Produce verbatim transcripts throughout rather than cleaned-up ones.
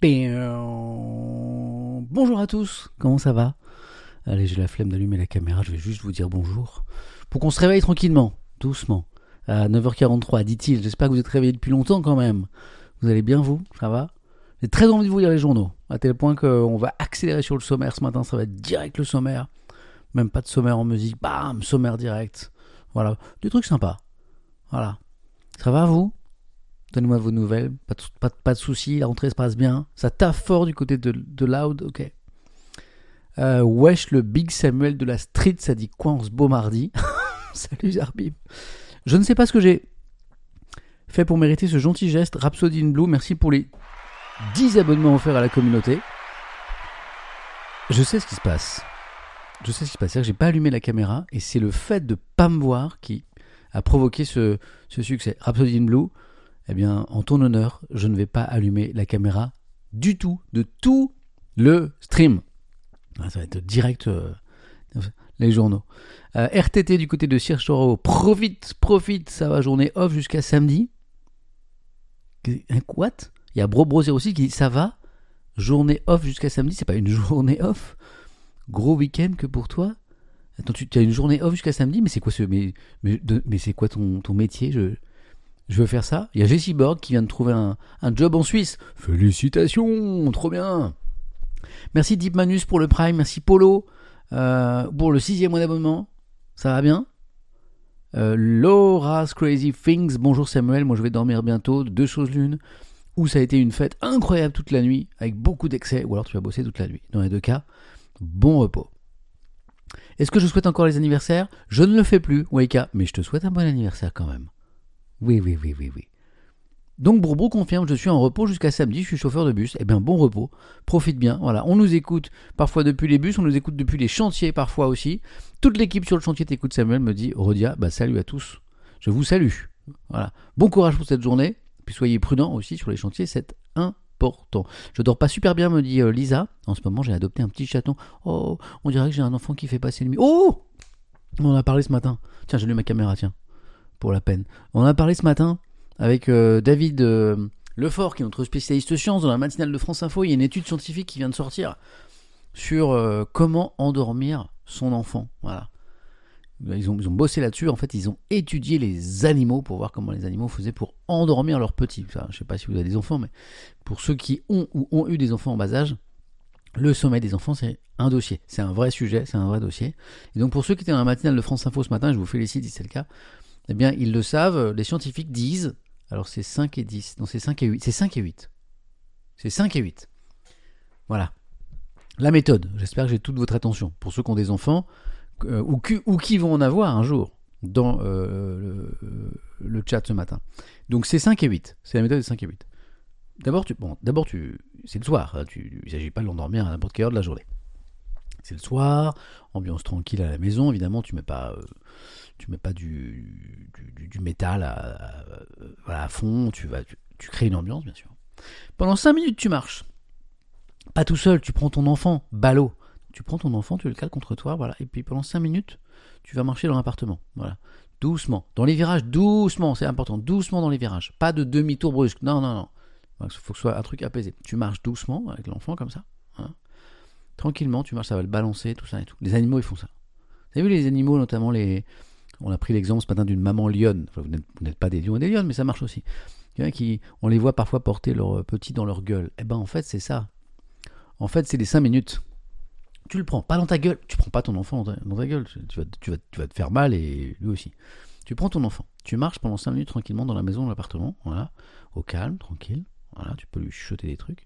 Bonjour à tous, comment ça va? Allez, j'ai la flemme d'allumer la caméra, je vais juste vous dire bonjour. Pour qu'on se réveille tranquillement, doucement. À neuf heures quarante-trois, dit-il, j'espère que vous êtes réveillés depuis longtemps quand même. Vous allez bien vous? Ça va? J'ai très envie de vous lire les journaux, à tel point qu'on va accélérer sur le sommaire ce matin, ça va être direct le sommaire. Même pas de sommaire en musique, bam, sommaire direct. Voilà, des trucs sympas. Voilà. Ça va vous? Donnez-moi vos nouvelles, pas de, pas, pas de soucis, la rentrée se passe bien. Ça taffe fort du côté de, de Loud, ok. Euh, wesh, le Big Samuel de la street, ça dit quoi en ce beau mardi? Salut Zarbib. Je ne sais pas ce que j'ai fait pour mériter ce gentil geste. Rhapsody in Blue, merci pour les dix abonnements offerts à la communauté. Je sais ce qui se passe. Je sais ce qui se passe. C'est-à-dire que j'ai pas allumé la caméra et c'est le fait de pas me voir qui a provoqué ce, ce succès. Rhapsody in Blue, eh bien, en ton honneur, je ne vais pas allumer la caméra du tout, de tout le stream. Ah, ça va être direct euh, les journaux. Euh, R T T du côté de Circhoro, profite, profite, ça va, journée off jusqu'à samedi. Un what? Il y a Bro Bro zéro six qui dit ça va, journée off jusqu'à samedi, c'est pas une journée off? Gros week-end que pour toi? Attends, tu, tu as une journée off jusqu'à samedi, mais c'est quoi ce, mais, mais, de, mais c'est quoi ton, ton métier? Je, je veux faire ça. Il y a Jessie Borg qui vient de trouver un, un job en Suisse. Félicitations, trop bien. Merci Deep Manus pour le Prime, merci Polo euh, pour le sixième mois d'abonnement. Ça va bien? euh, Laura's Crazy Things, bonjour Samuel, moi je vais dormir bientôt, deux choses l'une, ou ça a été une fête incroyable toute la nuit, avec beaucoup d'excès, ou alors tu vas bosser toute la nuit. Dans les deux cas, bon repos. Est-ce que je souhaite encore les anniversaires? Je ne le fais plus, Waika, mais je te souhaite un bon anniversaire quand même. Oui, oui, oui, oui, oui. Donc Bourbeau confirme, je suis en repos jusqu'à samedi, je suis chauffeur de bus. Eh bien bon repos, profite bien, voilà. On nous écoute parfois depuis les bus, on nous écoute depuis les chantiers parfois aussi. Toute l'équipe sur le chantier t'écoute Samuel, me dit Rodia, bah salut à tous, je vous salue. Voilà. Bon courage pour cette journée, puis soyez prudents aussi sur les chantiers, c'est important. Je dors pas super bien, me dit euh, Lisa. En ce moment j'ai adopté un petit chaton. Oh, on dirait que j'ai un enfant qui fait passer la nuit. Oh, on en a parlé ce matin. Tiens, j'ai lu ma caméra, tiens, pour la peine. On en a parlé ce matin avec euh, David euh, Lefort, qui est notre spécialiste sciences dans la matinale de France Info. Il y a une étude scientifique qui vient de sortir sur euh, comment endormir son enfant. Voilà. Ils ont, ils ont bossé là-dessus. En fait, ils ont étudié les animaux pour voir comment les animaux faisaient pour endormir leurs petits. Enfin, je ne sais pas si vous avez des enfants, mais pour ceux qui ont ou ont eu des enfants en bas âge, le sommeil des enfants, c'est un dossier. C'est un vrai sujet, c'est un vrai dossier. Et donc, pour ceux qui étaient dans la matinale de France Info ce matin, je vous félicite si c'est le cas, eh bien, ils le savent, les scientifiques disent, alors c'est cinq et dix, non c'est cinq et huit, c'est cinq et huit. C'est cinq et huit. Voilà. La méthode, j'espère que j'ai toute votre attention. Pour ceux qui ont des enfants, euh, ou, qui, ou qui vont en avoir un jour, dans euh, le, le chat ce matin. Donc c'est cinq et huit, c'est la méthode de cinq et huit. D'abord, tu, bon, d'abord tu, c'est le soir, tu, il ne s'agit pas de l'endormir à n'importe quelle heure de la journée. C'est le soir, ambiance tranquille à la maison, évidemment, tu mets pas... Euh, tu mets pas du, du, du métal à, à, à, à fond, tu, vas, tu, tu crées une ambiance, bien sûr. Pendant cinq minutes, tu marches. Pas tout seul, tu prends ton enfant, ballot. Tu prends ton enfant, tu le cales contre toi, voilà. Et puis pendant cinq minutes, tu vas marcher dans l'appartement. Voilà. Doucement. Dans les virages, doucement, c'est important. Doucement dans les virages. Pas de demi-tour brusque. Non, non, non. Il faut que ce soit un truc apaisé. Tu marches doucement avec l'enfant, comme ça. Hein. Tranquillement, tu marches, ça va le balancer, tout ça et tout. Les animaux, ils font ça. Vous avez vu les animaux, notamment les... On a pris l'exemple ce matin d'une maman lionne. Enfin, vous, n'êtes, vous n'êtes pas des lions et des lionnes, mais ça marche aussi. Il y en a qui, on les voit parfois porter leurs petits dans leur gueule. Eh ben, en fait, c'est ça. En fait, c'est les cinq minutes. Tu le prends, pas dans ta gueule. Tu prends pas ton enfant dans ta, dans ta gueule. Tu vas, tu, vas, tu vas te faire mal et lui aussi. Tu prends ton enfant. Tu marches pendant cinq minutes tranquillement dans la maison, dans l'appartement. Voilà. Au calme, tranquille. Voilà. Tu peux lui chuchoter des trucs.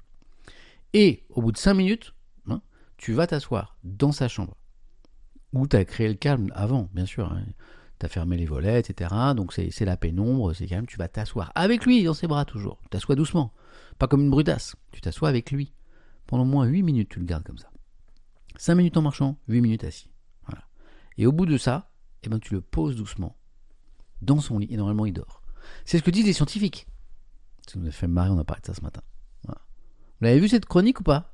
Et au bout de cinq minutes, hein, tu vas t'asseoir dans sa chambre. Où tu as créé le calme avant, bien sûr. Hein. Tu as fermé les volets, et cetera. Donc c'est, c'est la pénombre, c'est calme. Tu vas t'asseoir avec lui dans ses bras toujours. Tu t'assois doucement. Pas comme une brutasse. Tu t'assois avec lui. Pendant au moins huit minutes, tu le gardes comme ça. cinq minutes en marchant, huit minutes assis. Voilà. Et au bout de ça, eh ben, tu le poses doucement dans son lit. Et normalement, il dort. C'est ce que disent les scientifiques. Ça nous a fait marrer, on a parlé de ça ce matin. Voilà. Vous l'avez vu cette chronique ou pas?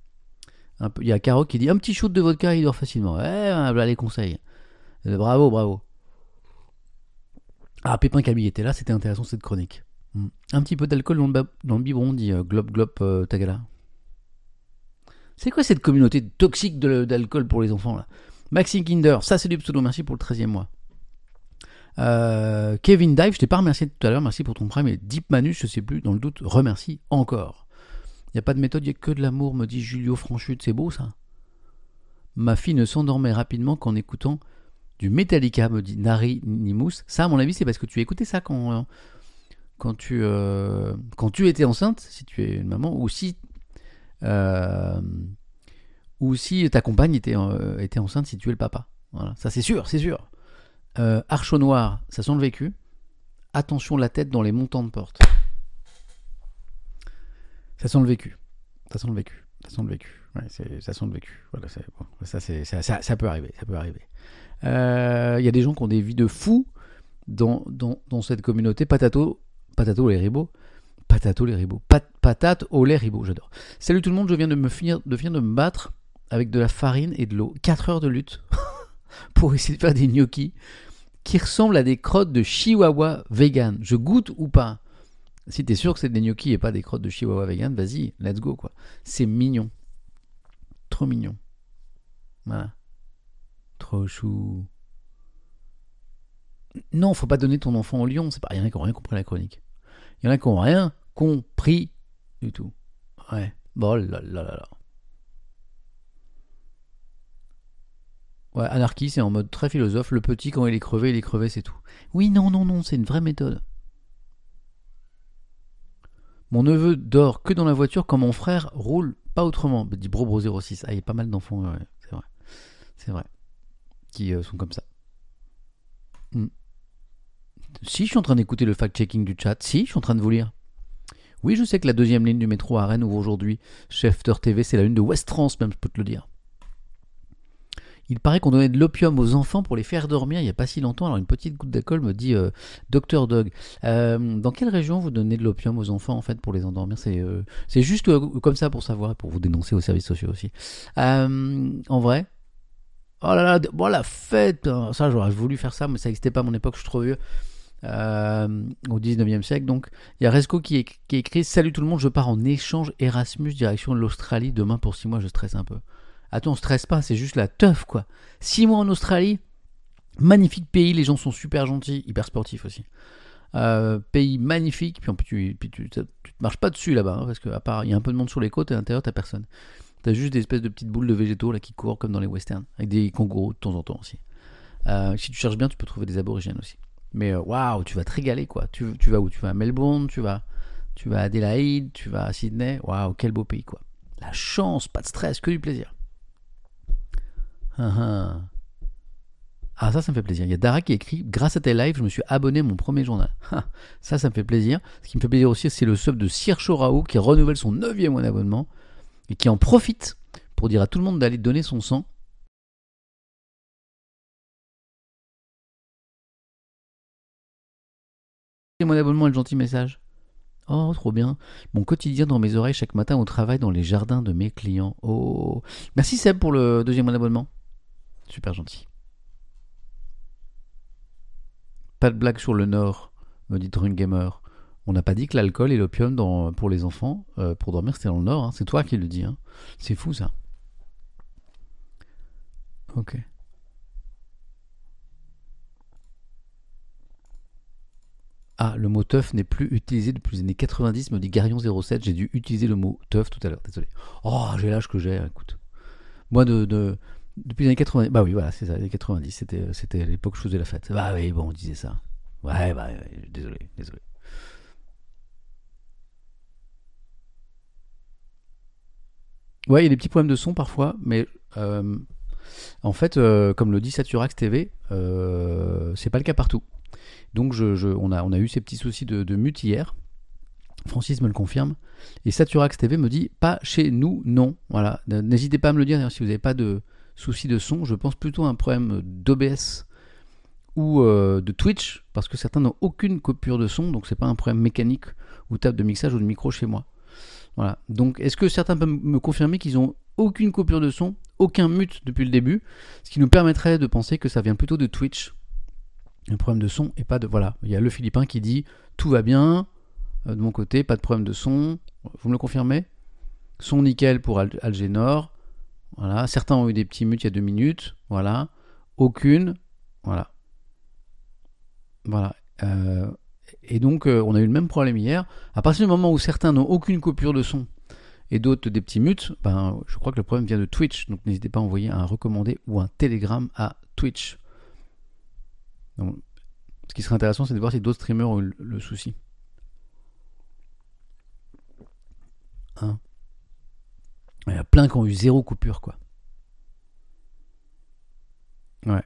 Un peu, il y a Caro qui dit un petit shoot de vodka, il dort facilement. Eh, voilà les conseils. Euh, bravo, bravo. Ah, Pépin Camille était là, c'était intéressant cette chronique. Mm. Un petit peu d'alcool dans le, ba- dans le biberon, dit euh, Glop Glop euh, Tagala. C'est quoi cette communauté toxique de, d'alcool pour les enfants là? Maxime Kinder, ça c'est du pseudo, merci pour le treizième mois. Euh, Kevin Dive, je t'ai pas remercié tout à l'heure, merci pour ton prime. Et Deep Manus, je sais plus, dans le doute, remercie encore. Il n'y a pas de méthode, il n'y a que de l'amour, me dit Julio Franchute, c'est beau ça. Ma fille ne s'endormait rapidement qu'en écoutant du Metallica, me dit Nari Nimous. Ça, à mon avis, c'est parce que tu écoutais ça quand, quand, tu, euh, quand tu étais enceinte, si tu es une maman, ou si, euh, ou si ta compagne était, euh, était enceinte, si tu es le papa. Voilà, ça c'est sûr, c'est sûr. Euh, Arche au noir, ça sent le vécu. Attention la tête dans les montants de porte. Ça sent le vécu. Ça sent le vécu. Ça sent le vécu. Ouais, c'est, ça sent le vécu. Voilà, c'est, bon, ça, c'est, ça, ça, ça peut arriver. Ça peut arriver. Il euh, y a des gens qui ont des vies de fous dans, dans, dans cette communauté. Patato, patato les ribos. Patato les ribos. Pat, patate au lait ribot, j'adore. Salut tout le monde, je viens de me finir, de finir de me battre avec de la farine et de l'eau. quatre heures de lutte pour essayer de faire des gnocchis qui ressemblent à des crottes de chihuahua vegan. Je goûte ou pas? Si t'es sûr que c'est des gnocchis et pas des crottes de chihuahua vegan, vas-y, let's go quoi. C'est mignon. Trop mignon. Voilà. Trop chou. Non, faut pas donner ton enfant au lion, c'est pas rien qui ont rien compris à la chronique. Il y en a qui ont rien compris du tout. Ouais. Bon là là là là. Ouais, anarchie, c'est en mode très philosophe. Le petit, quand il est crevé, il est crevé, c'est tout. Oui, non, non, non, c'est une vraie méthode. Mon neveu dort que dans la voiture quand mon frère roule pas autrement. Dit Brobro zéro six. Ah, il y a pas mal d'enfants, ouais, c'est vrai. C'est vrai. Qui euh, sont comme ça. Hmm. Si, je suis en train d'écouter le fact-checking du chat. Si, je suis en train de vous lire. Oui, je sais que la deuxième ligne du métro à Rennes ouvre aujourd'hui. Schefter T V, c'est la une de West France, même, je peux te le dire. Il paraît qu'on donnait de l'opium aux enfants pour les faire dormir il n'y a pas si longtemps. Alors une petite goutte d'alcool me dit euh, docteur Dog. Euh, dans quelle région vous donnez de l'opium aux enfants en fait pour les endormir? C'est, euh, c'est juste euh, comme ça pour savoir et pour vous dénoncer aux services sociaux aussi. Euh, en vrai. Oh là là, bon la fête. Ça j'aurais voulu faire ça mais ça n'existait pas à mon époque, je suis trop vieux. Euh, au dix-neuvième siècle donc. Il y a Resco qui, est, qui écrit salut tout le monde, je pars en échange Erasmus direction de l'Australie demain pour six mois, je stresse un peu. Attends, on stresse pas, c'est juste la teuf quoi. Six mois en Australie, magnifique pays, les gens sont super gentils, hyper sportifs aussi. Euh, pays magnifique, puis, en plus, tu, puis tu, tu, tu te marches pas dessus là-bas, hein, parce qu'à part, il y a un peu de monde sur les côtes et à l'intérieur t'as personne. T'as juste des espèces de petites boules de végétaux là qui courent comme dans les westerns, avec des kangourous de temps en temps aussi. Euh, si tu cherches bien, tu peux trouver des aborigènes aussi. Mais waouh, wow, tu vas te régaler quoi. Tu, tu vas où? Tu vas à Melbourne, tu vas, tu vas à Adélaïde, tu vas à Sydney. Waouh, quel beau pays quoi. La chance, pas de stress, que du plaisir. Ah, ah, ça, ça me fait plaisir. Il y a Dara qui écrit grâce à tes lives, je me suis abonné à mon premier journal. Ça, ça me fait plaisir. Ce qui me fait plaisir aussi, c'est le sub de Sir Chorao qui renouvelle son neuvième mois d'abonnement et qui en profite pour dire à tout le monde d'aller donner son sang. Mon abonnement et le gentil message. Oh, trop bien. Mon quotidien dans mes oreilles chaque matin au travail dans les jardins de mes clients. Oh, merci Seb pour le deuxième mois d'abonnement. Super gentil. Pas de blague sur le Nord, me dit Drunk Gamer. On n'a pas dit que l'alcool et l'opium dans, pour les enfants, euh, pour dormir, c'était dans le Nord. Hein. C'est toi qui le dis. Hein. C'est fou ça. Ok. Ah, le mot teuf n'est plus utilisé depuis les années quatre-vingt-dix, me dit Garion zéro sept. J'ai dû utiliser le mot teuf tout à l'heure, désolé. Oh, j'ai l'âge que j'ai, écoute. Moi, de, de, depuis les années quatre-vingt-dix, bah oui, voilà, c'est ça, les années quatre-vingt-dix, c'était, c'était l'époque où je faisais la fête. Bah oui, bon, on disait ça. Ouais, bah, ouais, désolé, désolé. Ouais, il y a des petits problèmes de son parfois, mais euh, en fait, euh, comme le dit Saturax T V, euh, c'est pas le cas partout. Donc, je, je, on, a, on a eu ces petits soucis de, de mute hier. Francis me le confirme. Et Saturax T V me dit pas chez nous, non. Voilà. N'hésitez pas à me le dire d'ailleurs, si vous n'avez pas de soucis de son. Je pense plutôt à un problème d'O B S ou euh, de Twitch, parce que certains n'ont aucune coupure de son, donc c'est pas un problème mécanique ou table de mixage ou de micro chez moi. Voilà. Donc, est-ce que certains peuvent me confirmer qu'ils ont aucune coupure de son, aucun mute depuis le début, ce qui nous permettrait de penser que ça vient plutôt de Twitch, un problème de son et pas de... Voilà, il y a le Philippin qui dit tout va bien, euh, de mon côté, pas de problème de son. Vous me le confirmez? Son nickel pour Al- Algénor. Voilà. Certains ont eu des petits mutes il y a deux minutes. Voilà. Aucune. Voilà. Voilà. Euh, et donc, euh, on a eu le même problème hier. À partir du moment où certains n'ont aucune coupure de son et d'autres des petits mutes, ben, je crois que le problème vient de Twitch. Donc, n'hésitez pas à envoyer un recommandé ou un télégramme à Twitch. Donc, ce qui serait intéressant, c'est de voir si d'autres streamers ont eu le, le souci. Hein? Il y a plein qui ont eu zéro coupure, quoi. Ouais.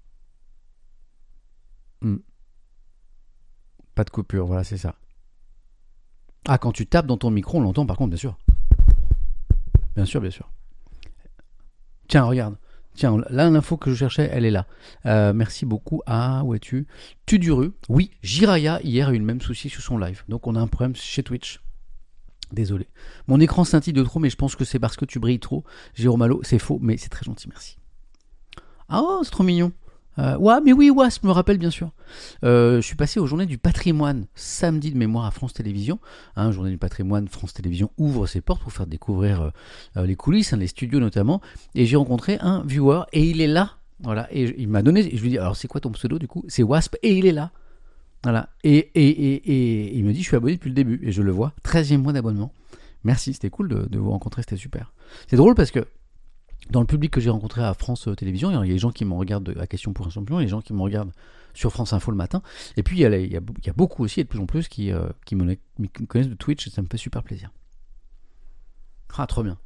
Hmm. Pas de coupure, voilà, c'est ça. Ah, quand tu tapes dans ton micro, on l'entend par contre, bien sûr. Bien sûr, bien sûr. Tiens, regarde. Tiens, là, l'info que je cherchais, elle est là. Euh, merci beaucoup à, où es-tu? Tuduru. Oui, Jiraya, hier, a eu le même souci sur son live. Donc, on a un problème chez Twitch. Désolé. Mon écran scintille de trop, mais je pense que c'est parce que tu brilles trop. Jérôme Allo, c'est faux, mais c'est très gentil, merci. Ah, oh, c'est trop mignon. Euh, ouais, mais oui, Wasp me rappelle bien sûr. Euh, je suis passé aux Journées du Patrimoine samedi de mémoire à France Télévisions. Hein, Journée du Patrimoine, France Télévisions ouvre ses portes pour faire découvrir euh, les coulisses, hein, les studios notamment. Et j'ai rencontré un viewer et il est là. Voilà, et il m'a donné. Et je lui dis alors c'est quoi ton pseudo du coup? C'est Wasp et il est là. Voilà, et, et, et, et, et il me dit je suis abonné depuis le début et je le vois. treizième mois d'abonnement. Merci, c'était cool de, de vous rencontrer, c'était super. C'est drôle parce que dans le public que j'ai rencontré à France Télévisions, il y a des gens qui me regardent à Question pour un champion, il y a des gens qui me regardent sur France Info le matin, et puis il y a, il y a, il y a beaucoup aussi, et de plus en plus, qui, euh, qui me connaissent de Twitch, et ça me fait super plaisir. Ah, trop bien.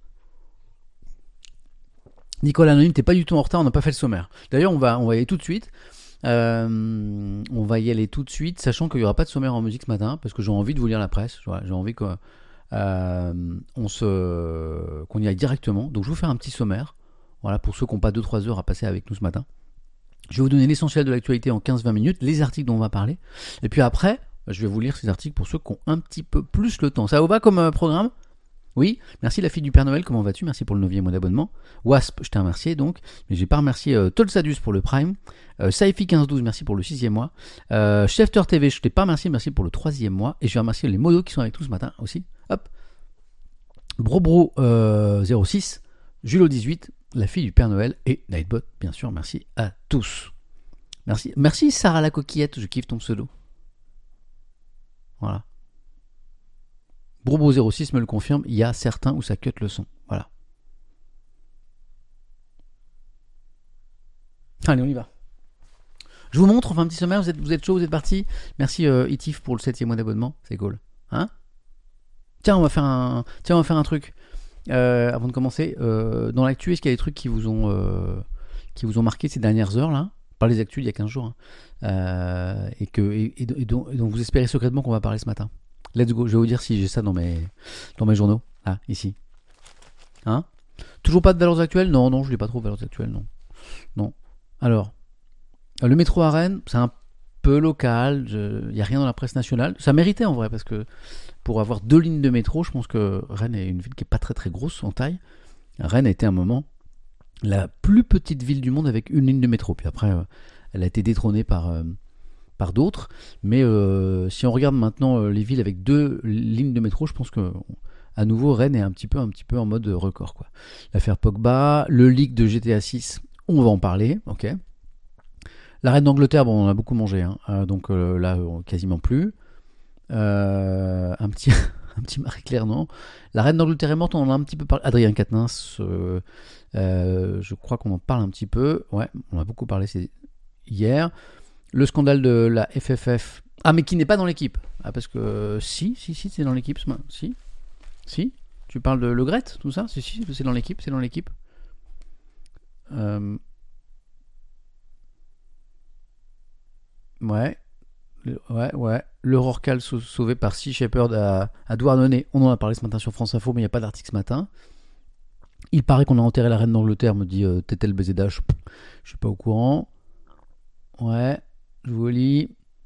Nicolas Anonyme, t'es pas du tout en retard, on n'a pas fait le sommaire. D'ailleurs, on va, on va y aller tout de suite. Euh, on va y aller tout de suite, sachant qu'il n'y aura pas de sommaire en musique ce matin, parce que j'ai envie de vous lire la presse, voilà, j'ai envie que... Euh, on se, qu'on y aille directement. Donc je vais vous faire un petit sommaire. Voilà, pour ceux qui n'ont pas deux trois heures à passer avec nous ce matin. Je vais vous donner l'essentiel de l'actualité en quinze vingt minutes, les articles dont on va parler. Et puis après, je vais vous lire ces articles pour ceux qui ont un petit peu plus le temps. Ça vous va comme euh, programme? Oui, merci la fille du Père Noël, comment vas-tu? Merci pour le neuvième mois d'abonnement. Wasp, je t'ai remercié donc, mais j'ai pas remercié euh, Tolsadus pour le Prime. Euh, Saifi quinze douze, merci pour le sixième mois. Euh, Schefter T V, je t'ai pas remercié, merci pour le troisième mois. Et je vais remercier les modos qui sont avec nous ce matin aussi. Hop. Brobro euh, zéro six, Julo dix-huit, la fille du Père Noël et Nightbot, bien sûr, merci à tous. Merci, merci Sarah la coquillette, je kiffe ton pseudo. Voilà. Brobro zéro six me le confirme, il y a certains où ça cut le son. Voilà. Allez, on y va. Je vous montre, on fait un petit sommaire, vous êtes, vous êtes chaud, vous êtes partis. Merci euh, Itif pour le septième mois d'abonnement, c'est cool. Hein? Tiens, on va faire un, tiens, on va faire un truc. Euh, avant de commencer, euh, dans l'actu, est-ce qu'il y a des trucs qui vous ont, euh, qui vous ont marqué ces dernières heures là? Pas les actus il y a quinze jours. Hein. Euh, et, que, et, et, dont, et dont vous espérez secrètement qu'on va parler ce matin. Let's go, je vais vous dire si j'ai ça dans mes, dans mes journaux. Ah, ici. Hein? Toujours pas de valeurs actuelles? Non, non, je l'ai pas trop valeurs actuelles, non. Non. Alors, le métro à Rennes, c'est un peu local, il n'y a rien dans la presse nationale. Ça méritait en vrai, parce que pour avoir deux lignes de métro, je pense que Rennes est une ville qui n'est pas très très grosse en taille. Rennes a été un moment la plus petite ville du monde avec une ligne de métro. Puis après, euh, elle a été détrônée par, euh, par d'autres. Mais euh, si on regarde maintenant euh, les villes avec deux lignes de métro, je pense que à nouveau Rennes est un petit peu, un petit peu en mode record, quoi. L'affaire Pogba, le leak de G T A six, on va en parler, ok. La reine d'Angleterre, bon, on en a beaucoup mangé, hein, euh, donc euh, là, quasiment plus. Euh, un petit, un petit Marie-Claire, non. La reine d'Angleterre est morte, on en a un petit peu parlé. Adrien Quatennens, euh, euh, je crois qu'on en parle un petit peu. Ouais, on a beaucoup parlé c'est hier. Le scandale de la F F F. Ah, mais qui n'est pas dans l'équipe. Ah, parce que euh, si, si, si, c'est dans l'équipe. Si, si. Tu parles de Le Gret, tout ça? Si, si, c'est dans l'équipe, c'est dans l'équipe. Euh... Ouais. Ouais, ouais. Le Rorcal sauvé par Sea Shepherd à, à Douarnenez. On en a parlé ce matin sur France Info, mais il n'y a pas d'article ce matin. Il paraît qu'on a enterré la reine d'Angleterre, me dit euh, Tétel B Z H. Je suis pas au courant. Ouais, je vous lis.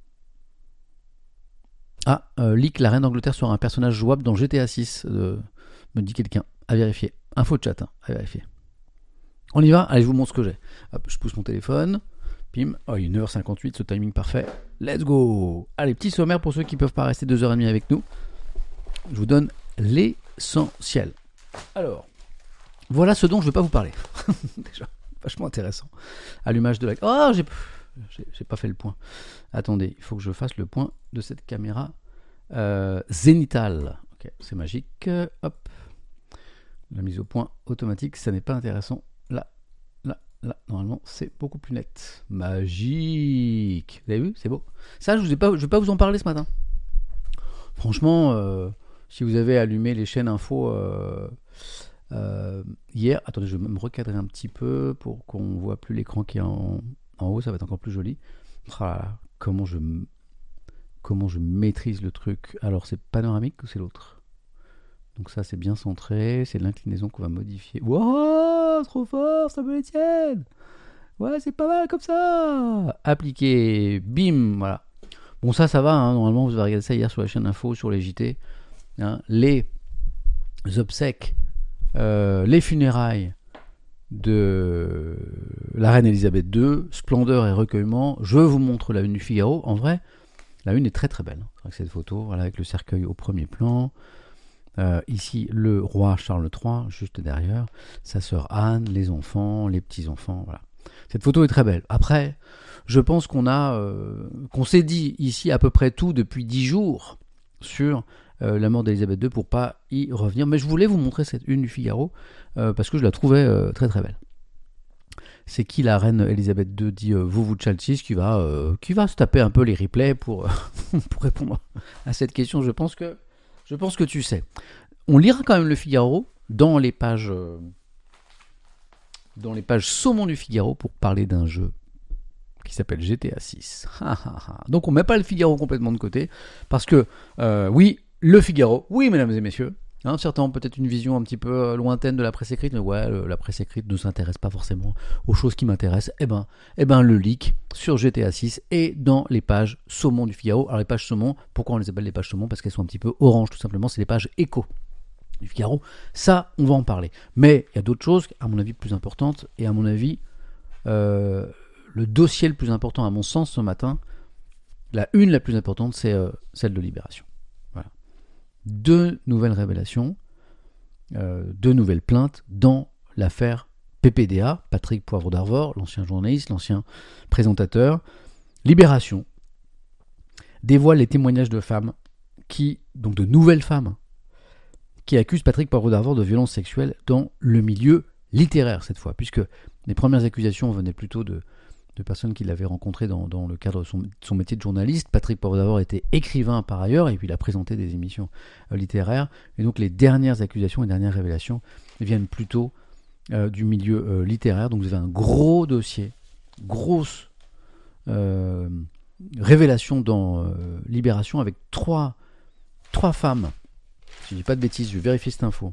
Ah, euh, leak, la reine d'Angleterre sera un personnage jouable dans G T A six, euh, me dit quelqu'un. À vérifier. Info de chat, hein, à vérifier. On y va? Allez, je vous montre ce que j'ai. Hop, je pousse mon téléphone. Pim. Oh, il est neuf heures cinquante-huit, ce timing parfait. Let's go. Allez, petit sommaire pour ceux qui ne peuvent pas rester deux heures trente avec nous. Je vous donne l'essentiel. Alors, voilà ce dont je ne vais pas vous parler. Déjà, vachement intéressant. Allumage de la... Oh, j'ai... j'ai... j'ai pas fait le point. Attendez, il faut que je fasse le point de cette caméra euh, zénithale. Ok, c'est magique. Hop. La mise au point automatique, ça n'est pas intéressant. Là, là, là, normalement, c'est beaucoup plus net. Magique. Vous avez vu, c'est beau. Ça, je ne vais, vais pas vous en parler ce matin. Franchement, euh, si vous avez allumé les chaînes info euh, euh, hier, attendez, je vais me recadrer un petit peu pour qu'on ne voit plus l'écran qui est en, en haut, ça va être encore plus joli. Ah, comment je, comment je maîtrise le truc. Alors, c'est panoramique ou c'est l'autre ? Donc ça, c'est bien centré, c'est l'inclinaison qu'on va modifier. Wow, trop fort, ça me les tienne. Ouais, c'est pas mal comme ça. Appliquer, bim, voilà. Bon, ça, ça va, hein. Normalement, vous avez regardé ça hier sur la chaîne info, sur les J T. Hein. Les obsèques, euh, les funérailles de la reine Elisabeth deux, splendeur et recueillement. Je vous montre la une du Figaro. En vrai, la une est très très belle. Avec cette photo, voilà, avec le cercueil au premier plan. Euh, ici, le roi Charles trois, juste derrière, sa sœur Anne, les enfants, les petits-enfants, voilà. Cette photo est très belle. Après, je pense qu'on a, euh, qu'on s'est dit ici à peu près tout depuis dix jours sur euh, la mort d'Elisabeth deux pour pas y revenir. Mais je voulais vous montrer cette une du Figaro euh, parce que je la trouvais euh, très très belle. C'est qui la reine Elisabeth deux dit euh, Vous Chalcis qui va, euh, qui va se taper un peu les replays pour, pour répondre à cette question. Je pense que Je pense que tu sais. On lira quand même le Figaro dans les pages, euh, dans les pages saumon du Figaro pour parler d'un jeu qui s'appelle G T A six. Donc on ne met pas le Figaro complètement de côté parce que euh, oui, le Figaro, oui mesdames et messieurs. Hein, certains ont peut-être une vision un petit peu lointaine de la presse écrite, mais ouais, le, la presse écrite ne s'intéresse pas forcément aux choses qui m'intéressent. Eh ben, eh ben, le leak sur G T A six est dans les pages saumon du Figaro. Alors les pages saumon, pourquoi on les appelle les pages saumon ? Parce qu'elles sont un petit peu orange, tout simplement. C'est les pages écho du Figaro. Ça, on va en parler. Mais il y a d'autres choses, à mon avis, plus importantes. Et à mon avis, euh, le dossier le plus important, à mon sens, ce matin, la une la plus importante, c'est euh, celle de Libération. Deux nouvelles révélations, euh, deux nouvelles plaintes dans l'affaire P P D A, Patrick Poivre d'Arvor, l'ancien journaliste, l'ancien présentateur. Libération dévoile les témoignages de femmes qui, donc de nouvelles femmes, qui accusent Patrick Poivre d'Arvor de violences sexuelles dans le milieu littéraire cette fois, puisque les premières accusations venaient plutôt de de personnes qu'il avait rencontrées dans, dans le cadre de son, son métier de journaliste. Patrick Poivre d'Arvor était écrivain par ailleurs, et puis il a présenté des émissions euh, littéraires. Et donc les dernières accusations, les dernières révélations viennent plutôt euh, du milieu euh, littéraire. Donc vous avez un gros dossier, grosse euh, révélation dans euh, Libération avec trois, trois femmes, si je ne dis pas de bêtises, je vais vérifier cette info,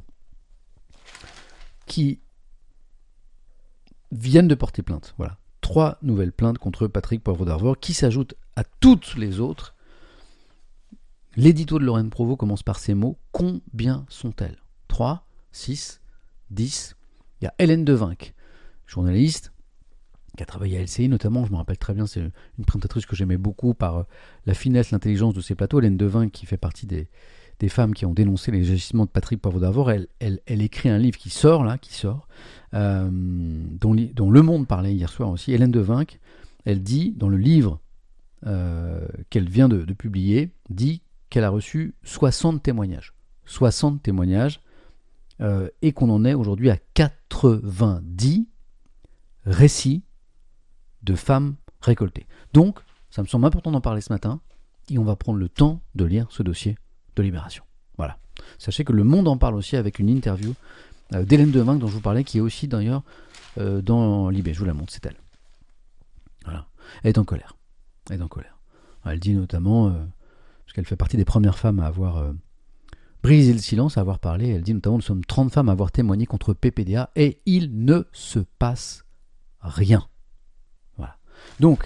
qui viennent de porter plainte. Voilà. Trois nouvelles plaintes contre Patrick Poivre d'Arvor qui s'ajoutent à toutes les autres. L'édito de Lorraine Provost commence par ces mots. Combien sont-elles ? Trois, six, dix. Il y a Hélène Devinck, journaliste, qui a travaillé à L C I notamment, je me rappelle très bien, c'est une présentatrice que j'aimais beaucoup par la finesse, l'intelligence de ses plateaux. Hélène Devinck qui fait partie des, des femmes qui ont dénoncé les agissements de Patrick Poivre d'Arvor. Elle, elle, elle écrit un livre qui sort, là, qui sort, Euh, dont, dont Le Monde parlait hier soir aussi. Hélène Devinck, elle dit, dans le livre euh, qu'elle vient de, de publier, dit qu'elle a reçu soixante témoignages. soixante témoignages, euh, et qu'on en est aujourd'hui à quatre-vingt-dix récits de femmes récoltées. Donc, ça me semble important d'en parler ce matin, et on va prendre le temps de lire ce dossier de Libération. Voilà. Sachez que Le Monde en parle aussi avec une interview d'Hélène Devinck dont je vous parlais, qui est aussi d'ailleurs euh, dans Libé. Je vous la montre, c'est elle. Voilà. Elle est en colère. Elle est en colère. Elle dit notamment, euh, parce qu'elle fait partie des premières femmes à avoir euh, brisé le silence, à avoir parlé, elle dit notamment, nous sommes trente femmes à avoir témoigné contre P P D A et il ne se passe rien. Voilà. Donc,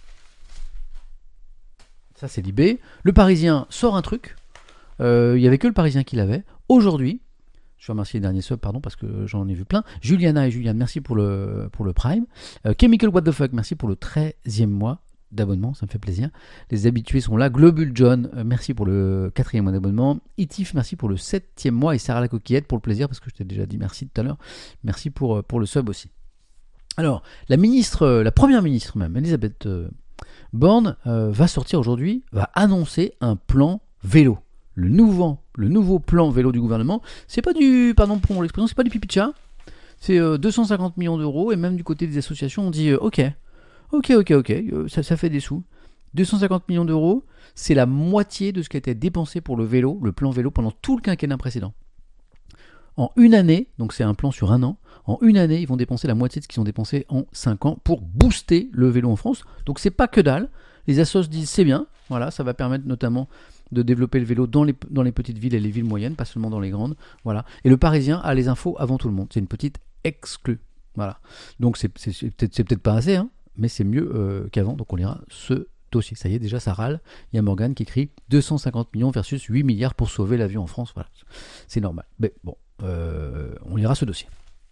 ça c'est Libé. Le Parisien sort un truc. Euh, il n'y avait que le Parisien qui l'avait. Aujourd'hui, je vais remercier les derniers subs, pardon, parce que j'en ai vu plein. Juliana et Juliane, merci pour le, pour le Prime. Euh, Chemical What the Fuck, merci pour le treizième mois. d'abonnement, ça me fait plaisir. Les habitués sont là. Globule John, euh, merci pour le quatrième mois d'abonnement. Itif, merci pour le septième mois. Et Sarah la Coquillette pour le plaisir, parce que je t'ai déjà dit merci tout à l'heure. Merci pour, euh, pour le sub aussi. Alors, la ministre, euh, la première ministre même, Elisabeth euh, Borne, euh, va sortir aujourd'hui, va annoncer un plan vélo. Le nouveau, le nouveau plan vélo du gouvernement, c'est pas du, pardon pour l'expression, c'est pas du pipi de chat. C'est euh, deux cent cinquante millions d'euros, et même du côté des associations, on dit euh, ok, ok, ok, ok, euh, ça, ça fait des sous. deux cent cinquante millions d'euros, c'est la moitié de ce qui a été dépensé pour le vélo, le plan vélo, pendant tout le quinquennat précédent. En une année, donc c'est un plan sur un an, en une année, ils vont dépenser la moitié de ce qu'ils ont dépensé en cinq ans pour booster le vélo en France. Donc c'est pas que dalle. Les assos disent c'est bien, voilà, ça va permettre notamment de développer le vélo dans les, dans les petites villes et les villes moyennes, pas seulement dans les grandes. Voilà. Et le Parisien a les infos avant tout le monde. C'est une petite exclue. Voilà. Donc c'est, c'est, c'est, peut-être, c'est peut-être pas assez, hein, mais c'est mieux euh, qu'avant. Donc on lira ce dossier. Ça y est, déjà ça râle. Il y a Morgane qui écrit deux cent cinquante millions versus huit milliards pour sauver l'avion en France. Voilà. C'est normal. Mais bon, euh, on lira ce dossier.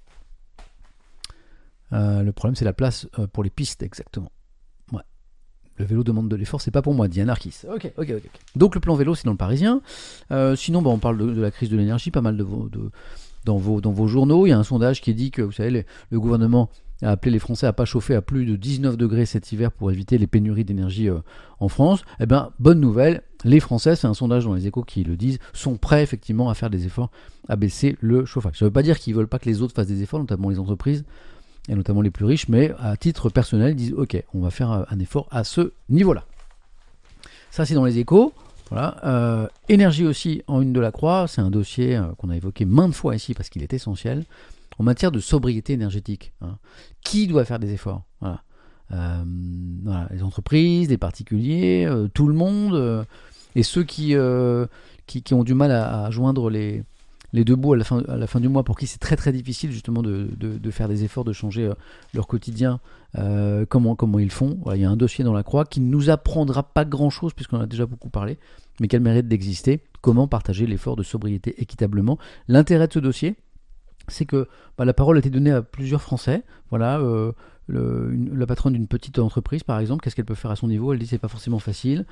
Euh, le problème, c'est la place euh, pour les pistes, exactement. Ouais. Le vélo demande de l'effort, c'est pas pour moi, dit Anarchis. Ok, ok, ok. Donc le plan vélo, c'est dans le Parisien. Euh, sinon, bah, on parle de, de la crise de l'énergie, pas mal de vos, de, dans, vos, dans vos journaux. Il y a un sondage qui dit que, vous savez, les, le gouvernement a appelé les Français à pas chauffer à plus de dix-neuf degrés cet hiver pour éviter les pénuries d'énergie euh, en France. Eh bien, bonne nouvelle, les Français, c'est un sondage dans les Échos qui le disent, sont prêts effectivement à faire des efforts à baisser le chauffage. Ça ne veut pas dire qu'ils ne veulent pas que les autres fassent des efforts, notamment les entreprises, et notamment les plus riches, mais à titre personnel, ils disent ok, on va faire un effort à ce niveau-là. Ça, c'est dans les Échos. Voilà. Euh, énergie aussi en une de la Croix, c'est un dossier euh, qu'on a évoqué maintes fois ici parce qu'il est essentiel. En matière de sobriété énergétique, hein. Qui doit faire des efforts? Voilà. Euh, voilà. Les entreprises, les particuliers, euh, tout le monde, euh, et ceux qui, euh, qui, qui ont du mal à, à joindre les, les deux bouts à la, fin, à la fin du mois, pour qui c'est très très difficile justement de, de, de faire des efforts, de changer euh, leur quotidien, euh, comment, comment ils font. Voilà, il y a un dossier dans la Croix qui ne nous apprendra pas grand-chose, puisqu'on en a déjà beaucoup parlé, mais qui a le mérite d'exister. Comment partager l'effort de sobriété équitablement. L'intérêt de ce dossier, c'est que bah, la parole a été donnée à plusieurs Français. Voilà, euh, le, une, la patronne d'une petite entreprise, par exemple, qu'est-ce qu'elle peut faire à son niveau? Elle dit c'est pas forcément facile.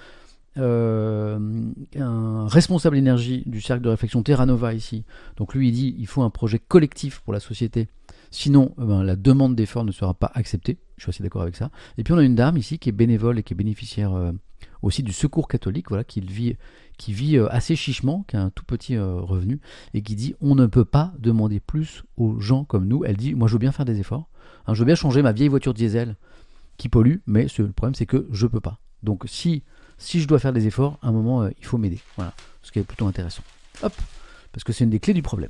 Euh, un responsable énergie du cercle de réflexion Terra Nova ici, donc lui il dit il faut un projet collectif pour la société, sinon euh, ben, la demande d'effort ne sera pas acceptée. Je suis assez d'accord avec ça. Et puis on a une dame ici qui est bénévole et qui est bénéficiaire euh, aussi du Secours catholique, voilà, qui vit, qui vit euh, assez chichement, qui a un tout petit euh, revenu, et qui dit on ne peut pas demander plus aux gens comme nous. Elle dit moi je veux bien faire des efforts, hein, je veux bien changer ma vieille voiture diesel qui pollue, mais ce, le problème c'est que je peux pas. Donc si Si je dois faire des efforts, à un moment, euh, il faut m'aider. Voilà, ce qui est plutôt intéressant. Hop, parce que c'est une des clés du problème.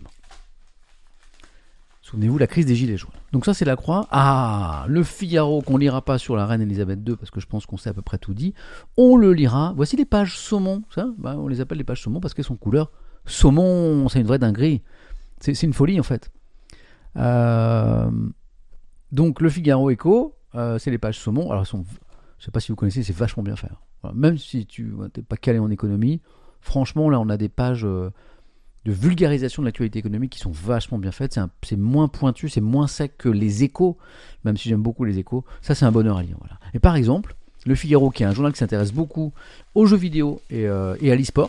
Souvenez-vous, la crise des gilets jaunes. Donc ça, c'est la Croix. Ah, le Figaro, qu'on lira pas sur la reine Elisabeth deux, parce que je pense qu'on sait à peu près tout dit. On le lira. Voici les pages saumon. Ça, bah, on les appelle les pages saumon parce qu'elles sont couleur saumon. C'est une vraie dinguerie. C'est, c'est une folie, en fait. Euh, donc, le Figaro Écho, euh, c'est les pages saumon. Alors, elles sont... je sais pas si vous connaissez, c'est vachement bien fait. Voilà. Même si tu n'es pas calé en économie, franchement, là, on a des pages euh, de vulgarisation de l'actualité économique qui sont vachement bien faites. C'est, un, c'est moins pointu, c'est moins sec que les Échos, même si j'aime beaucoup les Échos. Ça, c'est un bonheur à lire. Voilà. Et par exemple, Le Figaro, qui est un journal qui s'intéresse beaucoup aux jeux vidéo et, euh, et à l'e-sport,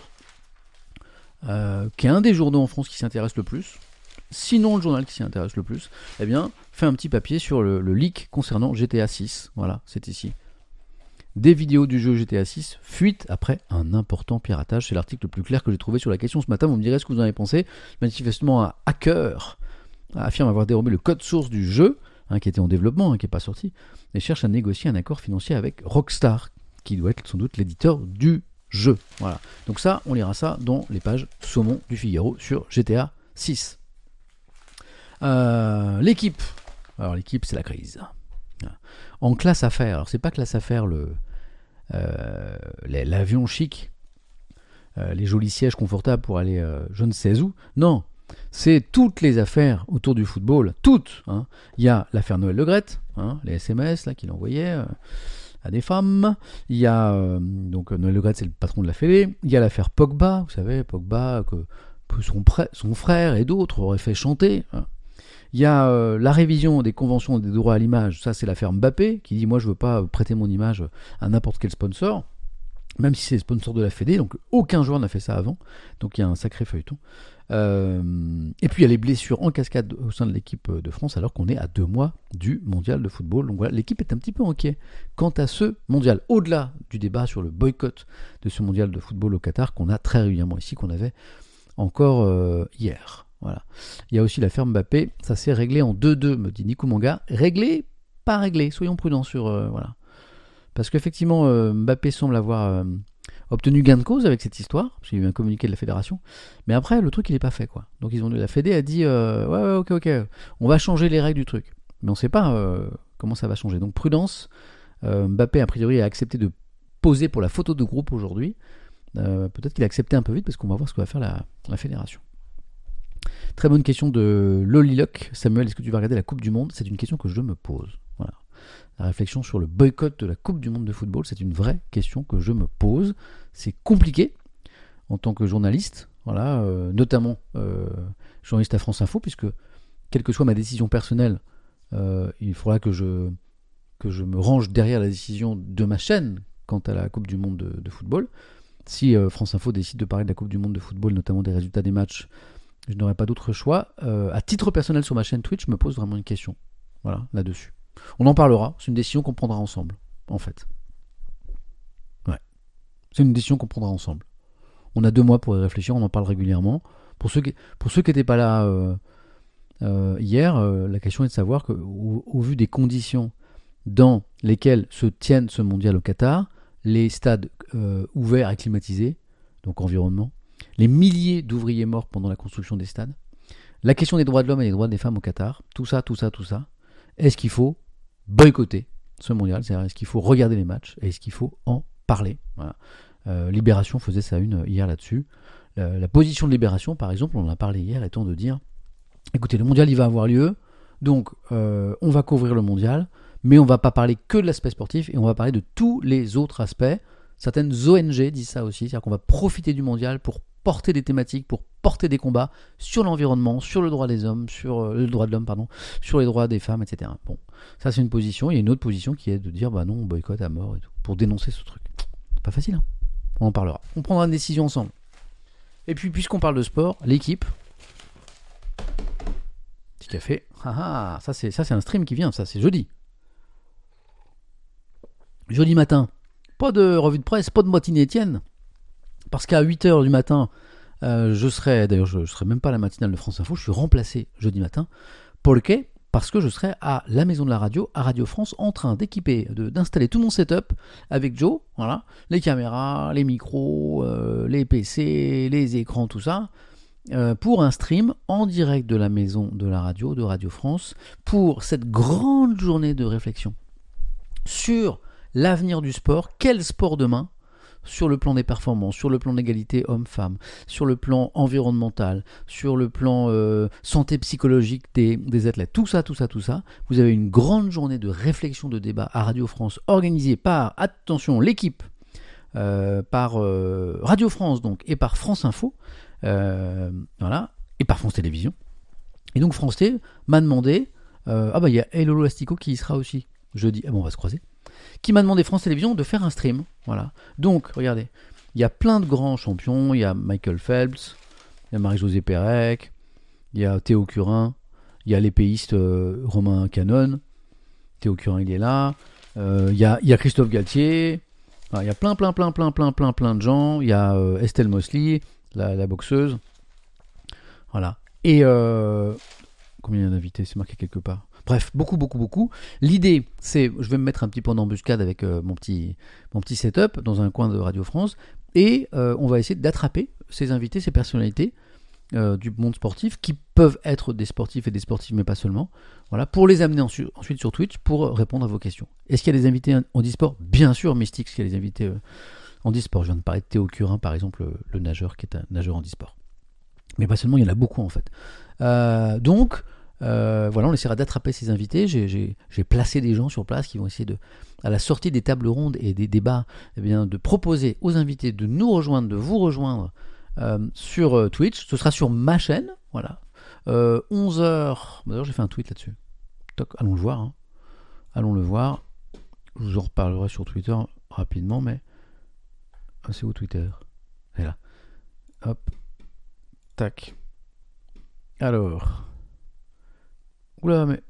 euh, qui est un des journaux en France qui s'intéresse le plus, sinon le journal qui s'y intéresse le plus, eh bien, fait un petit papier sur le, le leak concernant G T A six. Voilà, c'est ici. Des vidéos du jeu G T A six fuitent après un important piratage. C'est l'article le plus clair que j'ai trouvé sur la question ce matin. Vous me direz ce que vous en avez pensé. Manifestement, un hacker affirme avoir dérobé le code source du jeu, hein, qui était en développement, hein, qui n'est pas sorti, et cherche à négocier un accord financier avec Rockstar, qui doit être sans doute l'éditeur du jeu. Voilà. Donc ça, on lira ça dans les pages saumon du Figaro sur G T A six. Euh, l'équipe. Alors l'équipe, c'est la crise. En classe affaires. Alors c'est pas classe affaires le Euh, l'avion chic, euh, les jolis sièges confortables pour aller euh, je ne sais où. Non, c'est toutes les affaires autour du football, toutes. Hein. Il y a l'affaire Noël Le Graët, hein, les S M S là qu'il envoyait euh, à des femmes. Il y a euh, donc Noël Le Graët, c'est le patron de la Fédé. Il y a l'affaire Pogba, vous savez, Pogba que, que son, pré- son frère et d'autres auraient fait chanter. Hein. Il y a euh, la révision des conventions des droits à l'image, ça c'est l'affaire Mbappé, qui dit moi je veux pas prêter mon image à n'importe quel sponsor, même si c'est le sponsor de la Fédé, donc aucun joueur n'a fait ça avant, donc il y a un sacré feuilleton. Euh, et puis il y a les blessures en cascade au sein de l'équipe de France, alors qu'on est à deux mois du mondial de football, donc voilà, l'équipe est un petit peu inquiète quant à ce mondial, au-delà du débat sur le boycott de ce mondial de football au Qatar, qu'on a très régulièrement ici, qu'on avait encore euh, hier. Voilà. Il y a aussi l'affaire Mbappé, ça s'est réglé en deux deux, me dit Nico Manga. Réglé, pas réglé, soyons prudents sur... Euh, voilà. Parce qu'effectivement, euh, Mbappé semble avoir euh, obtenu gain de cause avec cette histoire, parce qu'il y a eu un communiqué de la fédération, mais après, le truc, il n'est pas fait, quoi. Donc ils ont, la Fédé a dit, euh, ouais, ouais, ok, ok, on va changer les règles du truc. Mais on ne sait pas euh, comment ça va changer. Donc prudence, euh, Mbappé, a priori, a accepté de poser pour la photo de groupe aujourd'hui. Euh, peut-être qu'il a accepté un peu vite, parce qu'on va voir ce que va faire la, la fédération. Très bonne question de Loliloc. Samuel, est-ce que tu vas regarder la Coupe du Monde ? C'est une question que je me pose. Voilà. La réflexion sur le boycott de la Coupe du Monde de football, c'est une vraie question que je me pose. C'est compliqué en tant que journaliste, voilà, euh, notamment euh, journaliste à France Info, puisque quelle que soit ma décision personnelle, euh, il faudra que je, que je me range derrière la décision de ma chaîne quant à la Coupe du Monde de, de football. Si euh, France Info décide de parler de la Coupe du Monde de football, notamment des résultats des matchs, je n'aurai pas d'autre choix. Euh, à titre personnel sur ma chaîne Twitch, je me pose vraiment une question. Voilà, là-dessus. On en parlera. C'est une décision qu'on prendra ensemble, en fait. Ouais. C'est une décision qu'on prendra ensemble. On a deux mois pour y réfléchir, on en parle régulièrement. Pour ceux qui pour ceux qui n'étaient pas là euh, euh, hier, euh, la question est de savoir qu'au au vu des conditions dans lesquelles se tiennent ce mondial au Qatar, les stades euh, ouverts et climatisés, donc environnement, les milliers d'ouvriers morts pendant la construction des stades, la question des droits de l'homme et des droits des femmes au Qatar, tout ça, tout ça, tout ça, est-ce qu'il faut boycotter ce mondial ? C'est-à-dire, est-ce qu'il faut regarder les matchs et est-ce qu'il faut en parler ? Voilà. Euh, Libération faisait sa une hier là-dessus. La, la position de Libération, par exemple, on en a parlé hier, étant de dire, écoutez, le mondial, il va avoir lieu, donc euh, on va couvrir le mondial, mais on ne va pas parler que de l'aspect sportif et on va parler de tous les autres aspects. Certaines O N G disent ça aussi, c'est-à-dire qu'on va profiter du mondial pour porter des thématiques, pour porter des combats sur l'environnement, sur le droit des hommes, sur euh, le droit de l'homme, pardon, sur les droits des femmes, et cetera. Bon, ça c'est une position. Il y a une autre position qui est de dire, bah non, on boycotte à mort et tout, pour dénoncer ce truc. Pas facile, hein. On en parlera. On prendra une décision ensemble. Et puis, puisqu'on parle de sport, l'équipe. Petit café. Ah, ah, ça c'est ça c'est un stream qui vient, ça c'est jeudi. Jeudi matin. Pas de revue de presse, pas de matinée Étienne, parce qu'à huit heures du matin, euh, je serai, d'ailleurs je ne serai même pas à la matinale de France Info, je suis remplacé jeudi matin. Pourquoi ? Parce que je serai à la maison de la radio, à Radio France, en train d'équiper, de, d'installer tout mon setup avec Joe, voilà, les caméras, les micros, euh, les P C, les écrans, tout ça, euh, pour un stream en direct de la maison de la radio, de Radio France, pour cette grande journée de réflexion sur l'avenir du sport, quel sport demain, sur le plan des performances, sur le plan d'égalité homme-femme, sur le plan environnemental, sur le plan euh, santé psychologique des, des athlètes, tout ça, tout ça, tout ça. Vous avez une grande journée de réflexion, de débat à Radio France, organisée par, attention, l'équipe, euh, par euh, Radio France donc, et par France Info, euh, voilà, et par France Télévisions. Et donc France T m'a demandé, euh, ah bah il y a Elolo Lastico qui y sera aussi jeudi, ah bon on va se croiser, qui m'a demandé France Télévisions de faire un stream. Voilà. Donc, regardez, il y a plein de grands champions. Il y a Michael Phelps, il y a Marie-Josée Pérec, il y a Théo Curin, il y a l'épéiste euh, Romain Canon. Théo Curin, il est là. Euh, il, y a, il y a Christophe Galtier. Enfin, il y a plein, plein, plein, plein, plein, plein, plein de gens. Il y a euh, Estelle Mosley, la, la boxeuse. Voilà. Et euh, combien il y a d'invités ? C'est marqué quelque part. Bref, beaucoup, beaucoup, beaucoup. L'idée, c'est, je vais me mettre un petit peu en embuscade avec euh, mon, petit, mon petit setup dans un coin de Radio France, et euh, on va essayer d'attraper ces invités, ces personnalités euh, du monde sportif, qui peuvent être des sportifs et des sportifs, mais pas seulement, voilà, pour les amener ensu- ensuite sur Twitch pour répondre à vos questions. Est-ce qu'il y a des invités en e-sport ? Bien sûr, Mystics, il y a des invités euh, en e-sport. Je viens de parler de Théo Curin, par exemple, le, le nageur, qui est un nageur en e-sport. Mais pas seulement, il y en a beaucoup, en fait. Euh, donc... Euh, voilà, on essaiera d'attraper ces invités. J'ai, j'ai, j'ai placé des gens sur place qui vont essayer de, à la sortie des tables rondes et des débats, eh bien, de proposer aux invités de nous rejoindre, de vous rejoindre euh, sur euh, Twitch. Ce sera sur ma chaîne, voilà. Euh, onze heures. D'ailleurs, j'ai fait un tweet là-dessus. Toc, allons le voir. Hein. Allons le voir. Je vous en reparlerai sur Twitter rapidement, mais. Ah, c'est où Twitter? Et là. Hop. Tac. Alors. Oula, mais.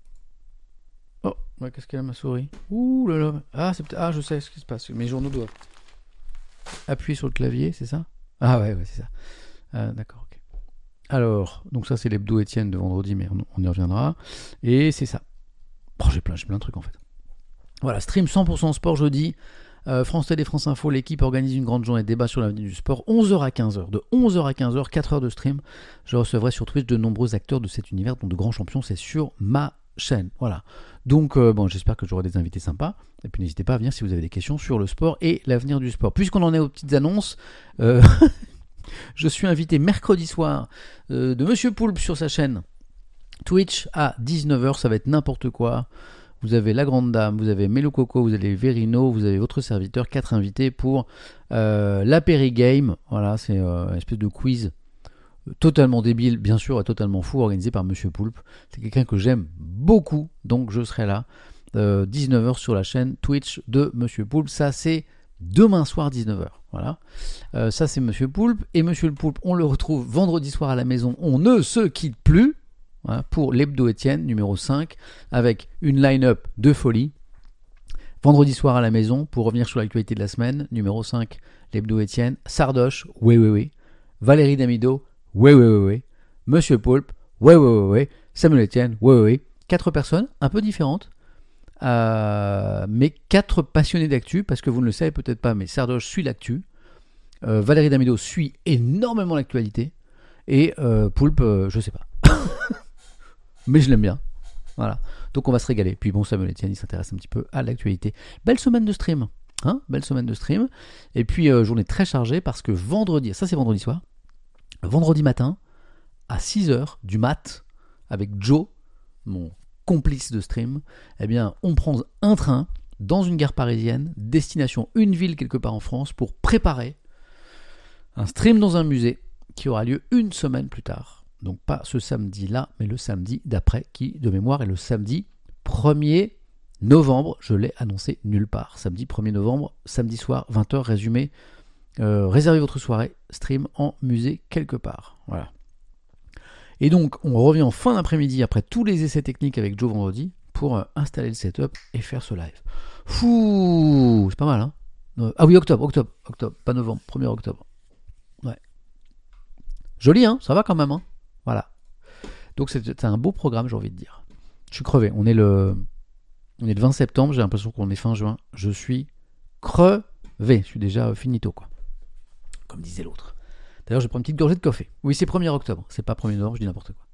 Oh, ouais, qu'est-ce qu'elle a ma souris? Ouh là là. Ah, c'est peut-être. Ah, je sais ce qui se passe. Mes journaux doivent appuyer sur le clavier, c'est ça? Ah ouais, ouais, c'est ça. Euh, d'accord, ok. Alors, donc ça c'est l'hebdo Étienne de vendredi, mais on, on y reviendra. Et c'est ça. Oh, j'ai plein, j'ai plein de trucs en fait. Voilà, stream cent pour cent sport jeudi. Euh, France Télé, France Info, l'équipe organise une grande journée de débat sur l'avenir du sport. onze heures à quinze heures. De onze heures à quinze heures, quatre heures de stream. Je recevrai sur Twitch de nombreux acteurs de cet univers, dont de grands champions. C'est sur ma chaîne. Voilà. Donc, euh, bon, j'espère que j'aurai des invités sympas. Et puis, n'hésitez pas à venir si vous avez des questions sur le sport et l'avenir du sport. Puisqu'on en est aux petites annonces, euh, je suis invité mercredi soir euh, de Monsieur Poulpe sur sa chaîne Twitch à dix-neuf heures. Ça va être n'importe quoi. Vous avez la grande dame, vous avez Melo Coco, vous avez Verino, vous avez votre serviteur, quatre invités pour euh, la Périgame. Voilà, c'est euh, une espèce de quiz totalement débile, bien sûr, et totalement fou, organisé par Monsieur Poulpe. C'est quelqu'un que j'aime beaucoup, donc je serai là. Euh, dix-neuf heures sur la chaîne Twitch de Monsieur Poulpe. Ça, c'est demain soir, dix-neuf heures. Voilà. Euh, ça, c'est Monsieur Poulpe. Et Monsieur le Poulpe, on le retrouve vendredi soir à la maison. On ne se quitte plus. Voilà, pour l'hebdo Étienne, numéro cinq, avec une line-up de folie. Vendredi soir à la maison, pour revenir sur l'actualité de la semaine, numéro cinq, l'hebdo Étienne, Sardoche, oui, oui, oui, Valérie Damido, oui, oui, oui, oui, Monsieur Poulpe, oui, oui, oui, oui, Samuel Etienne, oui, oui, oui. Quatre personnes, un peu différentes, euh, mais quatre passionnés d'actu, parce que vous ne le savez peut-être pas, mais Sardoche suit l'actu, euh, Valérie Damido suit énormément l'actualité, et euh, Poulpe, euh, je sais pas. Mais je l'aime bien. Voilà. Donc on va se régaler. Puis bon, Samuel Etienne, il s'intéresse un petit peu à l'actualité. Belle semaine de stream. Hein, belle semaine de stream. Et puis euh, journée très chargée parce que vendredi, ça c'est vendredi soir, vendredi matin, à six heures du mat, avec Joe, mon complice de stream, eh bien on prend un train dans une gare parisienne, destination une ville quelque part en France, pour préparer un stream dans un musée qui aura lieu une semaine plus tard. Donc pas ce samedi-là, mais le samedi d'après, qui, de mémoire, est le samedi premier novembre. Je l'ai annoncé nulle part. Samedi premier novembre, samedi soir, vingt heures, résumé. Euh, réservez votre soirée, stream en musée quelque part. Voilà. Et donc, on revient en fin d'après-midi, après tous les essais techniques avec Joe vendredi, pour euh, installer le setup et faire ce live. Fouh, c'est pas mal, hein. euh, Ah oui, octobre, octobre, octobre, pas novembre, premier octobre. Ouais. Joli, hein, ça va quand même, hein. Voilà. Donc c'est, c'est un beau programme, j'ai envie de dire. Je suis crevé. On est le, on est le vingt septembre, j'ai l'impression qu'on est fin juin. Je suis crevé. Je suis déjà finito, quoi. Comme disait l'autre. D'ailleurs, je prends une petite gorgée de café. Oui, c'est premier octobre. C'est pas premier novembre, je dis n'importe quoi.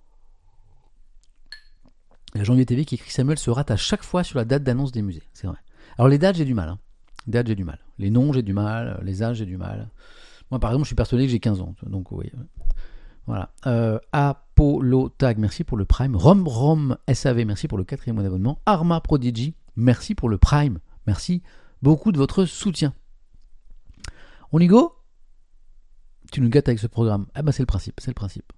La Janvier T V qui écrit Samuel se rate à chaque fois sur la date d'annonce des musées. C'est vrai. Alors les dates, j'ai du mal. Hein. Les dates, j'ai du mal. Les noms, j'ai du mal. Les âges, j'ai du mal. Moi, par exemple, je suis persuadé que j'ai quinze ans. Donc, oui. Voilà. Euh, Apollo Tag, merci pour le Prime. Rom Rom S A V, merci pour le quatrième mois d'abonnement. Arma Prodigy, merci pour le Prime. Merci beaucoup de votre soutien. On y go? Tu nous gâtes avec ce programme. Ah bah c'est le principe, c'est le principe.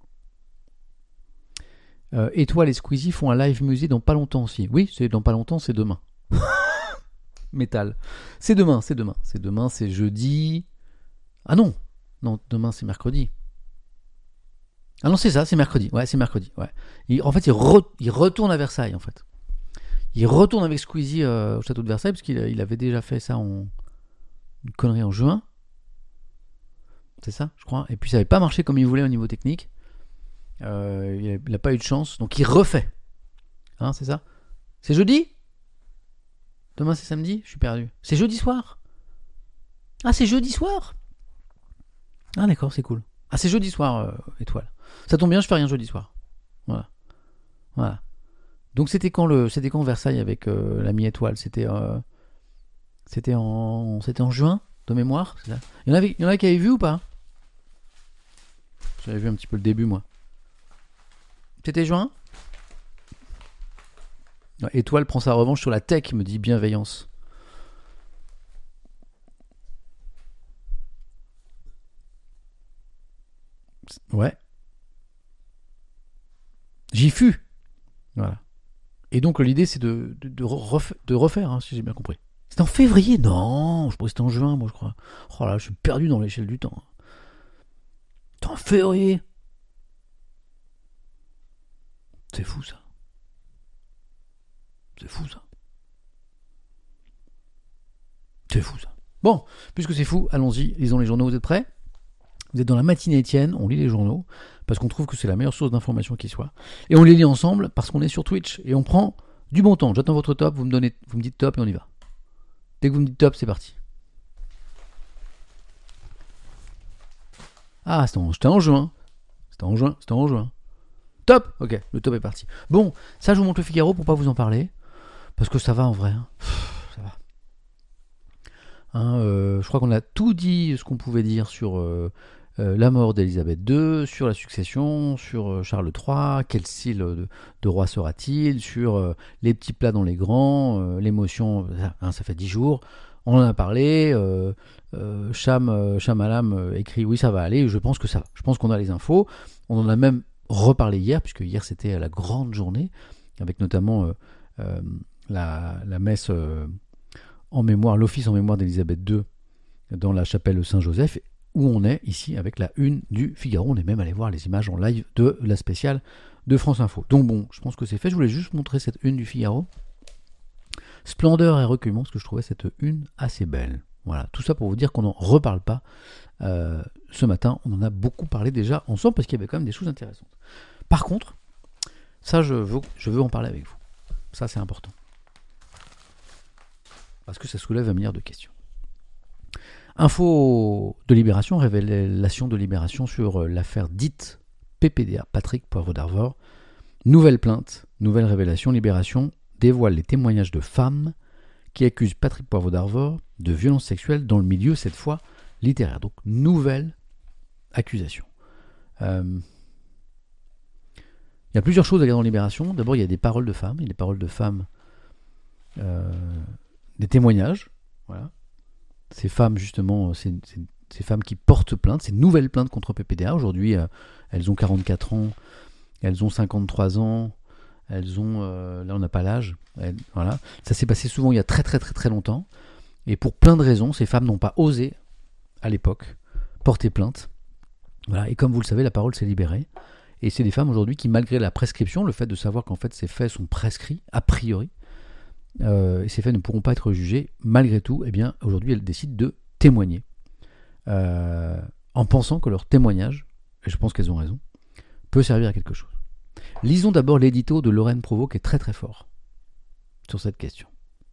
Euh, Étoile et Squeezie font un live musée dans pas longtemps aussi. Oui, c'est dans pas longtemps, c'est demain. Métal. C'est demain, c'est demain. C'est demain, c'est jeudi. Ah non, non, demain c'est mercredi. Ah non, c'est ça, c'est mercredi. Ouais, c'est mercredi. Ouais. Il, en fait, il, re, il retourne à Versailles, en fait. Il retourne avec Squeezie euh, au château de Versailles, parce qu'il il avait déjà fait ça en... une connerie en juin. C'est ça, je crois. Et puis ça n'avait pas marché comme il voulait au niveau technique. Euh, il n'a pas eu de chance, donc il refait. Hein, c'est ça? C'est jeudi? Demain, c'est samedi? Je suis perdu. C'est jeudi soir? Ah, c'est jeudi soir? Ah, d'accord, c'est cool. Ah, c'est jeudi soir, euh, Étoile. Ça tombe bien, je fais rien jeudi soir. Voilà. Voilà. Donc c'était quand le, c'était quand Versailles avec euh, l'ami Étoile? C'était, euh, c'était en, c'était en juin de mémoire. C'est ça. Il y en avait, il y en a qui avaient vu ou pas? J'avais vu un petit peu le début moi. C'était juin. Étoile prend sa revanche sur la tech, me dit Bienveillance. Ouais. J'y fus. Voilà. Et donc l'idée c'est de, de, de, refaire, de refaire hein, si j'ai bien compris. C'était en février? Non, je crois que c'était en juin, moi je crois. Oh là, je suis perdu dans l'échelle du temps. C'était en février. C'est fou ça. C'est fou ça. C'est fou ça. Bon, puisque c'est fou, allons-y, lisons les journaux, vous êtes prêts? Vous êtes dans la matinée Étienne, on lit les journaux, parce qu'on trouve que c'est la meilleure source d'information qui soit. Et on les lit ensemble parce qu'on est sur Twitch, et on prend du bon temps. J'attends votre top, vous me, donnez, vous me dites top et on y va. Dès que vous me dites top, c'est parti. Ah, c'était en, c'était en juin. C'était en juin, c'était en juin. Top. Ok, le top est parti. Bon, ça je vous montre le Figaro pour pas vous en parler, parce que ça va en vrai. Hein. Pff, ça va. Hein, euh, je crois qu'on a tout dit ce qu'on pouvait dire sur euh, euh, la mort d'Élisabeth deux, sur la succession, sur euh, Charles trois, quel style de, de roi sera-t-il, sur euh, les petits plats dans les grands, euh, l'émotion, hein, ça fait dix jours, on en a parlé, euh, euh, Cham, euh, Chamalam euh, écrit oui ça va aller, je pense que ça va, je pense qu'on a les infos, on en a même reparlé hier, puisque hier c'était la grande journée, avec notamment euh, euh, la, la messe... Euh, en mémoire, l'office en mémoire d'Élisabeth deux dans la chapelle Saint-Joseph, où on est ici avec la une du Figaro. On est même allé voir les images en live de la spéciale de France Info. Donc bon, je pense que c'est fait. Je voulais juste montrer cette une du Figaro. Splendeur et recueillement, parce que je trouvais cette une assez belle. Voilà, tout ça pour vous dire qu'on n'en reparle pas. Euh, ce matin, on en a beaucoup parlé déjà ensemble, parce qu'il y avait quand même des choses intéressantes. Par contre, ça, je veux, je veux en parler avec vous. Ça, c'est important. Parce que ça soulève un milliard de questions. Info de Libération, révélation de Libération sur l'affaire dite P P D A, Patrick Poivre d'Arvor. Nouvelle plainte, nouvelle révélation, Libération dévoile les témoignages de femmes qui accusent Patrick Poivre d'Arvor de violences sexuelles dans le milieu, cette fois, littéraire. Donc, nouvelle accusation. Euh, il y a plusieurs choses à dire dans Libération. D'abord, il y a des paroles de femmes, il y a des paroles de femmes... Euh, des témoignages, voilà. Ces femmes, justement, ces, ces, ces femmes qui portent plainte, ces nouvelles plaintes contre P P D A. Aujourd'hui, euh, elles ont quarante-quatre ans, elles ont cinquante-trois ans, elles ont... Euh, là, on n'a pas l'âge. Elles, voilà. Ça s'est passé souvent il y a très très très très longtemps. Et pour plein de raisons, ces femmes n'ont pas osé, à l'époque, porter plainte. Voilà. Et comme vous le savez, la parole s'est libérée. Et c'est des femmes aujourd'hui qui, malgré la prescription, le fait de savoir qu'en fait ces faits sont prescrits, a priori, Euh, et ces faits ne pourront pas être jugés, malgré tout, eh bien, aujourd'hui, elles décident de témoigner, euh, en pensant que leur témoignage, et je pense qu'elles ont raison, peut servir à quelque chose. Lisons d'abord l'édito de Lorraine Provost, qui est très très fort sur cette question.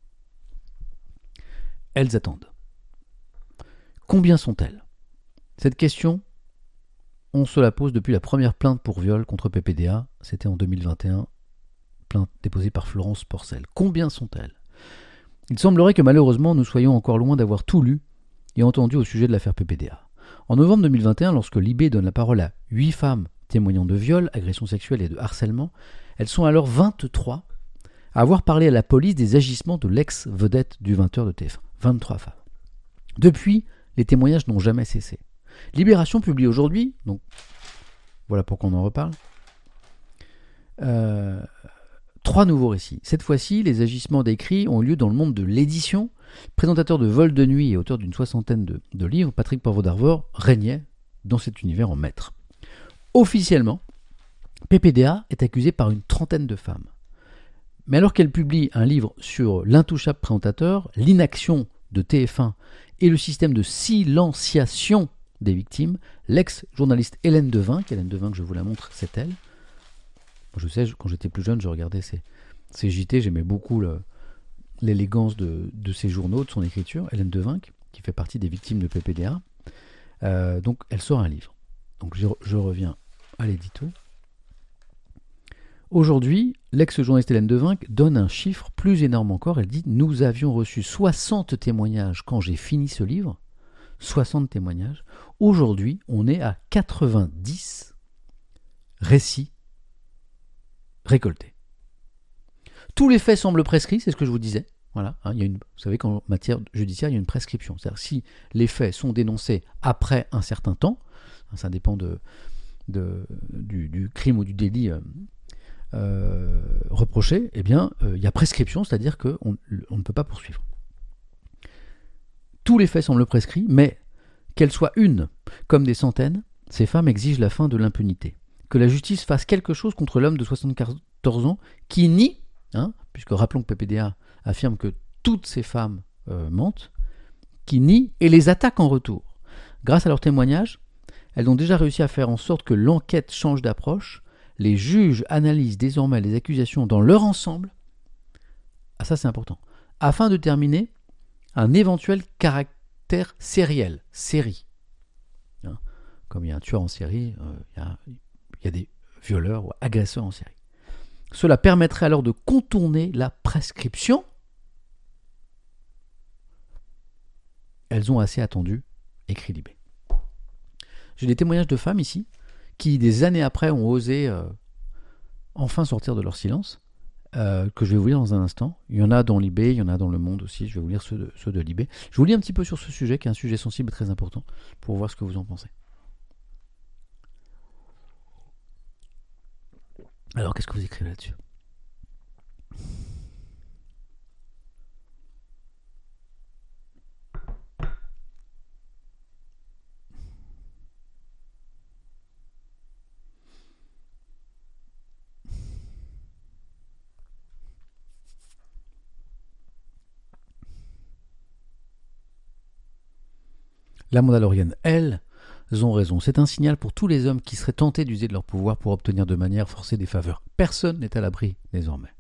Elles attendent. Combien sont-elles? Cette question, on se la pose depuis la première plainte pour viol contre P P D A, c'était en deux mille vingt et un, plainte déposée par Florence Porcel. Combien sont-elles? Il semblerait que malheureusement nous soyons encore loin d'avoir tout lu et entendu au sujet de l'affaire P P D A. En novembre deux mille vingt et un, lorsque Libé donne la parole à huit femmes témoignant de viol, agressions sexuelles et de harcèlement, elles sont alors vingt-trois à avoir parlé à la police des agissements de l'ex-vedette du vingt heures de T F un. vingt-trois femmes. Depuis, les témoignages n'ont jamais cessé. Libération publie aujourd'hui, donc voilà pourquoi on en reparle, euh, trois nouveaux récits. Cette fois-ci, les agissements décrits ont lieu dans le monde de l'édition. Présentateur de Vol de nuit et auteur d'une soixantaine de, de livres, Patrick Poivre d'Arvor régnait dans cet univers en maître. Officiellement, P P D A est accusé par une trentaine de femmes. Mais alors qu'elle publie un livre sur l'intouchable présentateur, l'inaction de T F un et le système de silenciation des victimes, l'ex-journaliste Hélène Devin, Hélène Devin que je vous la montre, c'est elle. Je sais, quand j'étais plus jeune, je regardais ces, ces J T, j'aimais beaucoup le, l'élégance de, de ses journaux, de son écriture. Hélène Devin, qui fait partie des victimes de P P D A. Euh, donc, elle sort un livre. Donc, je, je reviens à l'édito. Aujourd'hui, l'ex-journaliste Hélène Devin donne un chiffre plus énorme encore. Elle dit « Nous avions reçu soixante témoignages quand j'ai fini ce livre. soixante témoignages. Aujourd'hui, on est à quatre-vingt-dix récits récoltés. Tous les faits semblent prescrits, c'est ce que je vous disais. Voilà, hein, il y a une, vous savez qu'en matière judiciaire, il y a une prescription. C'est-à-dire si les faits sont dénoncés après un certain temps, ça dépend de, de, du, du crime ou du délit euh, euh, reproché, eh bien, il euh, y a prescription, c'est-à-dire qu'on on ne peut pas poursuivre. Tous les faits semblent prescrits, mais qu'elles soient une comme des centaines, ces femmes exigent la fin de l'impunité. Que la justice fasse quelque chose contre l'homme de soixante-quatorze ans qui nie, hein, puisque rappelons que P P D A affirme que toutes ces femmes euh, mentent, qui nient et les attaquent en retour. Grâce à leurs témoignages, elles ont déjà réussi à faire en sorte que l'enquête change d'approche. Les juges analysent désormais les accusations dans leur ensemble, ah ça c'est important, afin de déterminer un éventuel caractère sériel, série. Hein, comme il y a un tueur en série, euh, il, y a, il y a des violeurs ou agresseurs en série. Cela permettrait alors de contourner la prescription. Elles ont assez attendu, écrit Libé. J'ai des témoignages de femmes ici qui, des années après, ont osé euh, enfin sortir de leur silence, euh, que je vais vous lire dans un instant. Il y en a dans Libé, il y en a dans Le Monde aussi, je vais vous lire ceux de, ceux de Libé. Je vous lis un petit peu sur ce sujet, qui est un sujet sensible et très important, pour voir ce que vous en pensez. Alors, qu'est-ce que vous écrivez là-dessus ? La Mandalorienne, elles ont raison. C'est un signal pour tous les hommes qui seraient tentés d'user de leur pouvoir pour obtenir de manière forcée des faveurs. Personne n'est à l'abri désormais.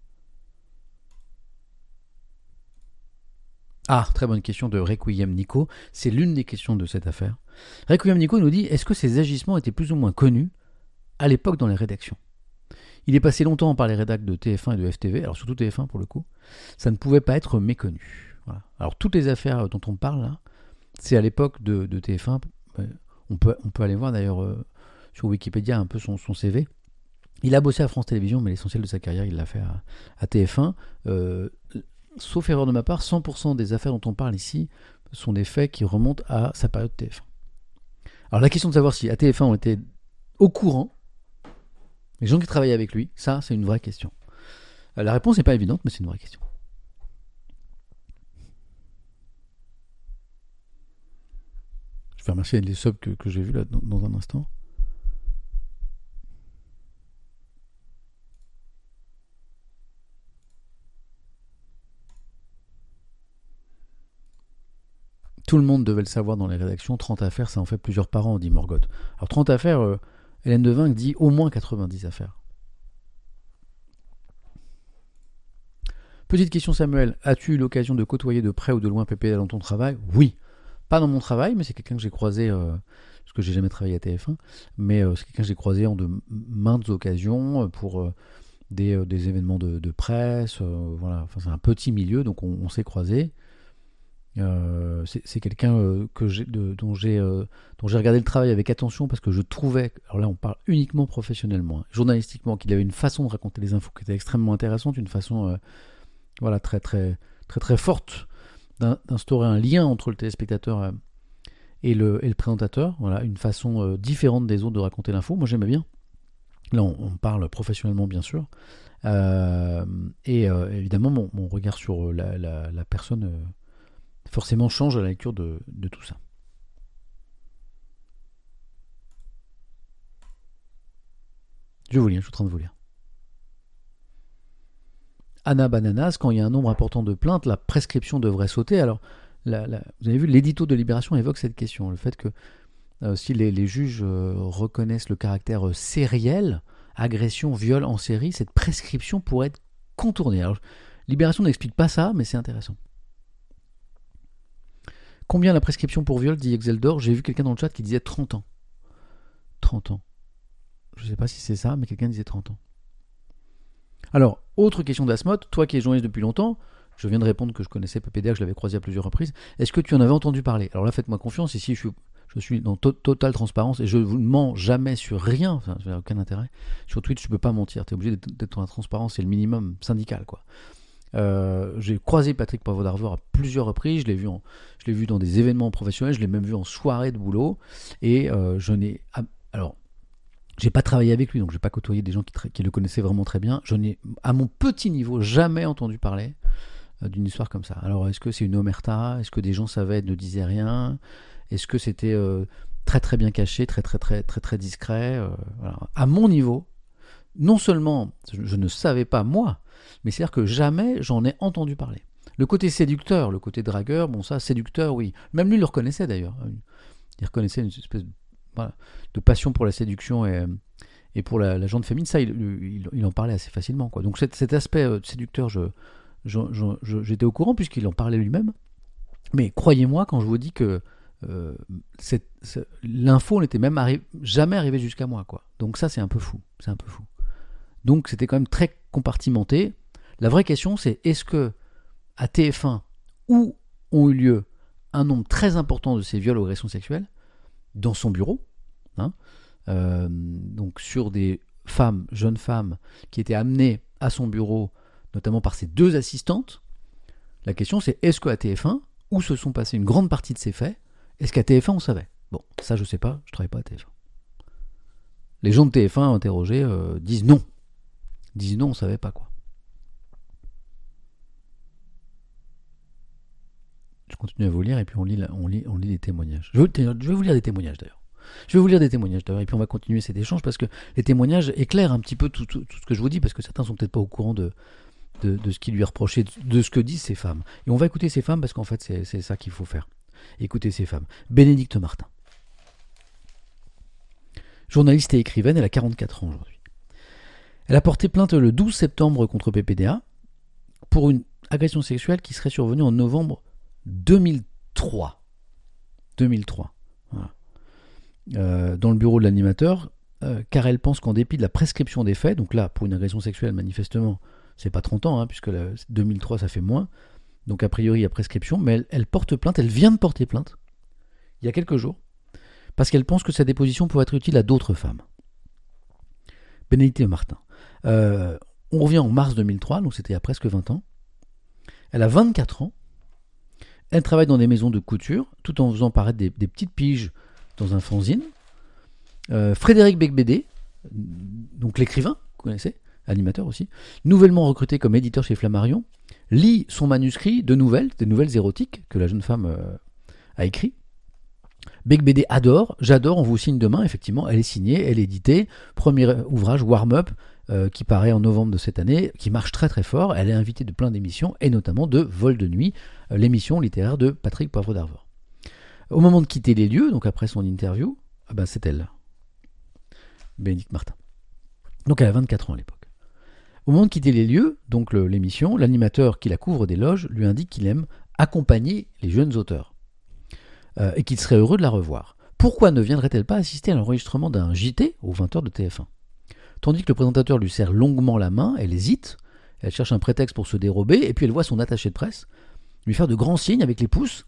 Ah, très bonne question de Requiem Nico. C'est l'une des questions de cette affaire. Requiem Nico nous dit, est-ce que ces agissements étaient plus ou moins connus à l'époque dans les rédactions ? Il est passé longtemps par les rédacs de T F un et de F T V, alors surtout T F un pour le coup. Ça ne pouvait pas être méconnu. Voilà. Alors toutes les affaires dont on parle là, c'est à l'époque de, de T F un. On peut, on peut aller voir d'ailleurs euh, sur Wikipédia un peu son, son C V. Il a bossé à France Télévisions, mais l'essentiel de sa carrière, il l'a fait à, à T F un. Euh, sauf erreur de ma part, cent pour cent des affaires dont on parle ici sont des faits qui remontent à sa période T F un. Alors la question de savoir si à T F un on était au courant, les gens qui travaillaient avec lui, ça c'est une vraie question. La réponse n'est pas évidente, mais c'est une vraie question. Je vais remercier les subs que, que j'ai vus là dans, dans un instant. Tout le monde devait le savoir dans les rédactions. trente affaires, ça en fait plusieurs par an, dit Morgoth. Alors trente affaires, euh, Hélène Devinck dit au moins quatre-vingt-dix affaires. Petite question Samuel, as-tu eu l'occasion de côtoyer de près ou de loin P P D A dans ton travail ? Oui. Pas dans mon travail, mais c'est quelqu'un que j'ai croisé, euh, parce que j'ai jamais travaillé à T F un, mais euh, c'est quelqu'un que j'ai croisé en de maintes occasions pour euh, des, euh, des événements de, de presse. Euh, voilà. Enfin, c'est un petit milieu, donc on, on s'est croisés. Euh, c'est, c'est quelqu'un euh, que j'ai, de, dont, j'ai, euh, dont j'ai regardé le travail avec attention parce que je trouvais, alors là on parle uniquement professionnellement, hein, journalistiquement, qu'il avait une façon de raconter les infos qui était extrêmement intéressante, une façon euh, voilà, très, très, très, très forte d'instaurer un lien entre le téléspectateur et le, et le présentateur, voilà, une façon euh, différente des autres de raconter l'info. Moi j'aimais bien. Là on, on parle professionnellement bien sûr, euh, et euh, évidemment mon, mon regard sur la, la, la personne euh, forcément change à la lecture de, de tout ça. Je vous lis, je suis en train de vous lire. Anna Bananas, quand il y a un nombre important de plaintes, la prescription devrait sauter. Alors, la, la, vous avez vu, l'édito de Libération évoque cette question, le fait que euh, si les, les juges euh, reconnaissent le caractère euh, sériel, agression, viol en série, cette prescription pourrait être contournée. Alors, Libération n'explique pas ça, mais c'est intéressant. Combien la prescription pour viol, dit Exeldor ? J'ai vu quelqu'un dans le chat qui disait trente ans. trente ans. Je ne sais pas si c'est ça, mais quelqu'un disait trente ans. Alors, autre question d'Asmoth, toi qui es journaliste depuis longtemps, je viens de répondre que je connaissais P P D A, que je l'avais croisé à plusieurs reprises. Est-ce que tu en avais entendu parler ? Alors là, faites-moi confiance, ici je suis, je suis dans to- totale transparence et je ne vous mens jamais sur rien, enfin, ça n'a aucun intérêt. Sur Twitch, tu ne peux pas mentir, tu es obligé d'être, d'être dans la transparence, c'est le minimum syndical, quoi. Euh, j'ai croisé Patrick Poivre d'Arvor à plusieurs reprises, je l'ai vu, en, je l'ai vu dans des événements professionnels, je l'ai même vu en soirée de boulot, et euh, je n'ai... Alors, J'ai pas travaillé avec lui, donc j'ai pas côtoyé des gens qui, tra- qui le connaissaient vraiment très bien. Je n'ai, à mon petit niveau, jamais entendu parler euh, d'une histoire comme ça. Alors, est-ce que c'est une omerta? Est-ce que des gens savaient, ne disaient rien? Est-ce que c'était euh, très très bien caché, très très très très très discret? euh, voilà. À mon niveau, non seulement je, je ne savais pas moi, mais c'est-à-dire que jamais j'en ai entendu parler. Le côté séducteur, le côté dragueur, bon ça, séducteur, oui. Même lui le reconnaissait d'ailleurs. Il reconnaissait une espèce de, voilà, de passion pour la séduction et, et pour la, la jante féminine. Ça, il, il, il en parlait assez facilement, quoi. Donc cet, cet aspect euh, séducteur, je, je, je, je, j'étais au courant puisqu'il en parlait lui-même. Mais croyez-moi quand je vous dis que euh, cette, cette, l'info n'était même arri- jamais arrivée jusqu'à moi, quoi. Donc ça, c'est un peu fou. C'est un peu fou. Donc c'était quand même très compartimenté. La vraie question, c'est est-ce que à T F un, où ont eu lieu un nombre très important de ces viols ou agressions sexuelles, dans son bureau, hein, euh, donc sur des femmes, jeunes femmes, qui étaient amenées à son bureau, notamment par ses deux assistantes, la question c'est est-ce qu'à T F un, où se sont passées une grande partie de ces faits, est-ce qu'à T F un on savait? Bon, ça je sais pas, je travaille pas à T F un. Les gens de T F un interrogés euh, disent non. Disent non, on savait pas quoi. Je continue à vous lire et puis on lit, on lit, on lit des témoignages. Je vais, je vais vous lire des témoignages d'ailleurs. Je vais vous lire des témoignages d'ailleurs et puis on va continuer cet échange parce que les témoignages éclairent un petit peu tout, tout, tout ce que je vous dis parce que certains sont peut-être pas au courant de, de, de ce qui lui est reproché, de ce que disent ces femmes. Et on va écouter ces femmes parce qu'en fait c'est, c'est ça qu'il faut faire. Écoutez ces femmes. Bénédicte Martin. Journaliste et écrivaine, elle a quarante-quatre ans aujourd'hui. Elle a porté plainte le douze septembre contre P P D A pour une agression sexuelle qui serait survenue en novembre deux mille trois. deux mille trois. Voilà. Euh, dans le bureau de l'animateur, euh, car elle pense qu'en dépit de la prescription des faits, donc là, pour une agression sexuelle, manifestement, c'est pas trente ans, hein, puisque la, deux mille trois, ça fait moins, donc a priori, il y a prescription, mais elle, elle porte plainte, elle vient de porter plainte, il y a quelques jours, parce qu'elle pense que sa déposition pourrait être utile à d'autres femmes. Bénédicte Martin. Euh, on revient en mars deux mille trois, donc c'était il y a presque vingt ans. Elle a vingt-quatre ans. Elle travaille dans des maisons de couture, tout en faisant paraître des, des petites piges dans un fanzine. Euh, Frédéric Becbédé, donc l'écrivain, vous connaissez, animateur aussi, nouvellement recruté comme éditeur chez Flammarion, lit son manuscrit de nouvelles, des nouvelles érotiques que la jeune femme euh, a écrit. Becbédé adore, j'adore, on vous signe demain, effectivement, elle est signée, elle est éditée, premier ouvrage, Warm Up, euh, qui paraît en novembre de cette année, qui marche très très fort, elle est invitée de plein d'émissions, et notamment de Vol de nuit, euh, l'émission littéraire de Patrick Poivre d'Arvor. Au moment de quitter les lieux, donc après son interview, ah ben c'est elle, Bénédicte Martin. Donc elle a vingt-quatre ans à l'époque. Au moment de quitter les lieux, donc le, l'émission, l'animateur qui la couvre des loges lui indique qu'il aime accompagner les jeunes auteurs. Euh, et qu'il serait heureux de la revoir. Pourquoi ne viendrait-elle pas assister à l'enregistrement d'un J T aux vingt heures de T F un? Tandis que le présentateur lui serre longuement la main, elle hésite, elle cherche un prétexte pour se dérober, et puis elle voit son attaché de presse lui faire de grands signes avec les pouces,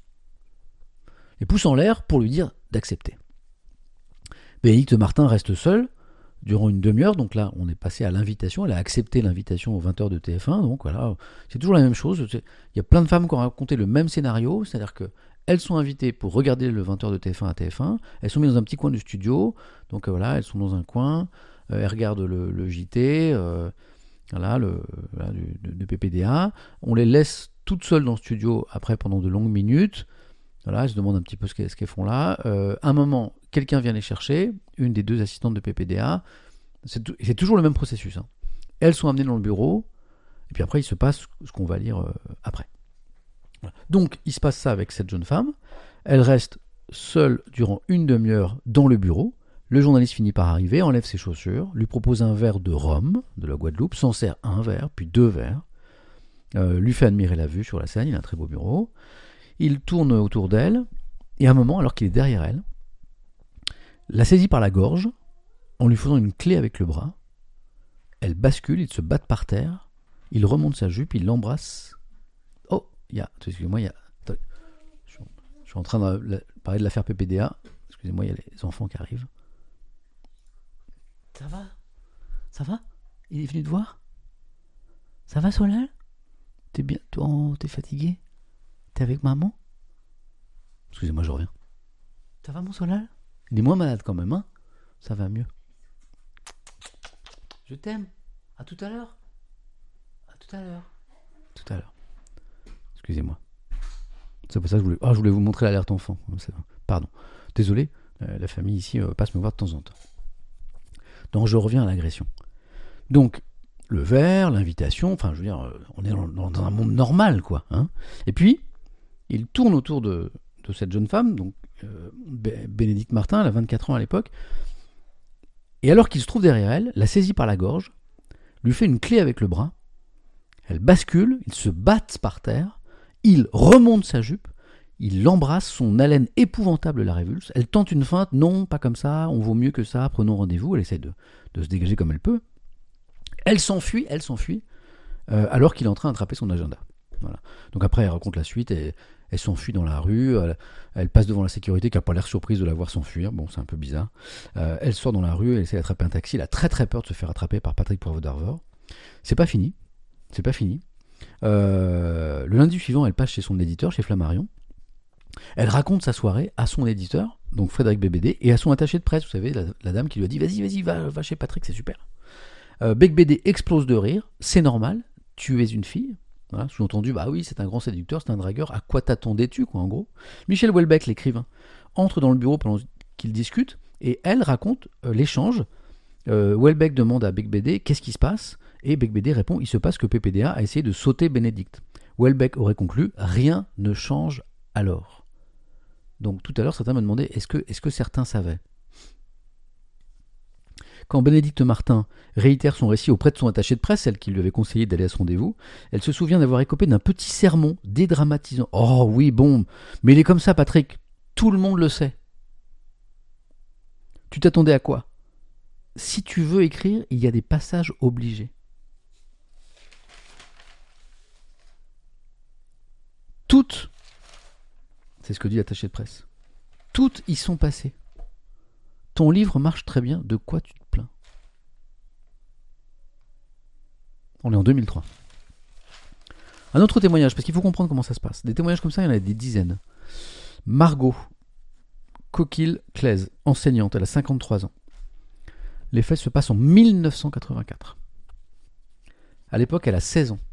les pouces en l'air pour lui dire d'accepter. Bénédicte Martin reste seule durant une demi-heure, donc là on est passé à l'invitation, elle a accepté l'invitation aux vingt heures de T F un, donc voilà, c'est toujours la même chose, il y a plein de femmes qui ont raconté le même scénario, c'est-à-dire que elles sont invitées pour regarder le vingt heures de T F un à T F un. Elles sont mises dans un petit coin du studio. Donc euh, voilà, elles sont dans un coin. Euh, elles regardent le, le J T euh, voilà, le, voilà, du, de, de P P D A. On les laisse toutes seules dans le studio après pendant de longues minutes. Voilà, elles se demandent un petit peu ce qu'elles, ce qu'elles font là. Euh, à un moment, quelqu'un vient les chercher. Une des deux assistantes de P P D A. C'est, t- c'est toujours le même processus. Hein. Elles sont amenées dans le bureau. Et puis après, il se passe ce qu'on va lire euh, après. Donc, il se passe ça avec cette jeune femme. Elle reste seule durant une demi-heure dans le bureau. Le journaliste finit par arriver, enlève ses chaussures, lui propose un verre de rhum de la Guadeloupe, s'en sert un verre, puis deux verres, euh, lui fait admirer la vue sur la Seine, il a un très beau bureau. Il tourne autour d'elle, et à un moment, alors qu'il est derrière elle, la saisit par la gorge, en lui faisant une clé avec le bras. Elle bascule, ils se battent par terre, il remonte sa jupe, il l'embrasse. Il y a, excusez-moi, il y a, attends, je, suis, je suis en train de la, parler de l'affaire P P D A. Excusez-moi, il y a les enfants qui arrivent. Ça va? Ça va? Il est venu te voir? Ça va, Solal? T'es bien? Oh, t'es fatigué? T'es avec maman? Excusez-moi, je reviens. Ça va, mon Solal? Il est moins malade quand même, hein? Ça va mieux. Je t'aime. À tout à l'heure. À tout à l'heure. Tout à l'heure. Excusez-moi. C'est pour ça que je voulais, ah, je voulais vous montrer l'alerte enfant. Pardon. Désolé, euh, la famille ici euh, passe me voir de temps en temps. Donc je reviens à l'agression. Donc, le verre, l'invitation, enfin je veux dire, euh, on est dans, dans, dans un monde normal, quoi. Hein. Et puis, il tourne autour de, de cette jeune femme, donc euh, Bénédicte Martin, elle a vingt-quatre ans à l'époque, et alors qu'il se trouve derrière elle, la saisit par la gorge, lui fait une clé avec le bras, elle bascule, ils se battent par terre, il remonte sa jupe, il l'embrasse, son haleine épouvantable la révulse, elle tente une feinte, non, pas comme ça, on vaut mieux que ça, prenons rendez-vous, elle essaie de, de se dégager comme elle peut, elle s'enfuit, elle s'enfuit, euh, alors qu'il est en train d'attraper son agenda. Voilà. Donc après, elle raconte la suite, et elle s'enfuit dans la rue, elle, elle passe devant la sécurité qui n'a pas l'air surprise de la voir s'enfuir, bon c'est un peu bizarre, euh, elle sort dans la rue, elle essaie d'attraper un taxi, elle a très très peur de se faire attraper par Patrick Poivre d'Arvor. C'est pas fini, c'est pas fini. Euh, le lundi suivant, elle passe chez son éditeur, chez Flammarion, elle raconte sa soirée à son éditeur, donc Frédéric Beigbeder, et à son attaché de presse, vous savez, la, la dame qui lui a dit « Vas-y, vas-y, va, va chez Patrick, c'est super ». Euh, Beigbeder explose de rire, c'est normal, tu es une fille. Voilà, sous-entendu, bah oui, c'est un grand séducteur, c'est un dragueur, à quoi t'attendais-tu, quoi, en gros. Michel Houellebecq, l'écrivain, entre dans le bureau pendant qu'ils discutent, et elle raconte euh, l'échange. Euh, Houellebecq demande à Beigbeder qu'est-ce qui se passe, et Beigbeder répond, il se passe que P P D A a essayé de sauter Bénédicte. Houellebecq aurait conclu, rien ne change alors. Donc tout à l'heure, certains me demandaient, est-ce que, est-ce que certains savaient ? Quand Bénédicte Martin réitère son récit auprès de son attaché de presse, celle qui lui avait conseillé d'aller à ce rendez-vous, elle se souvient d'avoir écopé d'un petit sermon dédramatisant. « Oh oui, bon, mais il est comme ça, Patrick, tout le monde le sait. Tu t'attendais à quoi ? Si tu veux écrire, il y a des passages obligés. » Toutes, c'est ce que dit l'attaché de presse, toutes y sont passées. Ton livre marche très bien, de quoi tu te plains ? On est en deux mille trois. Un autre témoignage, parce qu'il faut comprendre comment ça se passe. Des témoignages comme ça, il y en a des dizaines. Margot Coquille-Claise, enseignante, elle a cinquante-trois ans. Les faits se passent en mille neuf cent quatre-vingt-quatre. À l'époque, elle a seize ans.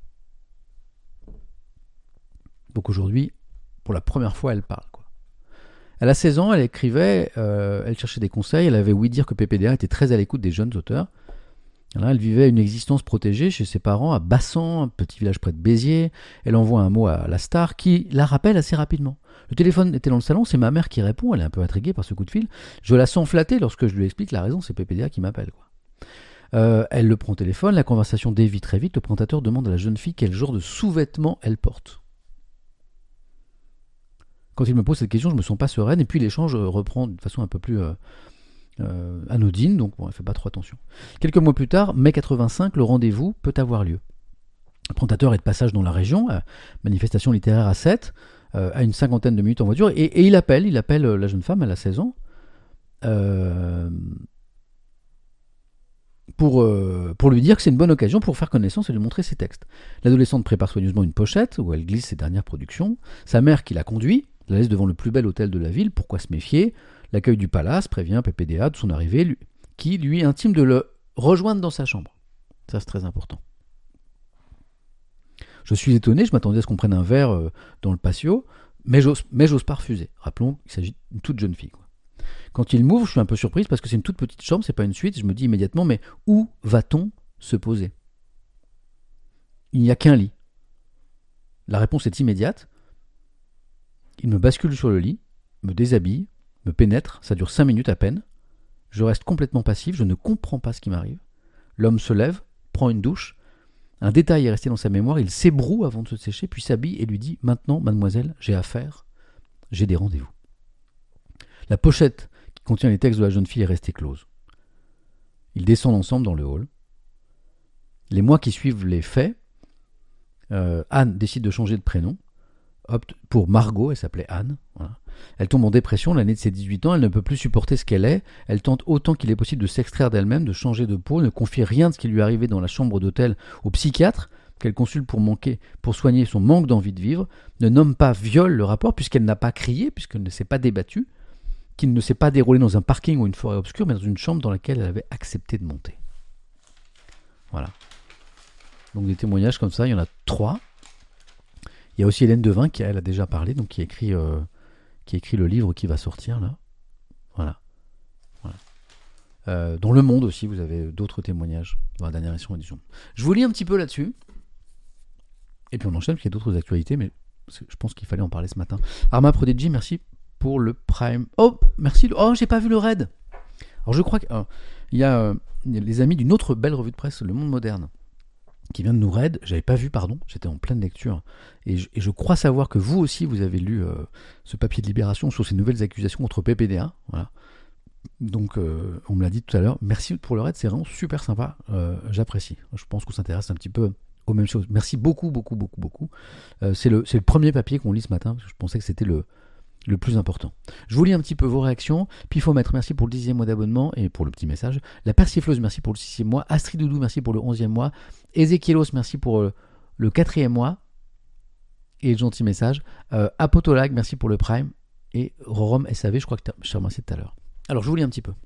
Donc aujourd'hui, pour la première fois, elle parle. Elle a seize ans, elle écrivait, euh, elle cherchait des conseils, elle avait ouï dire que P P D A était très à l'écoute des jeunes auteurs. Là, elle vivait une existence protégée chez ses parents à Bassan, un petit village près de Béziers. Elle envoie un mot à la star qui la rappelle assez rapidement. Le téléphone était dans le salon, c'est ma mère qui répond, elle est un peu intriguée par ce coup de fil. Je la sens flattée lorsque je lui explique la raison, c'est P P D A qui m'appelle, quoi. Euh, elle le prend au téléphone, la conversation dévie très vite, le présentateur demande à la jeune fille quel genre de sous-vêtements elle porte. Quand il me pose cette question, je me sens pas sereine, et puis l'échange reprend de façon un peu plus euh, euh, anodine, donc bon, elle fait pas trop attention. Quelques mois plus tard, mai quatre-vingt-cinq, le rendez-vous peut avoir lieu. Le présentateur est de passage dans la région, euh, manifestation littéraire à Sète, euh, à une cinquantaine de minutes en voiture, et, et il appelle, il appelle la jeune femme, elle a seize ans, euh, pour, euh, pour lui dire que c'est une bonne occasion pour faire connaissance et lui montrer ses textes. L'adolescente prépare soigneusement une pochette où elle glisse ses dernières productions. Sa mère qui la conduit la laisse devant le plus bel hôtel de la ville, pourquoi se méfier ? L'accueil du palace prévient P P D A de son arrivée, lui, qui lui intime de le rejoindre dans sa chambre. Ça, c'est très important. Je suis étonné, je m'attendais à ce qu'on prenne un verre euh, dans le patio, mais j'ose, mais j'ose pas refuser. Rappelons qu'il s'agit d'une toute jeune fille, quoi. Quand il m'ouvre, je suis un peu surprise parce que c'est une toute petite chambre, c'est pas une suite. Je me dis immédiatement, mais où va-t-on se poser ? Il n'y a qu'un lit. La réponse est immédiate. Il me bascule sur le lit, me déshabille, me pénètre, ça dure cinq minutes à peine. Je reste complètement passif, je ne comprends pas ce qui m'arrive. L'homme se lève, prend une douche. Un détail est resté dans sa mémoire, il s'ébroue avant de se sécher, puis s'habille et lui dit « Maintenant, mademoiselle, j'ai affaire, j'ai des rendez-vous. » La pochette qui contient les textes de la jeune fille est restée close. Ils descendent ensemble dans le hall. Les mois qui suivent les faits, euh, Anne décide de changer de prénom. Opte pour Margot, elle s'appelait Anne. Voilà. Elle tombe en dépression l'année de ses dix-huit ans, elle ne peut plus supporter ce qu'elle est. Elle tente autant qu'il est possible de s'extraire d'elle-même, de changer de peau, ne confie rien de ce qui lui arrivait dans la chambre d'hôtel au psychiatre, qu'elle consulte pour, manquer, pour soigner son manque d'envie de vivre, ne nomme pas viol le rapport, puisqu'elle n'a pas crié, puisqu'elle ne s'est pas débattue, qu'il ne s'est pas déroulé dans un parking ou une forêt obscure, mais dans une chambre dans laquelle elle avait accepté de monter. Voilà. Donc des témoignages comme ça, il y en a trois. Il y a aussi Hélène Devin qui elle a déjà parlé, donc qui a écrit, euh, qui a écrit le livre qui va sortir là. Voilà. voilà. Euh, dans Le Monde aussi, vous avez d'autres témoignages dans la dernière édition. Je vous lis un petit peu là-dessus. Et puis on enchaîne parce qu'il y a d'autres actualités, mais je pense qu'il fallait en parler ce matin. Arma Prodigy, merci pour le Prime. Oh, merci. Oh, j'ai pas vu le raid. Alors je crois qu'il euh, y, euh, y a les amis d'une autre belle revue de presse, Le Monde Moderne, qui vient de nous raid. J'avais pas vu, pardon, j'étais en pleine lecture. Et je, et je crois savoir que vous aussi, vous avez lu euh, ce papier de Libération sur ces nouvelles accusations contre P P D A. Voilà. Donc, euh, on me l'a dit tout à l'heure. Merci pour le raid, c'est vraiment super sympa. Euh, j'apprécie. Je pense qu'on s'intéresse un petit peu aux mêmes choses. Merci beaucoup, beaucoup, beaucoup, beaucoup. Euh, c'est, le, c'est le premier papier qu'on lit ce matin, parce que je pensais que c'était le, le plus important. Je vous lis un petit peu vos réactions. Pifomètre, merci pour le dixième mois d'abonnement et pour le petit message. La Persifleuse, merci pour le sixième mois. Astrid Doudou, merci pour le onzième mois. Ezekielos, merci pour le, le quatrième mois. Et le gentil message. Euh, Apotolag, merci pour le Prime. Et Rorom S A V, je crois que je t'ai remercié tout à l'heure. Alors, je vous lis un petit peu.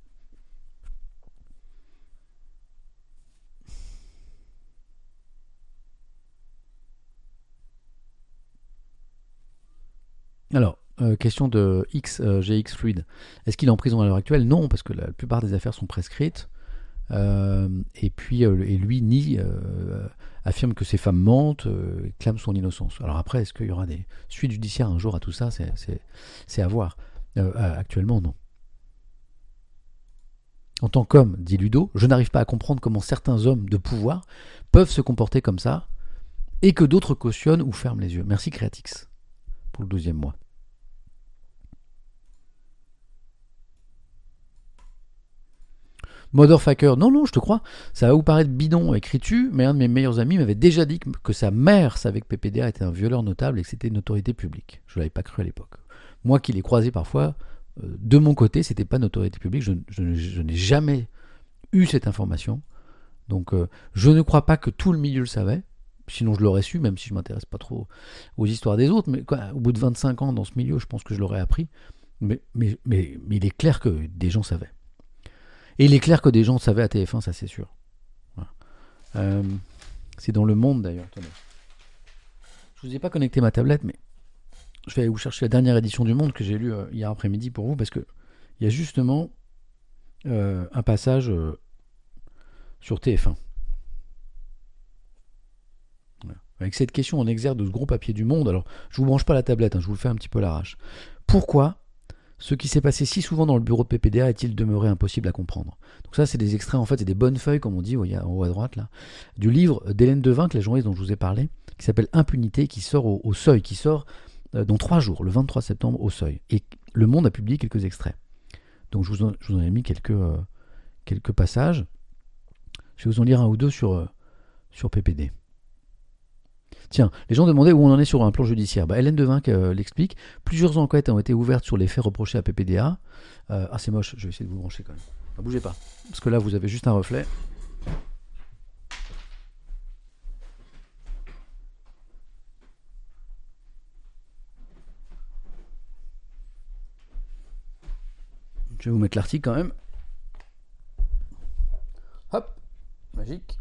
Alors, euh, question de X, euh, G X Fluid. Est-ce qu'il est en prison à l'heure actuelle ? Non, parce que la, la plupart des affaires sont prescrites. Euh, et puis, euh, et lui nie, euh, affirme que ces femmes mentent, euh, clame son innocence. Alors après, est-ce qu'il y aura des suites judiciaires un jour à tout ça ? C'est, c'est, c'est à voir. Euh, actuellement, non. En tant qu'homme, dit Ludo, je n'arrive pas à comprendre comment certains hommes de pouvoir peuvent se comporter comme ça et que d'autres cautionnent ou ferment les yeux. Merci Créatix pour le douzième mois. Motherfucker, non, non, je te crois. Ça va vous paraître bidon, écris-tu, mais un de mes meilleurs amis m'avait déjà dit que sa mère savait que P P D A était un violeur notable et que c'était une autorité publique. Je ne l'avais pas cru à l'époque. Moi qui l'ai croisé parfois, euh, de mon côté, c'était pas une autorité publique. Je, je, je n'ai jamais eu cette information. Donc, euh, je ne crois pas que tout le milieu le savait. Sinon, je l'aurais su, même si je ne m'intéresse pas trop aux histoires des autres. Mais quoi, au bout de vingt-cinq ans dans ce milieu, je pense que je l'aurais appris. Mais, mais, mais, mais il est clair que des gens savaient. Et il est clair que des gens savaient à T F un, ça c'est sûr. Voilà. Euh, c'est dans Le Monde d'ailleurs. Attendez. Je vous ai pas connecté ma tablette, mais je vais aller vous chercher la dernière édition du Monde que j'ai lue euh, hier après-midi pour vous, parce que il y a justement euh, un passage euh, sur T F un. Voilà. Avec cette question en exergue de ce gros papier du Monde, alors je vous branche pas la tablette, hein, je vous le fais un petit peu à l'arrache. Pourquoi ce qui s'est passé si souvent dans le bureau de P P D A est-il demeuré impossible à comprendre ? Donc ça, c'est des extraits, en fait, c'est des bonnes feuilles, comme on dit, voyez, en haut à droite, là, du livre d'Hélène Devin, que la journaliste dont je vous ai parlé, qui s'appelle Impunité, qui sort au, au Seuil, qui sort euh, dans trois jours, le vingt-trois septembre, au Seuil. Et Le Monde a publié quelques extraits. Donc je vous en, je vous en ai mis quelques, euh, quelques passages. Je vais vous en lire un ou deux sur, euh, sur P P D. Tiens, les gens demandaient où on en est sur un plan judiciaire. Bah, Hélène Devin euh, l'explique. Plusieurs enquêtes ont été ouvertes sur les faits reprochés à P P D A. Euh, ah, c'est moche, je vais essayer de vous brancher quand même. Ne bougez pas, parce que là, vous avez juste un reflet. Je vais vous mettre l'article quand même. Hop, magique.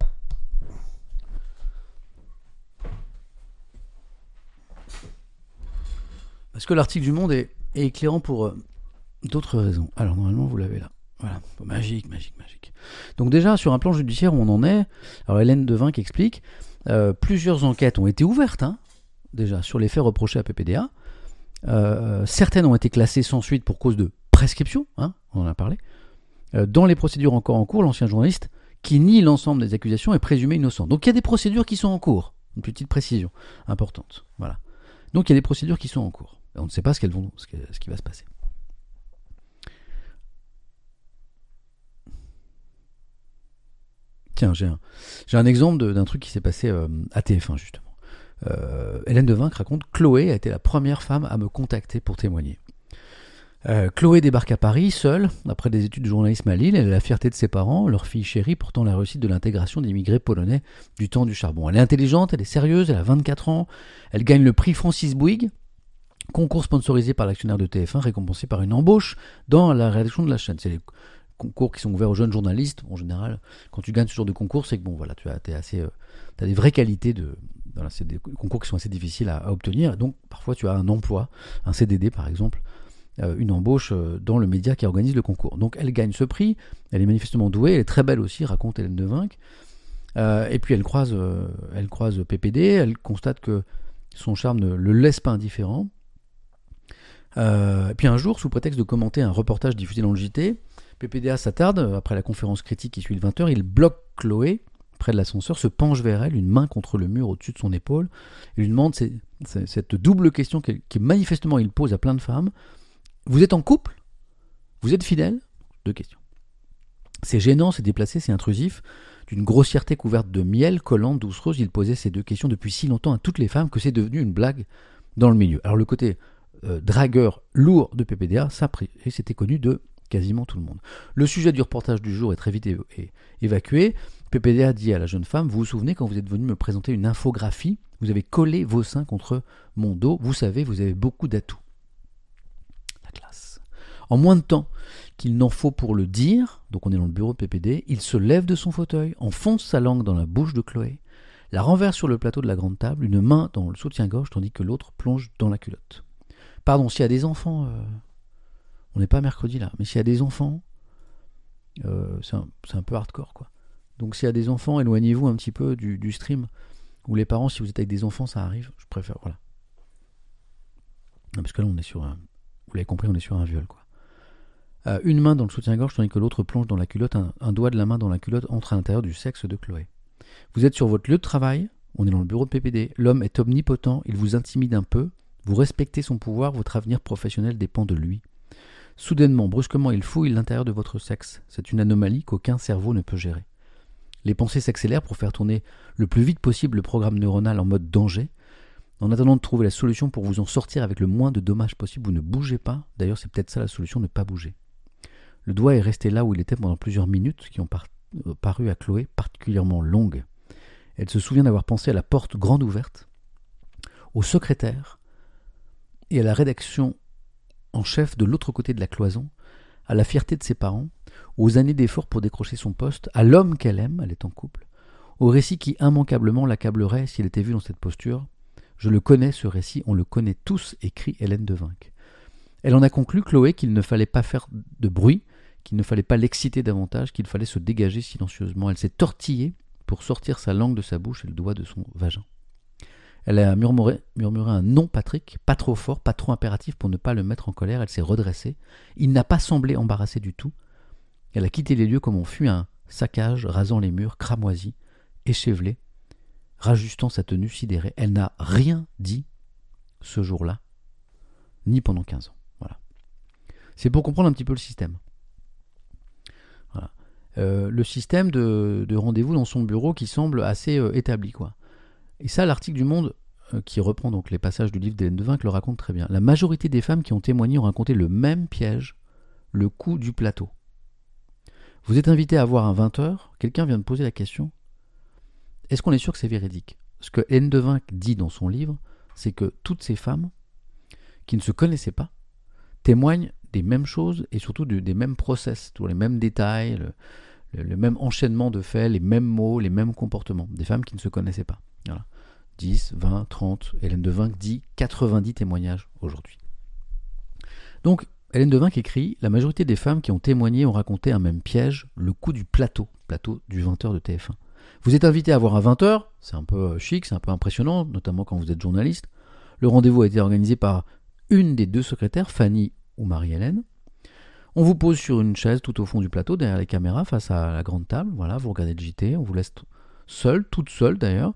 Parce que l'article du Monde est, est éclairant pour euh, d'autres raisons. Alors normalement vous l'avez là. Voilà, magique, magique, magique. Donc déjà sur un plan judiciaire où on en est, alors Hélène Devin qui explique, euh, plusieurs enquêtes ont été ouvertes, hein, déjà sur les faits reprochés à P P D A. Euh, certaines ont été classées sans suite pour cause de prescription, hein, on en a parlé. Euh, dans les procédures encore en cours, l'ancien journaliste qui nie l'ensemble des accusations est présumé innocent. Donc il y a des procédures qui sont en cours. Une petite précision importante. Voilà. Donc il y a des procédures qui sont en cours. On ne sait pas ce, qu'elles vont, ce, que, ce qui va se passer. Tiens, j'ai un, j'ai un exemple de, d'un truc qui s'est passé euh, à T F un, justement. Euh, Hélène Devin raconte « Chloé a été la première femme à me contacter pour témoigner. Euh, Chloé débarque à Paris, seule, après des études de journalisme à Lille. Elle est la fierté de ses parents, leur fille chérie, portant la réussite de l'intégration d'immigrés polonais du temps du charbon. Elle est intelligente, elle est sérieuse, elle a vingt-quatre ans. Elle gagne le prix Francis Bouygues, concours sponsorisé par l'actionnaire de T F un, récompensé par une embauche dans la rédaction de la chaîne. C'est les concours qui sont ouverts aux jeunes journalistes. En général, quand tu gagnes ce genre de concours, c'est que bon, voilà, tu as, t'es assez, euh, t'as des vraies qualités. De, voilà, c'est des concours qui sont assez difficiles à, à obtenir. Donc, parfois, tu as un emploi, un C D D par exemple, euh, une embauche euh, dans le média qui organise le concours. Donc, elle gagne ce prix. Elle est manifestement douée. Elle est très belle aussi, raconte Hélène Devinck. Euh, et puis, elle croise, euh, elle croise P P D. Elle constate que son charme ne le laisse pas indifférent. Euh, et puis un jour, sous prétexte de commenter un reportage diffusé dans le J T, P P D A s'attarde, après la conférence critique qui suit le vingt heures, il bloque Chloé près de l'ascenseur, se penche vers elle, une main contre le mur au-dessus de son épaule, et lui demande c'est, c'est, cette double question qui, qui manifestement il pose à plein de femmes. Vous êtes en couple ? Vous êtes fidèle ? Deux questions. C'est gênant, c'est déplacé, c'est intrusif. D'une grossièreté couverte de miel, collante, doucereuse, il posait ces deux questions depuis si longtemps à toutes les femmes que c'est devenu une blague dans le milieu. Alors le côté Euh, dragueur lourd de P P D A, ça et c'était connu de quasiment tout le monde. Le sujet du reportage du jour est très vite é- é- évacué. P P D A dit à la jeune femme, vous vous souvenez quand vous êtes venu me présenter une infographie, vous avez collé vos seins contre mon dos, vous savez, vous avez beaucoup d'atouts. La classe. En moins de temps qu'il n'en faut pour le dire, donc on est dans le bureau de P P D, il se lève de son fauteuil, enfonce sa langue dans la bouche de Chloé, la renverse sur le plateau de la grande table, une main dans le soutien-gorge tandis que l'autre plonge dans la culotte. Pardon, s'il y a des enfants, euh, on n'est pas mercredi là, mais s'il y a des enfants, euh, c'est, un, c'est un peu hardcore quoi. Donc s'il y a des enfants, éloignez-vous un petit peu du, du stream. Ou les parents, si vous êtes avec des enfants, ça arrive, je préfère, voilà. Non, parce que là, on est sur un, vous l'avez compris, on est sur un viol quoi. Euh, une main dans le soutien-gorge tandis que l'autre plonge dans la culotte, un, un doigt de la main dans la culotte entre à l'intérieur du sexe de Chloé. Vous êtes sur votre lieu de travail, on est dans le bureau de P P D, l'homme est omnipotent, il vous intimide un peu. Vous respectez son pouvoir, votre avenir professionnel dépend de lui. Soudainement, brusquement, il fouille l'intérieur de votre sexe. C'est une anomalie qu'aucun cerveau ne peut gérer. Les pensées s'accélèrent pour faire tourner le plus vite possible le programme neuronal en mode danger. En attendant de trouver la solution pour vous en sortir avec le moins de dommages possible, vous ne bougez pas. D'ailleurs, c'est peut-être ça la solution, ne pas bouger. Le doigt est resté là où il était pendant plusieurs minutes, qui ont par- euh, paru à Chloé particulièrement longues. Elle se souvient d'avoir pensé à la porte grande ouverte, au secrétaire, et à la rédaction en chef de l'autre côté de la cloison, à la fierté de ses parents, aux années d'efforts pour décrocher son poste, à l'homme qu'elle aime, elle est en couple, au récit qui immanquablement l'accablerait s'il était vu dans cette posture. Je le connais, ce récit, on le connaît tous, écrit Hélène Devinck. Elle en a conclu, Chloé, qu'il ne fallait pas faire de bruit, qu'il ne fallait pas l'exciter davantage, qu'il fallait se dégager silencieusement. Elle s'est tortillée pour sortir sa langue de sa bouche et le doigt de son vagin. Elle a murmuré, murmuré un non Patrick, pas trop fort, pas trop impératif pour ne pas le mettre en colère. Elle s'est redressée. Il n'a pas semblé embarrassé du tout. Elle a quitté les lieux comme on fut un saccage, rasant les murs, cramoisi, échevelé, rajustant sa tenue sidérée. Elle n'a rien dit ce jour-là, ni pendant quinze ans. Voilà. C'est pour comprendre un petit peu le système. Voilà. Euh, le système de, de rendez-vous dans son bureau qui semble assez euh, établi, quoi. Et ça, l'article du Monde, euh, qui reprend donc les passages du livre d'Hélène Devinck, le raconte très bien. La majorité des femmes qui ont témoigné ont raconté le même piège, le coup du plateau. Vous êtes invité à voir à vingt heures, quelqu'un vient de poser la question, est-ce qu'on est sûr que c'est véridique ? Ce que Hélène Devinck dit dans son livre, c'est que toutes ces femmes, qui ne se connaissaient pas, témoignent des mêmes choses et surtout de, des mêmes process, tous les mêmes détails, le, le, le même enchaînement de faits, les mêmes mots, les mêmes comportements, des femmes qui ne se connaissaient pas. Voilà. dix, vingt, trente, Hélène Devinck dit quatre-vingt-dix témoignages aujourd'hui. Donc, Hélène Devinck écrit « La majorité des femmes qui ont témoigné ont raconté un même piège, le coup du plateau, plateau du vingt heures de T F un. Vous êtes invité à voir à vingt heures, c'est un peu chic, c'est un peu impressionnant, notamment quand vous êtes journaliste. Le rendez-vous a été organisé par une des deux secrétaires, Fanny ou Marie-Hélène. On vous pose sur une chaise tout au fond du plateau, derrière les caméras, face à la grande table. Voilà, vous regardez le J T, on vous laisse seul, toute seule d'ailleurs.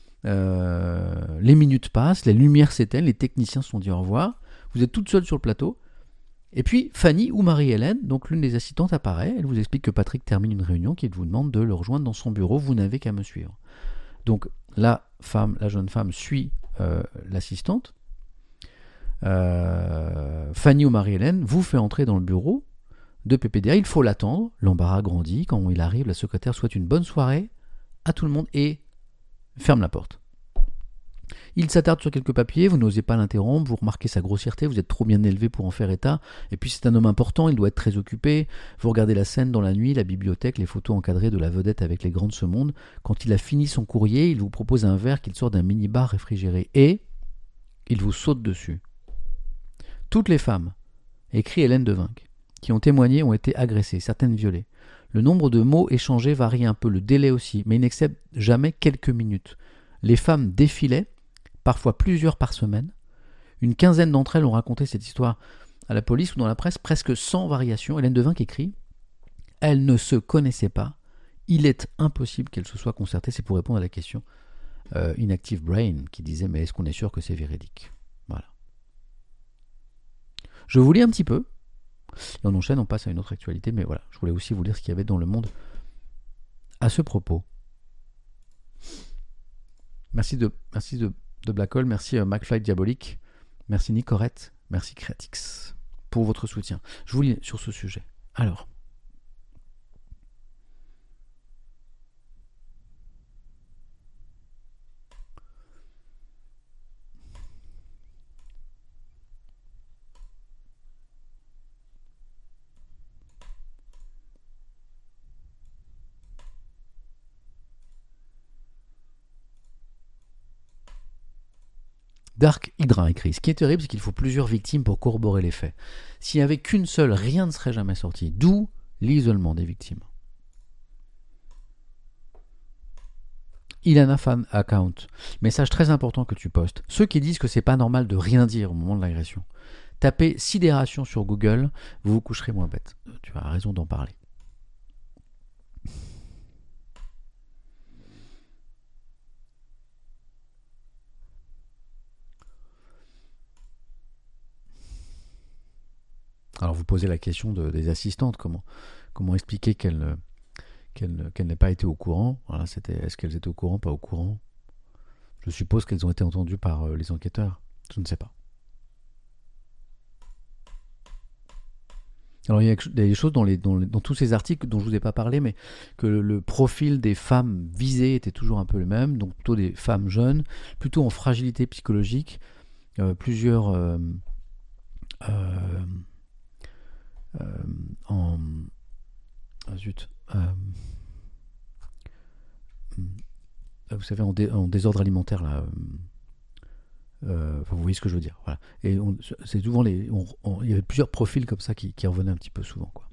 Euh, les minutes passent, les lumières s'éteignent, les techniciens se sont dit au revoir. Vous êtes toute seule sur le plateau. Et puis Fanny ou Marie-Hélène, donc l'une des assistantes, apparaît. Elle vous explique que Patrick termine une réunion, qu'il vous demande de le rejoindre dans son bureau. Vous n'avez qu'à me suivre. Donc la femme, la jeune femme suit euh, l'assistante. Euh, Fanny ou Marie-Hélène vous fait entrer dans le bureau de P P D A. Il faut l'attendre. L'embarras grandit. Quand il arrive, la secrétaire souhaite une bonne soirée à tout le monde et ferme la porte. Il s'attarde sur quelques papiers, vous n'osez pas l'interrompre, vous remarquez sa grossièreté, vous êtes trop bien élevé pour en faire état, et puis c'est un homme important, il doit être très occupé, vous regardez la scène dans la nuit, la bibliothèque, les photos encadrées de la vedette avec les grands de ce monde, quand il a fini son courrier, il vous propose un verre qu'il sort d'un mini-bar réfrigéré, et il vous saute dessus. Toutes les femmes, écrit Hélène Devinck, qui ont témoigné ont été agressées, certaines violées. Le nombre de mots échangés varie un peu, le délai aussi, mais il n'excède jamais quelques minutes. Les femmes défilaient, parfois plusieurs par semaine. Une quinzaine d'entre elles ont raconté cette histoire à la police ou dans la presse, presque sans variation. Hélène Devinck écrit « Elles ne se connaissaient pas. Il est impossible qu'elles se soient concertées. » C'est pour répondre à la question euh, Inactive Brain qui disait « Mais est-ce qu'on est sûr que c'est véridique ?» Voilà. Je vous lis un petit peu. Et on enchaîne, on passe à une autre actualité, mais voilà, je voulais aussi vous lire ce qu'il y avait dans le monde à ce propos. Merci de, merci de, de Black Hole, merci euh, McFly Diabolique, merci Nicorette, merci Creatix pour votre soutien. Je vous lis sur ce sujet. Alors, Dark Hydra écrit « Ce qui est terrible, c'est qu'il faut plusieurs victimes pour corroborer les faits. S'il n'y avait qu'une seule, rien ne serait jamais sorti. D'où l'isolement des victimes. » Ilana Fan Account. Message très important que tu postes. Ceux qui disent que c'est pas normal de rien dire au moment de l'agression. Tapez sidération sur Google, vous vous coucherez moins bête. Tu as raison d'en parler. Alors vous posez la question de, des assistantes, comment, comment expliquer qu'elles qu'elles, qu'elles n'aient pas été au courant. Voilà, c'était, est-ce qu'elles étaient au courant, pas au courant? Je suppose qu'elles ont été entendues par euh, les enquêteurs. Je ne sais pas. Alors il y a des choses dans, les, dans, les, dans tous ces articles dont je ne vous ai pas parlé, mais que le, le profil des femmes visées était toujours un peu le même, donc plutôt des femmes jeunes, plutôt en fragilité psychologique, euh, plusieurs... Euh, euh, Euh, en ah, zut euh, vous savez en, dé, en désordre alimentaire là euh, vous voyez ce que je veux dire, voilà. Et on, c'est souvent les on, on, il y avait plusieurs profils comme ça qui, qui revenaient un petit peu souvent, quoi.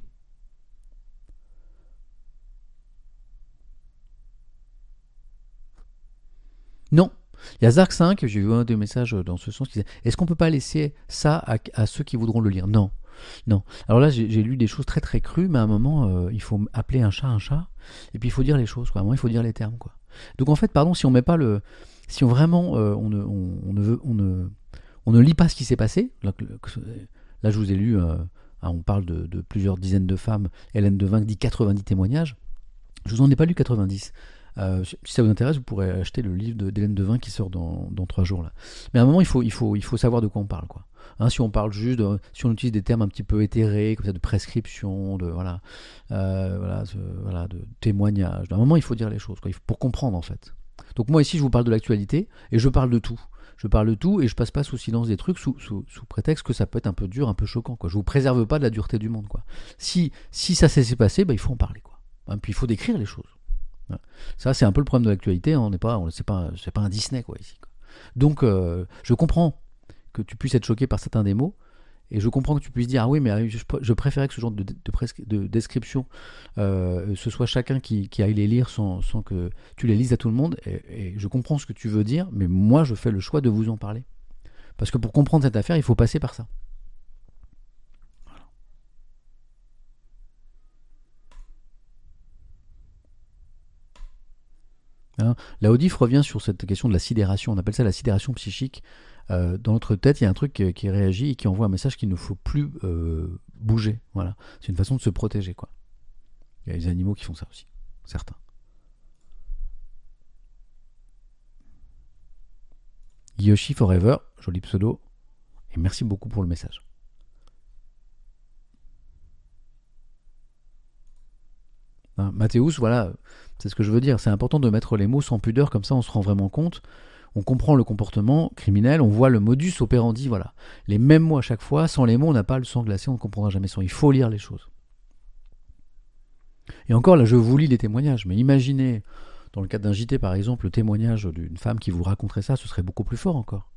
Non, il y a Zark cinq, j'ai vu un des messages dans ce sens qui disait est-ce qu'on peut pas laisser ça à, à ceux qui voudront le lire? Non. Non. Alors là, j'ai, j'ai lu des choses très très crues, mais à un moment, euh, il faut appeler un chat un chat, et puis il faut dire les choses, quoi. À un moment, il faut dire les termes, quoi. Donc en fait, pardon, si on met pas le, si on vraiment, euh, on, ne, on, on ne veut, on ne, on ne lit pas ce qui s'est passé. Là, là je vous ai lu, euh, hein, on parle de, de plusieurs dizaines de femmes. Hélène Devinck dit quatre-vingt-dix témoignages. Je vous en ai pas lu quatre-vingt-dix. Euh, si ça vous intéresse, vous pourrez acheter le livre de, d'Hélène Devinck qui sort dans, dans trois jours là. Mais à un moment, il faut, il faut, il faut savoir de quoi on parle, quoi. Hein, si on parle juste, de, si on utilise des termes un petit peu éthérés, comme ça, de prescription, de voilà, euh, voilà, de, voilà, de témoignage. À un moment, il faut dire les choses, quoi, il faut, pour comprendre en fait. Donc moi ici, je vous parle de l'actualité et je parle de tout. Je parle de tout et je passe pas sous silence des trucs sous, sous, sous prétexte que ça peut être un peu dur, un peu choquant, quoi. Je vous préserve pas de la dureté du monde, quoi. Si, si ça s'est passé, bah, il faut en parler, quoi. Hein, puis il faut décrire les choses. Ça, c'est un peu le problème de l'actualité. Hein, on n'est pas, on, c'est pas, c'est pas un Disney, quoi, ici, quoi. Donc, euh, je comprends que tu puisses être choqué par certains des mots, et je comprends que tu puisses dire ah oui, mais je, je préférais que ce genre de, de, de, de description, euh, ce soit chacun qui, qui aille les lire sans, sans que tu les lises à tout le monde. Et, et je comprends ce que tu veux dire, mais moi, je fais le choix de vous en parler, parce que pour comprendre cette affaire, il faut passer par ça. Hein, la Odif revient sur cette question de la sidération, on appelle ça la sidération psychique. Euh, dans notre tête, il y a un truc qui, qui réagit et qui envoie un message qu'il ne faut plus euh, bouger. Voilà. C'est une façon de se protéger, quoi. Il y a des animaux qui font ça aussi, certains. Yoshi Forever, joli pseudo, et merci beaucoup pour le message. Hein, Mathéus, voilà, c'est ce que je veux dire. C'est important de mettre les mots sans pudeur, comme ça on se rend vraiment compte. On comprend le comportement criminel, on voit le modus operandi, voilà. Les mêmes mots à chaque fois, sans les mots, on n'a pas le sang glacé, on ne comprendra jamais son. Il faut lire les choses. Et encore, là, je vous lis les témoignages, mais imaginez, dans le cadre d'un J T par exemple, le témoignage d'une femme qui vous raconterait ça, ce serait beaucoup plus fort encore.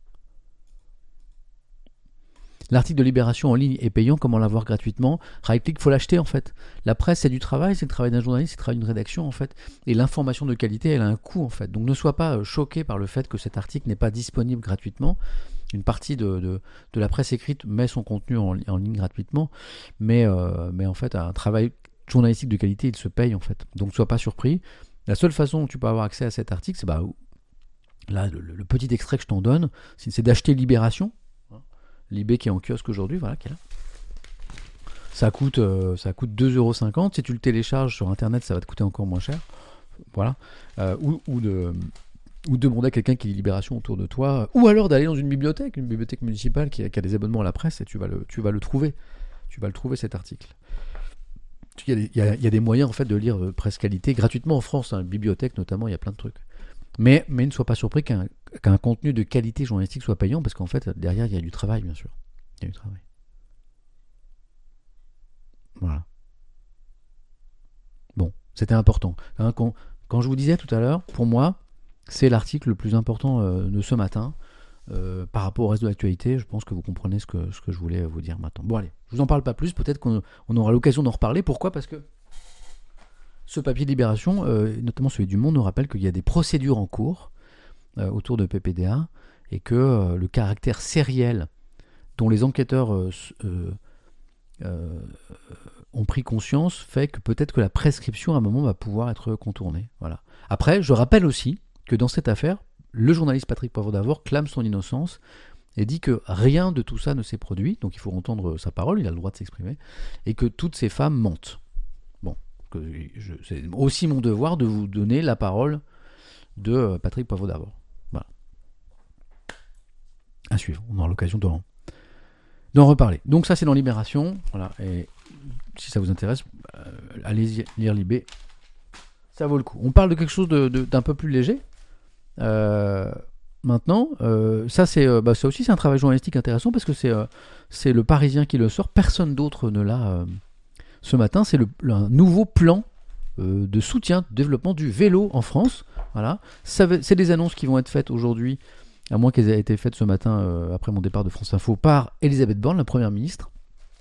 L'article de Libération en ligne est payant, comment l'avoir gratuitement? Right-click, il faut l'acheter en fait. La presse, c'est du travail, c'est le travail d'un journaliste, c'est le travail d'une rédaction en fait. Et l'information de qualité, elle a un coût en fait. Donc ne sois pas choqué par le fait que cet article n'est pas disponible gratuitement. Une partie de, de, de la presse écrite met son contenu en, en ligne gratuitement, mais, euh, mais en fait, un travail journalistique de qualité, il se paye en fait. Donc ne sois pas surpris. La seule façon où tu peux avoir accès à cet article, c'est bah, là, le, le petit extrait que je t'en donne, c'est, c'est d'acheter Libération. Libé qui est en kiosque aujourd'hui, voilà, qui est là. Ça coûte, euh, ça coûte deux euros cinquante. Si tu le télécharges sur internet, ça va te coûter encore moins cher. Voilà. Euh, ou, ou, de, ou demander à quelqu'un qui lit Libération autour de toi. Ou alors d'aller dans une bibliothèque, une bibliothèque municipale qui a, qui a des abonnements à la presse, et tu vas le, tu vas le trouver. Tu vas le trouver cet article. Il y a des, il y a, il y a des moyens en fait de lire euh, presse qualité gratuitement en France, hein, bibliothèque notamment, il y a plein de trucs. Mais, mais ne sois pas surpris qu'un, qu'un contenu de qualité journalistique soit payant, parce qu'en fait, derrière, il y a du travail, bien sûr. Il y a du travail. Voilà. Bon, c'était important. Hein, quand, quand je vous disais tout à l'heure, pour moi, c'est l'article le plus important euh, de ce matin. Euh, par rapport au reste de l'actualité, je pense que vous comprenez ce que, ce que je voulais vous dire maintenant. Bon, allez, je vous en parle pas plus. Peut-être qu'on on aura l'occasion d'en reparler. Pourquoi ? Parce que ce papier de Libération, euh, notamment celui du Monde, nous rappelle qu'il y a des procédures en cours euh, autour de P P D A et que euh, le caractère sériel dont les enquêteurs euh, euh, euh, ont pris conscience fait que peut-être que la prescription à un moment va pouvoir être contournée. Voilà. Après, je rappelle aussi que dans cette affaire, le journaliste Patrick Poivre d'Arvor clame son innocence et dit que rien de tout ça ne s'est produit, donc il faut entendre sa parole, il a le droit de s'exprimer, et que toutes ces femmes mentent. Que je, c'est aussi mon devoir de vous donner la parole de Patrick Poivre d'Arvor. Voilà. À suivre. On aura l'occasion d'en, d'en reparler. Donc ça, c'est dans Libération. Voilà. Et si ça vous intéresse, euh, allez lire Libé. Ça vaut le coup. On parle de quelque chose de, de, d'un peu plus léger. Euh, maintenant, euh, ça, c'est, euh, bah, ça aussi, c'est un travail journalistique intéressant parce que c'est, euh, c'est le Parisien qui le sort. Personne d'autre ne l'a... Euh, Ce matin, c'est le, le, un nouveau plan euh, de soutien, de développement du vélo en France. Voilà. Ça, c'est des annonces qui vont être faites aujourd'hui, à moins qu'elles aient été faites ce matin, euh, après mon départ de France Info, par Elisabeth Borne, la Première ministre.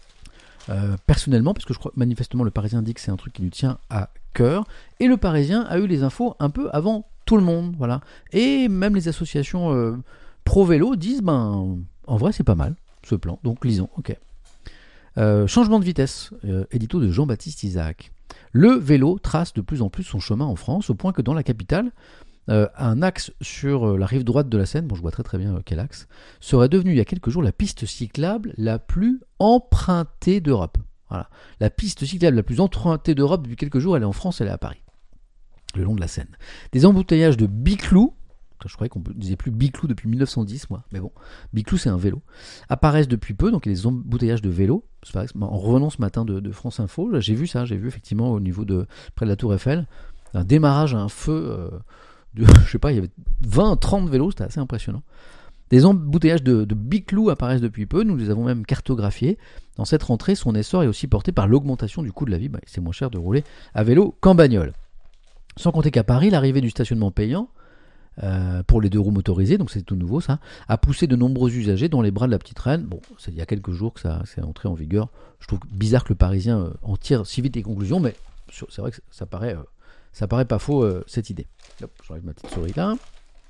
Euh, personnellement, parce que je crois manifestement le Parisien dit que c'est un truc qui lui tient à cœur. Et le Parisien a eu les infos un peu avant tout le monde. Voilà. Et même les associations euh, pro-vélo disent, ben, en vrai, c'est pas mal, ce plan. Donc, lisons. Ok. Euh, changement de vitesse, euh, édito de Jean-Baptiste Isaac. Le vélo trace de plus en plus son chemin en France, au point que dans la capitale, euh, un axe sur euh, la rive droite de la Seine, bon je vois très très bien euh, quel axe, serait devenu il y a quelques jours la piste cyclable la plus empruntée d'Europe. Voilà. La piste cyclable la plus empruntée d'Europe depuis quelques jours, elle est en France, elle est à Paris, le long de la Seine. Des embouteillages de Biclou, je croyais qu'on ne disait plus Biclou depuis mille neuf cent dix, moi, mais bon, Biclou c'est un vélo, apparaissent depuis peu, donc il y a des embouteillages de vélos. En revenant ce matin de, de France Info, là, j'ai vu ça, j'ai vu effectivement au niveau de, près de la Tour Eiffel, un démarrage à un feu, euh, de, je sais pas, il y avait vingt à trente vélos, c'était assez impressionnant. Des embouteillages de, de Biclou apparaissent depuis peu, nous les avons même cartographiés. Dans cette rentrée, son essor est aussi porté par l'augmentation du coût de la vie, bah, c'est moins cher de rouler à vélo qu'en bagnole. Sans compter qu'à Paris, l'arrivée du stationnement payant, Euh, pour les deux roues motorisées, donc c'est tout nouveau ça, a poussé de nombreux usagers dans les bras de la petite reine. Bon, c'est il y a quelques jours que ça c'est entré en vigueur. Je trouve bizarre que le Parisien euh, en tire si vite les conclusions, mais c'est vrai que ça paraît, euh, ça paraît pas faux euh, cette idée. Hop, j'enlève ma petite souris là.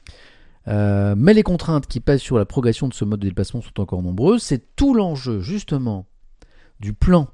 Euh, mais les contraintes qui pèsent sur la progression de ce mode de déplacement sont encore nombreuses. C'est tout l'enjeu justement du plan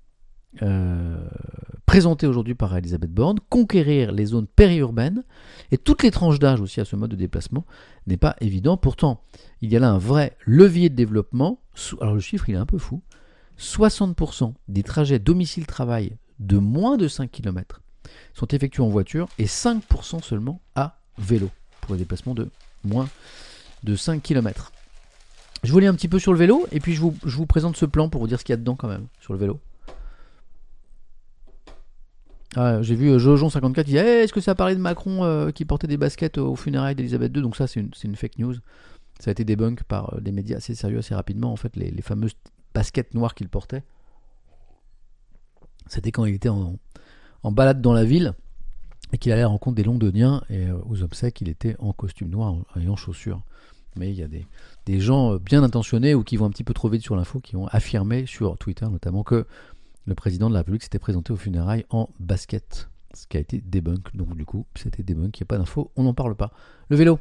Euh, présenté aujourd'hui par Elisabeth Borne, conquérir les zones périurbaines et toutes les tranches d'âge aussi à ce mode de déplacement n'est pas évident. Pourtant, il y a là un vrai levier de développement. Alors le chiffre, il est un peu fou. soixante pour cent des trajets domicile-travail de moins de cinq kilomètres sont effectués en voiture et cinq pour cent seulement à vélo pour les déplacements de moins de cinq kilomètres. Je vous lis un petit peu sur le vélo et puis je vous, je vous présente ce plan pour vous dire ce qu'il y a dedans quand même sur le vélo. Ah, j'ai vu euh, Jojon cinquante-quatre qui dit hey, est-ce que ça parlait de Macron euh, qui portait des baskets aux funérailles d'Elisabeth deux? Donc ça c'est une, c'est une fake news. Ça a été débunk par euh, des médias assez sérieux assez rapidement. En fait, les, les fameuses baskets noires qu'il portait, c'était quand il était en, en balade dans la ville et qu'il allait à la rencontre des Londoniens et euh, aux obsèques il était en costume noir et en chaussures. Mais il y a des, des gens bien intentionnés ou qui vont un petit peu trop vite sur l'info qui ont affirmé sur Twitter notamment que le président de la République s'était présenté aux funérailles en basket, ce qui a été débunk. Donc du coup, c'était débunk, il n'y a pas d'info, on n'en parle pas. Le vélo.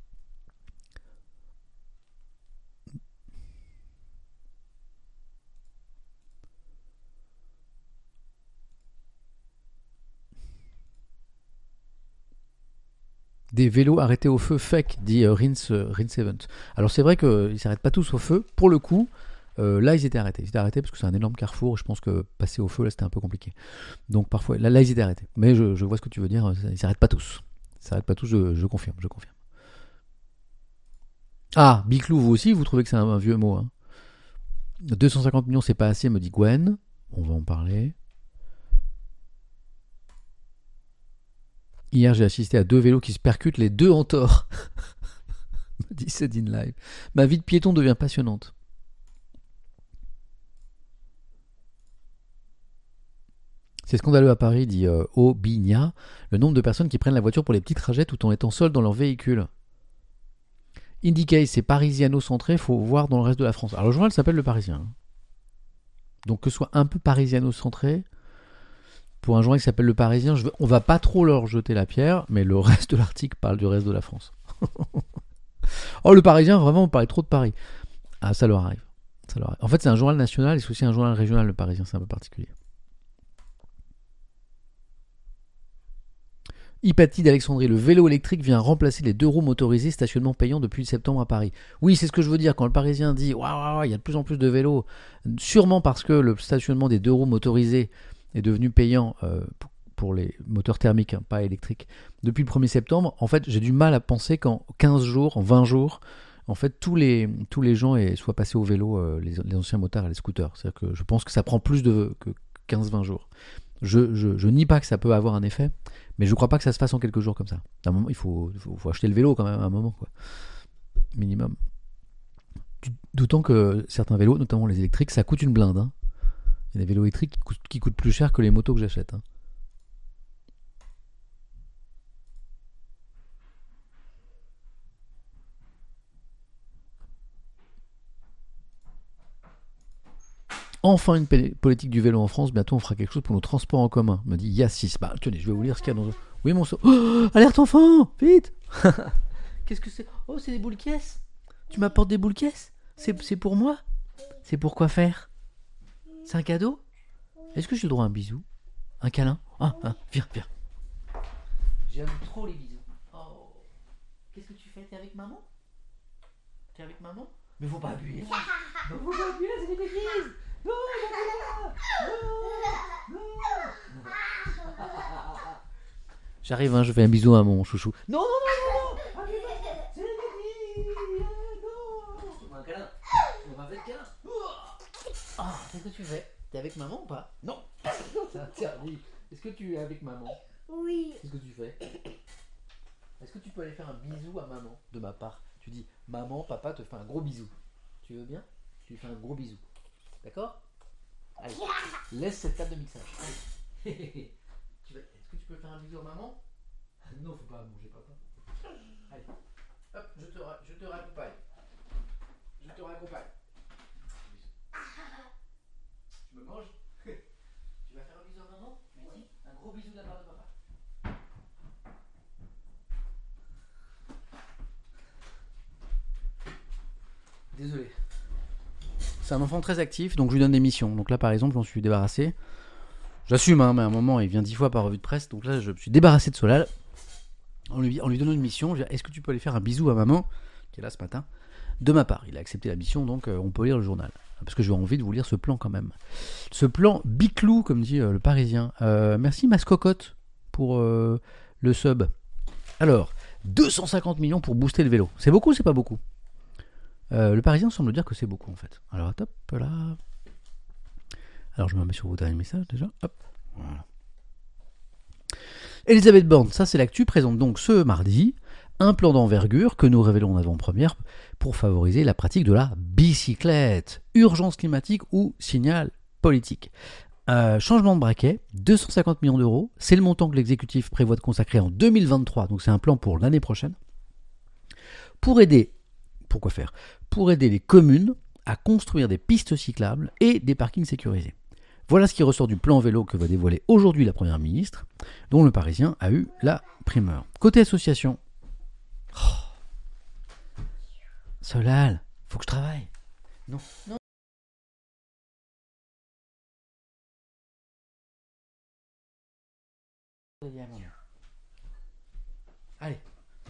Des vélos arrêtés au feu fake, dit euh, Rins, euh, Rins Event. Alors c'est vrai qu'ils ne s'arrêtent pas tous au feu. Pour le coup, euh, là ils étaient arrêtés. Ils étaient arrêtés parce que c'est un énorme carrefour. Je pense que passer au feu là c'était un peu compliqué. Donc parfois, là, là ils étaient arrêtés. Mais je, je vois ce que tu veux dire. Ils ne s'arrêtent pas tous. Ils ne s'arrêtent pas tous, je, je confirme, je confirme. Ah, Biclou, vous aussi, vous trouvez que c'est un, un vieux mot hein. deux cent cinquante millions, c'est pas assez, me dit Gwen. On va en parler. Hier, j'ai assisté à deux vélos qui se percutent, les deux en tort. Me dit Cédine Live. Ma vie de piéton devient passionnante. C'est scandaleux à Paris, dit euh, Obigna, le nombre de personnes qui prennent la voiture pour les petits trajets tout en étant seuls dans leur véhicule. Indicate, c'est parisiano-centré, faut voir dans le reste de la France. Alors le journal s'appelle Le Parisien. Donc que ce soit un peu parisiano-centré, pour un journal qui s'appelle Le Parisien, je veux, on va pas trop leur jeter la pierre, mais le reste de l'article parle du reste de la France. Oh, Le Parisien, vraiment, on parlait trop de Paris. Ah, ça leur arrive. Ça leur arrive. En fait, c'est un journal national et c'est aussi un journal régional, Le Parisien, c'est un peu particulier. Hypatie d'Alexandrie, le vélo électrique vient remplacer les deux roues motorisées stationnement payant depuis septembre à Paris. Oui, c'est ce que je veux dire. Quand le Parisien dit waouh, il y a de plus en plus de vélos, sûrement parce que le stationnement des deux roues motorisées est devenu payant euh, pour les moteurs thermiques, hein, pas électriques, depuis le premier septembre. En fait, j'ai du mal à penser qu'en quinze jours, en vingt jours, en fait, tous les, tous les gens aient, soient passés au vélo, euh, les, les anciens motards et les scooters. C'est-à-dire que je pense que ça prend plus de, que quinze vingt jours. Je, je, je nie pas que ça peut avoir un effet, mais je crois pas que ça se fasse en quelques jours comme ça. À un moment, il faut, faut, faut acheter le vélo quand même à un moment, quoi. Minimum. D'autant que certains vélos, notamment les électriques, ça coûte une blinde. Hein. Il y a des vélos électriques qui coûtent, qui coûtent plus cher que les motos que j'achète. Hein. Enfin une politique du vélo en France, bientôt on fera quelque chose pour nos transports en commun, me dit Yassis. Bah tenez, je vais vous lire ce qu'il y a dans... Oui mon so... Oh, alerte enfant, vite. Qu'est-ce que c'est? Oh, c'est des boules caisses. Tu m'apportes des boules caisses? C'est, c'est pour moi? C'est pour quoi faire? C'est un cadeau? Est-ce que j'ai le droit à un bisou? Un câlin? Ah, ah, viens, viens. J'aime trop les bisous. Oh. Qu'est-ce que tu fais? T'es avec maman? T'es avec maman? Mais faut pas appuyer. Mais faut pas appuyer, c'est des bêtises. Non, non, non, non. J'arrive, hein, je fais un bisou à mon chouchou. Non, non, non, non, non. C'est des bêtises. Non. On va un câlin. On va faire le câlin. Ah, qu'est-ce que tu fais? T'es avec maman ou pas? Non. C'est interdit. Est-ce que tu es avec maman? Oui. Qu'est-ce que tu fais? Est-ce que tu peux aller faire un bisou à maman de ma part? Tu dis, maman, papa te fait un gros bisou. Tu veux bien? Tu lui fais un gros bisou. D'accord? Allez, laisse cette table de mixage. Allez. Tu vas... Est-ce que tu peux faire un bisou à maman? Non, faut pas manger papa. Allez, hop, je te, ra... je te raccompagne. Je te raccompagne. Tu me manges? Tu vas faire un bisou à maman? Tu lui dis un gros bisou de la part de papa. Désolé. C'est un enfant très actif, donc je lui donne des missions. Donc là, par exemple, j'en suis débarrassé. J'assume, hein, mais à un moment, il vient dix fois par revue de presse. Donc là, je me suis débarrassé de Solal. En lui, en lui donnant une mission, je dis, est-ce que tu peux aller faire un bisou à maman, qui est là ce matin, de ma part? Il a accepté la mission, donc euh, on peut lire le journal. Parce que j'ai envie de vous lire ce plan quand même. Ce plan biclou, comme dit euh, le Parisien. Euh, merci Mascocotte pour euh, le sub. Alors, deux cent cinquante millions pour booster le vélo. C'est beaucoup ou c'est pas beaucoup? Euh, le Parisien semble dire que c'est beaucoup en fait. Alors hop là. Alors je me mets sur vos derniers messages déjà. Hop. Voilà. Elisabeth Borne, ça c'est l'actu, présente donc ce mardi un plan d'envergure que nous révélons en avant-première pour favoriser la pratique de la bicyclette. Urgence climatique ou signal politique. Euh, changement de braquet, deux cent cinquante millions d'euros, c'est le montant que l'exécutif prévoit de consacrer en deux mille vingt-trois, donc c'est un plan pour l'année prochaine, pour aider, pourquoi faire Pour aider les communes à construire des pistes cyclables et des parkings sécurisés. Voilà ce qui ressort du plan vélo que va dévoiler aujourd'hui la Première ministre, dont le Parisien a eu la primeur. Côté association, oh. Solal, faut que je travaille. Non, non. Allez.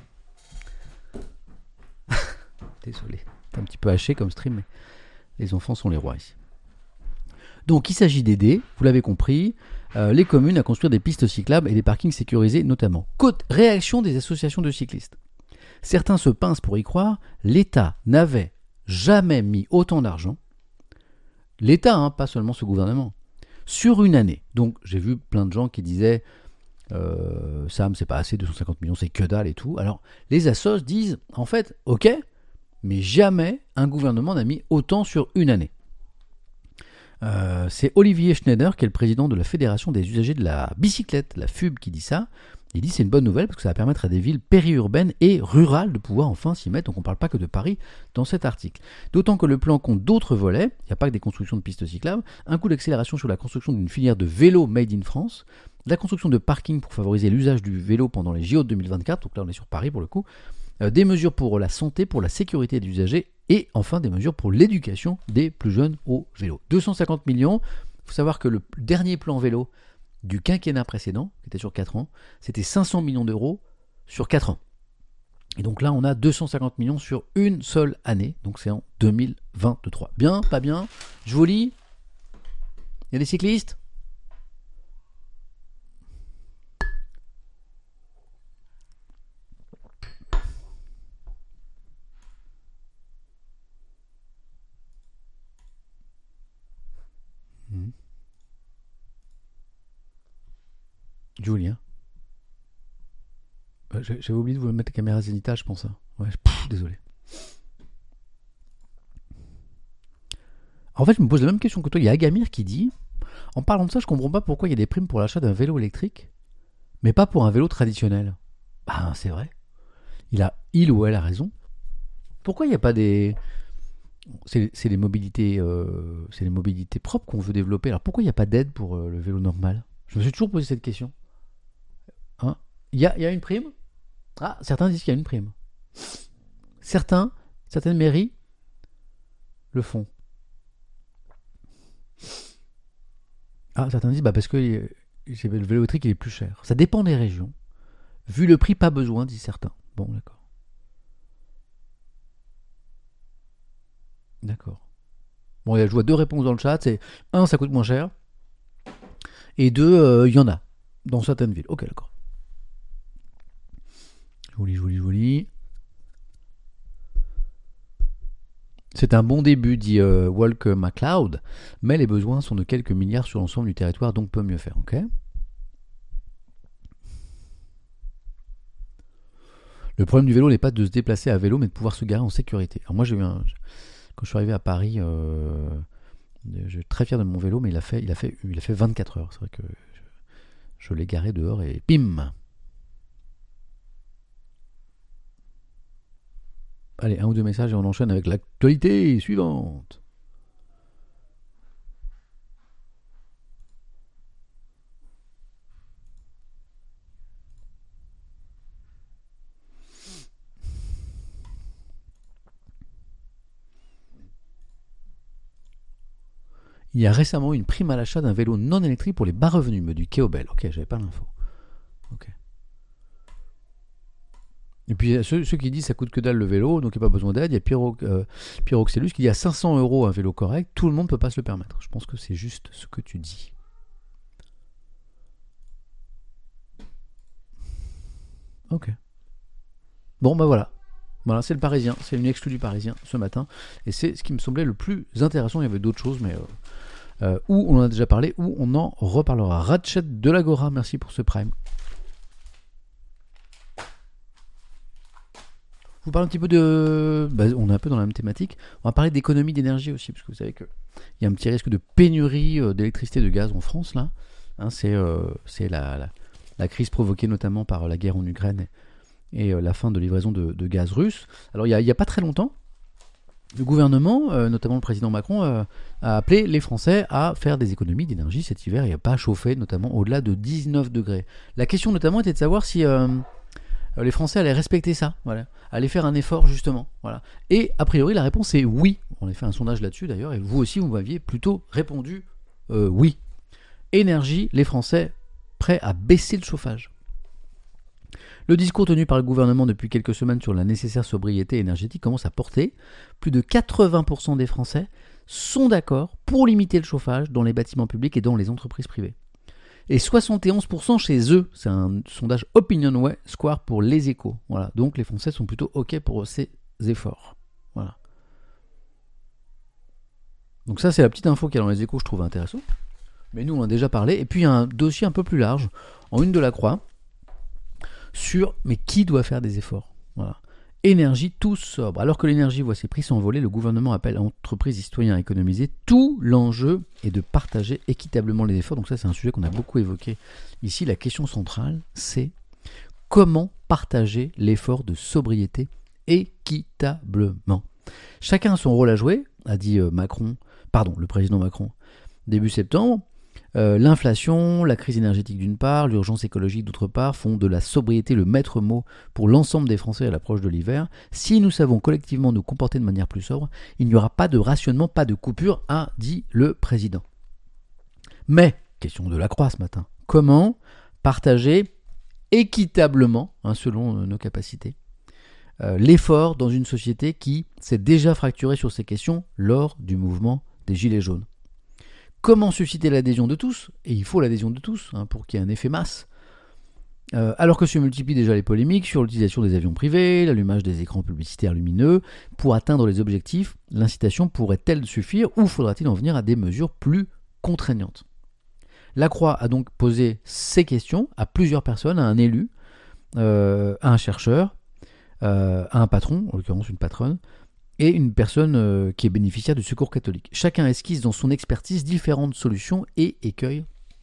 Désolé, c'est un petit peu haché comme stream, mais les enfants sont les rois ici. Donc il s'agit d'aider, vous l'avez compris, euh, les communes à construire des pistes cyclables et des parkings sécurisés notamment. Côte réaction des associations de cyclistes. Certains se pincent pour y croire, l'État n'avait jamais mis autant d'argent, l'État, hein, pas seulement ce gouvernement, sur une année. Donc j'ai vu plein de gens qui disaient euh, Sam, c'est pas assez, deux cent cinquante millions, c'est que dalle et tout. Alors les assos disent, en fait, ok, mais jamais un gouvernement n'a mis autant sur une année. Euh, c'est Olivier Schneider, qui est le président de la Fédération des usagers de la bicyclette, la F U B, qui dit ça. Il dit c'est une bonne nouvelle parce que ça va permettre à des villes périurbaines et rurales de pouvoir enfin s'y mettre. Donc on ne parle pas que de Paris dans cet article. D'autant que le plan compte d'autres volets. Il n'y a pas que des constructions de pistes cyclables. Un coup d'accélération sur la construction d'une filière de vélo made in France. La construction de parkings pour favoriser l'usage du vélo pendant les J O de deux mille vingt-quatre. Donc là on est sur Paris pour le coup. Euh, des mesures pour la santé, pour la sécurité des usagers. Et enfin des mesures pour l'éducation des plus jeunes au vélo. deux cent cinquante millions. Il faut savoir que le dernier plan vélo du quinquennat précédent, qui était sur quatre ans, c'était cinq cents millions d'euros sur quatre ans. Et donc là, on a deux cent cinquante millions sur une seule année, donc c'est en deux mille vingt-trois. Bien, pas bien, je vous lis. Il y a des cyclistes ? Mmh. Julien. Euh, J'avais oublié de vous mettre la caméra zénithale, je pense. Hein. Ouais, pff, désolé. En fait, je me pose la même question que toi. Il y a Agamir qui dit, en parlant de ça, je comprends pas pourquoi il y a des primes pour l'achat d'un vélo électrique, mais pas pour un vélo traditionnel. Bah, c'est vrai. Il a, il ou elle a raison. Pourquoi il n'y a pas des... C'est, c'est les mobilités, euh, c'est les mobilités propres qu'on veut développer. Alors pourquoi il n'y a pas d'aide pour euh, le vélo normal ? Je me suis toujours posé cette question. Hein ? Il y a, il y a une prime ? Ah, certains disent qu'il y a une prime. Certains, certaines mairies le font. Ah, certains disent bah parce que euh, le vélo électrique il est plus cher. Ça dépend des régions. Vu le prix, pas besoin, disent certains. Bon, d'accord. D'accord. Bon, je vois deux réponses dans le chat. C'est un, ça coûte moins cher. Et deux, il euh, y en a dans certaines villes. Ok, d'accord. Joli, joli, joli. C'est un bon début, dit euh, Walker McLeod, mais les besoins sont de quelques milliards sur l'ensemble du territoire, donc peut mieux faire. Ok. Le problème du vélo n'est pas de se déplacer à vélo, mais de pouvoir se garer en sécurité. Alors moi, j'ai eu un... quand je suis arrivé à Paris, euh... je suis très fier de mon vélo, mais il a fait, il a fait, il a fait vingt-quatre heures. C'est vrai que je, je l'ai garé dehors et bim. Allez, un ou deux messages et on enchaîne avec l'actualité suivante. Il y a récemment une prime à l'achat d'un vélo non électrique pour les bas revenus, me dit Keobel. Ok, j'avais pas l'info. Ok. Et puis ceux, ceux qui disent ça coûte que dalle le vélo, donc il n'y a pas besoin d'aide. Il y a Pyro, euh, Pyroxélus qui dit à cinq cents euros un vélo correct, tout le monde ne peut pas se le permettre. Je pense que c'est juste ce que tu dis. Ok. Bon, bah voilà. Voilà, c'est le Parisien. C'est une exclue du Parisien ce matin. Et c'est ce qui me semblait le plus intéressant. Il y avait d'autres choses, mais... Euh, euh, où on en a déjà parlé, où on en reparlera. Ratchet de l'Agora, merci pour ce prime. vous parle un petit peu de... Bah, on est un peu dans la même thématique. On va parler d'économie d'énergie aussi, parce que vous savez qu'il y a un petit risque de pénurie euh, d'électricité et de gaz en France, là. Hein, c'est euh, c'est la, la, la crise provoquée notamment par la guerre en Ukraine et, et euh, la fin de livraison de, de gaz russe. Alors, il n'y a, a pas très longtemps, le gouvernement, euh, notamment le président Macron, euh, a appelé les Français à faire des économies d'énergie cet hiver et à pas chauffer, notamment au-delà de dix-neuf degrés. La question notamment était de savoir si... Euh, les Français allaient respecter ça, voilà, allaient faire un effort justement, voilà. Et a priori la réponse est oui. On a fait un sondage là-dessus d'ailleurs, et vous aussi vous m'aviez plutôt répondu euh, oui. Énergie, les Français prêts à baisser le chauffage. Le discours tenu par le gouvernement depuis quelques semaines sur la nécessaire sobriété énergétique commence à porter. Plus de quatre-vingts pour cent des Français sont d'accord pour limiter le chauffage dans les bâtiments publics et dans les entreprises privées. Et soixante et onze pour cent chez eux, c'est un sondage Opinionway Square pour les Échos. Voilà, donc les Français sont plutôt OK pour ces efforts. Voilà. Donc ça, c'est la petite info qu'il y a dans les Échos, je trouve intéressant. Mais nous, on en a déjà parlé. Et puis, il y a un dossier un peu plus large, en une de la Croix, sur mais qui doit faire des efforts. Voilà. Énergie tous sobre. Alors que l'énergie voit ses prix s'envoler, le gouvernement appelle entreprises et citoyens à économiser. Tout l'enjeu est de partager équitablement les efforts. Donc ça, c'est un sujet qu'on a beaucoup évoqué ici. La question centrale, c'est comment partager l'effort de sobriété équitablement. Chacun a son rôle à jouer, a dit Macron, pardon, le président Macron, début septembre. Euh, l'inflation, la crise énergétique d'une part, l'urgence écologique d'autre part font de la sobriété le maître mot pour l'ensemble des Français à l'approche de l'hiver. Si nous savons collectivement nous comporter de manière plus sobre, il n'y aura pas de rationnement, pas de coupure, a dit le président. Mais, question de la Croix ce matin, comment partager équitablement, hein, selon nos capacités, euh, l'effort dans une société qui s'est déjà fracturée sur ces questions lors du mouvement des Gilets jaunes? Comment susciter l'adhésion de tous? Et il faut l'adhésion de tous hein, pour qu'il y ait un effet masse. Euh, alors que se multiplient déjà les polémiques sur l'utilisation des avions privés, l'allumage des écrans publicitaires lumineux, pour atteindre les objectifs, l'incitation pourrait-elle suffire ou faudra-t-il en venir à des mesures plus contraignantes? La Croix a donc posé ces questions à plusieurs personnes, à un élu, euh, à un chercheur, euh, à un patron, en l'occurrence une patronne, et une personne euh, qui est bénéficiaire du Secours catholique. Chacun esquisse dans son expertise différentes solutions et écueils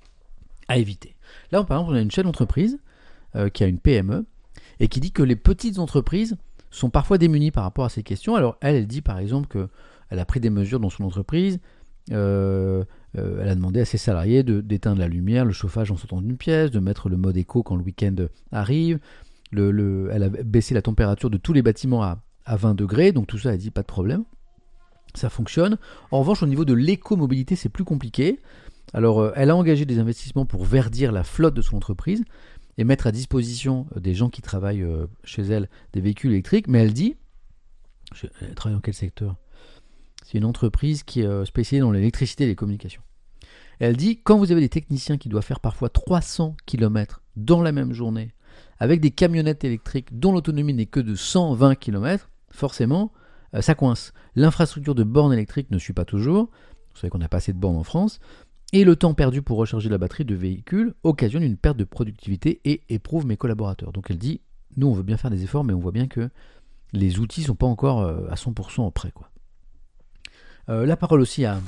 à éviter. Là, par exemple, on a une chaîne d'entreprise euh, qui a une P M E et qui dit que les petites entreprises sont parfois démunies par rapport à ces questions. Alors, elle, elle dit par exemple qu'elle a pris des mesures dans son entreprise. Euh, euh, elle a demandé à ses salariés de, d'éteindre la lumière, le chauffage en sortant d'une pièce, de mettre le mode éco quand le week-end arrive. Le, le, elle a baissé la température de tous les bâtiments à à vingt degrés, donc tout ça, elle dit pas de problème, ça fonctionne. En revanche, au niveau de l'écomobilité, c'est plus compliqué. Alors, euh, elle a engagé des investissements pour verdir la flotte de son entreprise et mettre à disposition euh, des gens qui travaillent euh, chez elle des véhicules électriques, mais elle dit, je, elle travaille dans quel secteur? C'est une entreprise qui est euh, spécialisée dans l'électricité et les communications. Et elle dit, quand vous avez des techniciens qui doivent faire parfois trois cents kilomètres dans la même journée, avec des camionnettes électriques dont l'autonomie n'est que de cent vingt kilomètres, forcément, euh, ça coince. L'infrastructure de bornes électriques ne suit pas toujours. Vous savez qu'on n'a pas assez de bornes en France. Et le temps perdu pour recharger la batterie de véhicule occasionne une perte de productivité et éprouve mes collaborateurs. Donc elle dit, nous on veut bien faire des efforts, mais on voit bien que les outils ne sont pas encore euh, à cent pour cent prêts, quoi. Euh, la parole aussi à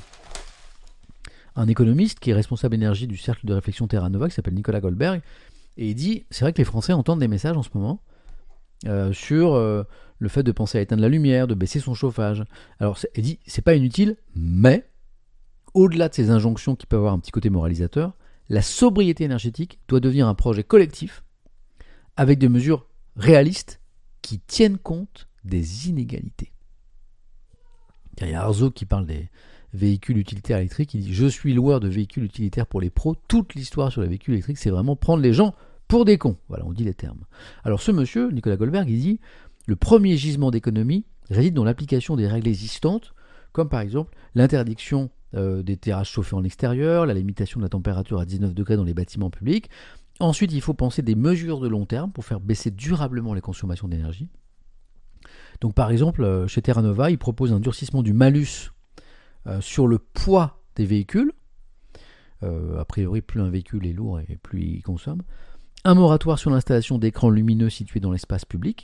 un économiste qui est responsable énergie du cercle de réflexion Terra Nova, qui s'appelle Nicolas Goldberg, et il dit, c'est vrai que les Français entendent des messages en ce moment euh, sur euh, le fait de penser à éteindre la lumière, de baisser son chauffage. Alors, il dit, c'est pas inutile, mais au-delà de ces injonctions qui peuvent avoir un petit côté moralisateur, la sobriété énergétique doit devenir un projet collectif avec des mesures réalistes qui tiennent compte des inégalités. Il y a Arzo qui parle des véhicules utilitaires électriques, il dit « Je suis loueur de véhicules utilitaires pour les pros, toute l'histoire sur les véhicules électriques, c'est vraiment prendre les gens pour des cons. » Voilà, on dit les termes. Alors ce monsieur, Nicolas Goldberg, il dit « Le premier gisement d'économie réside dans l'application des règles existantes, comme par exemple l'interdiction euh, des terrasses chauffées en extérieur, la limitation de la température à dix-neuf degrés dans les bâtiments publics. Ensuite, il faut penser des mesures de long terme pour faire baisser durablement les consommations d'énergie. Donc par exemple, chez Terra Nova, il propose un durcissement du malus euh, sur le poids des véhicules. Euh, a priori, plus un véhicule est lourd et plus il consomme. Un moratoire sur l'installation d'écrans lumineux situés dans l'espace public.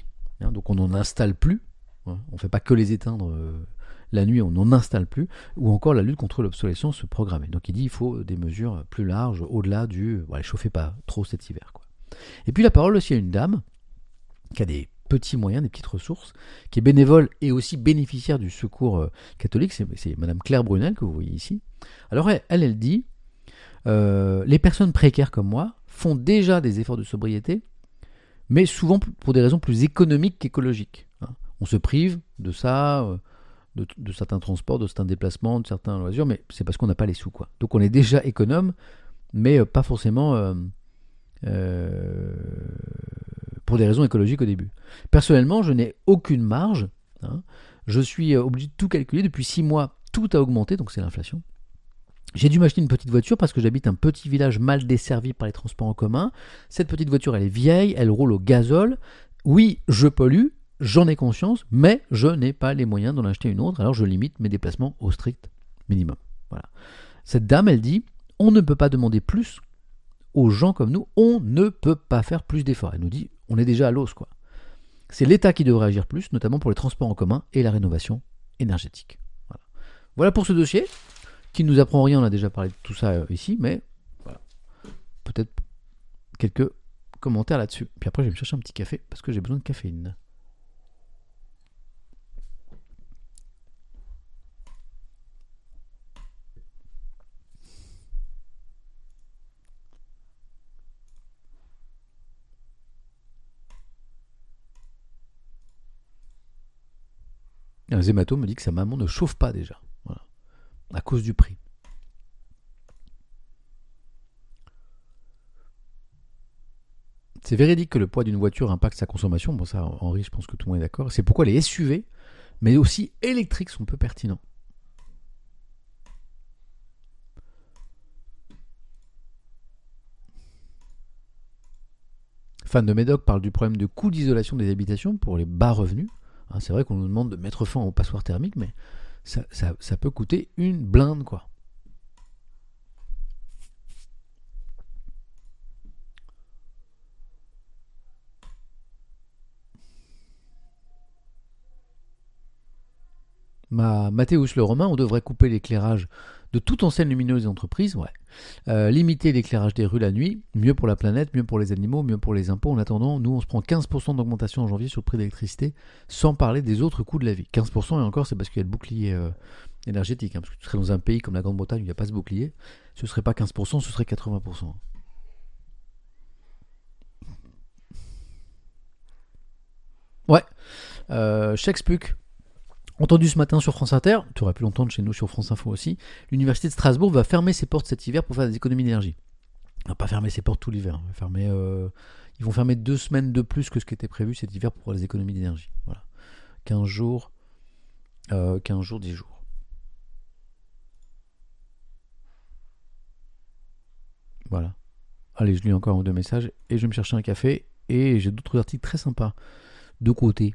Hein, donc on n'en installe plus. Hein, on ne fait pas que les éteindre euh, la nuit, on n'en installe plus. Ou encore la lutte contre l'obsolescence programmée. Donc il dit qu'il faut des mesures plus larges au-delà du voilà, chauffez pas trop cet hiver, quoi. Et puis la parole aussi à une dame qui a des petits moyens, des petites ressources, qui est bénévole et aussi bénéficiaire du secours euh, catholique, c'est, c'est Madame Claire Brunel que vous voyez ici. Alors elle, elle, elle dit euh, les personnes précaires comme moi font déjà des efforts de sobriété, mais souvent pour des raisons plus économiques qu'écologiques. Hein. On se prive de ça, euh, de, de certains transports, de certains déplacements, de certains loisirs, mais c'est parce qu'on n'a pas les sous, quoi. Donc on est déjà économe, mais euh, pas forcément euh, euh, pour des raisons écologiques au début. Personnellement, je n'ai aucune marge. Hein. Je suis obligé de tout calculer. Depuis six mois, tout a augmenté, donc c'est l'inflation. J'ai dû m'acheter une petite voiture parce que j'habite un petit village mal desservi par les transports en commun. Cette petite voiture, elle est vieille, elle roule au gazole. Oui, je pollue, j'en ai conscience, mais je n'ai pas les moyens d'en acheter une autre, alors je limite mes déplacements au strict minimum. Voilà. Cette dame, elle dit, on ne peut pas demander plus aux gens comme nous, on ne peut pas faire plus d'efforts. Elle nous dit, on est déjà à l'os, quoi. C'est l'État qui devrait agir plus, notamment pour les transports en commun et la rénovation énergétique. Voilà, voilà pour ce dossier, qui ne nous apprend rien, on a déjà parlé de tout ça ici, mais voilà. Peut-être quelques commentaires là-dessus. Puis après, je vais me chercher un petit café, parce que j'ai besoin de caféine. Zemato me dit que sa maman ne chauffe pas déjà, voilà, à cause du prix. C'est véridique que le poids d'une voiture impacte sa consommation. Bon, ça, Henri, je pense que tout le monde est d'accord. C'est pourquoi les S U V, mais aussi électriques, sont peu pertinents. Fan de Médoc parle du problème de coût d'isolation des habitations pour les bas revenus. Hein, c'est vrai qu'on nous demande de mettre fin aux passoires thermiques, mais ça, ça, ça peut coûter une blinde, quoi. Ma, Mathéus le Romain, on devrait couper l'éclairage de toute enseigne lumineuse des entreprises, ouais. Euh, limiter l'éclairage des rues la nuit, mieux pour la planète, mieux pour les animaux, mieux pour les impôts. En attendant, nous on se prend quinze pour cent d'augmentation en janvier sur le prix de l'électricité, sans parler des autres coûts de la vie. quinze pour cent et encore, c'est parce qu'il y a le bouclier euh, énergétique, hein, parce que tu serais dans un pays comme la Grande-Bretagne où il n'y a pas ce bouclier, ce ne serait pas quinze pour cent, ce serait quatre-vingts pour cent. Ouais, euh, Shakespeare. Entendu ce matin sur France Inter, tu aurais pu l'entendre chez nous sur France Info aussi, l'université de Strasbourg va fermer ses portes cet hiver pour faire des économies d'énergie. Elle va pas fermer ses portes tout l'hiver, hein. fermer, euh, ils vont fermer deux semaines de plus que ce qui était prévu cet hiver pour les économies d'énergie. Voilà. quinze jours, euh, quinze jours, dix jours. Voilà. Allez, je lis encore un ou deux messages et je vais me chercher un café et j'ai d'autres articles très sympas de côté.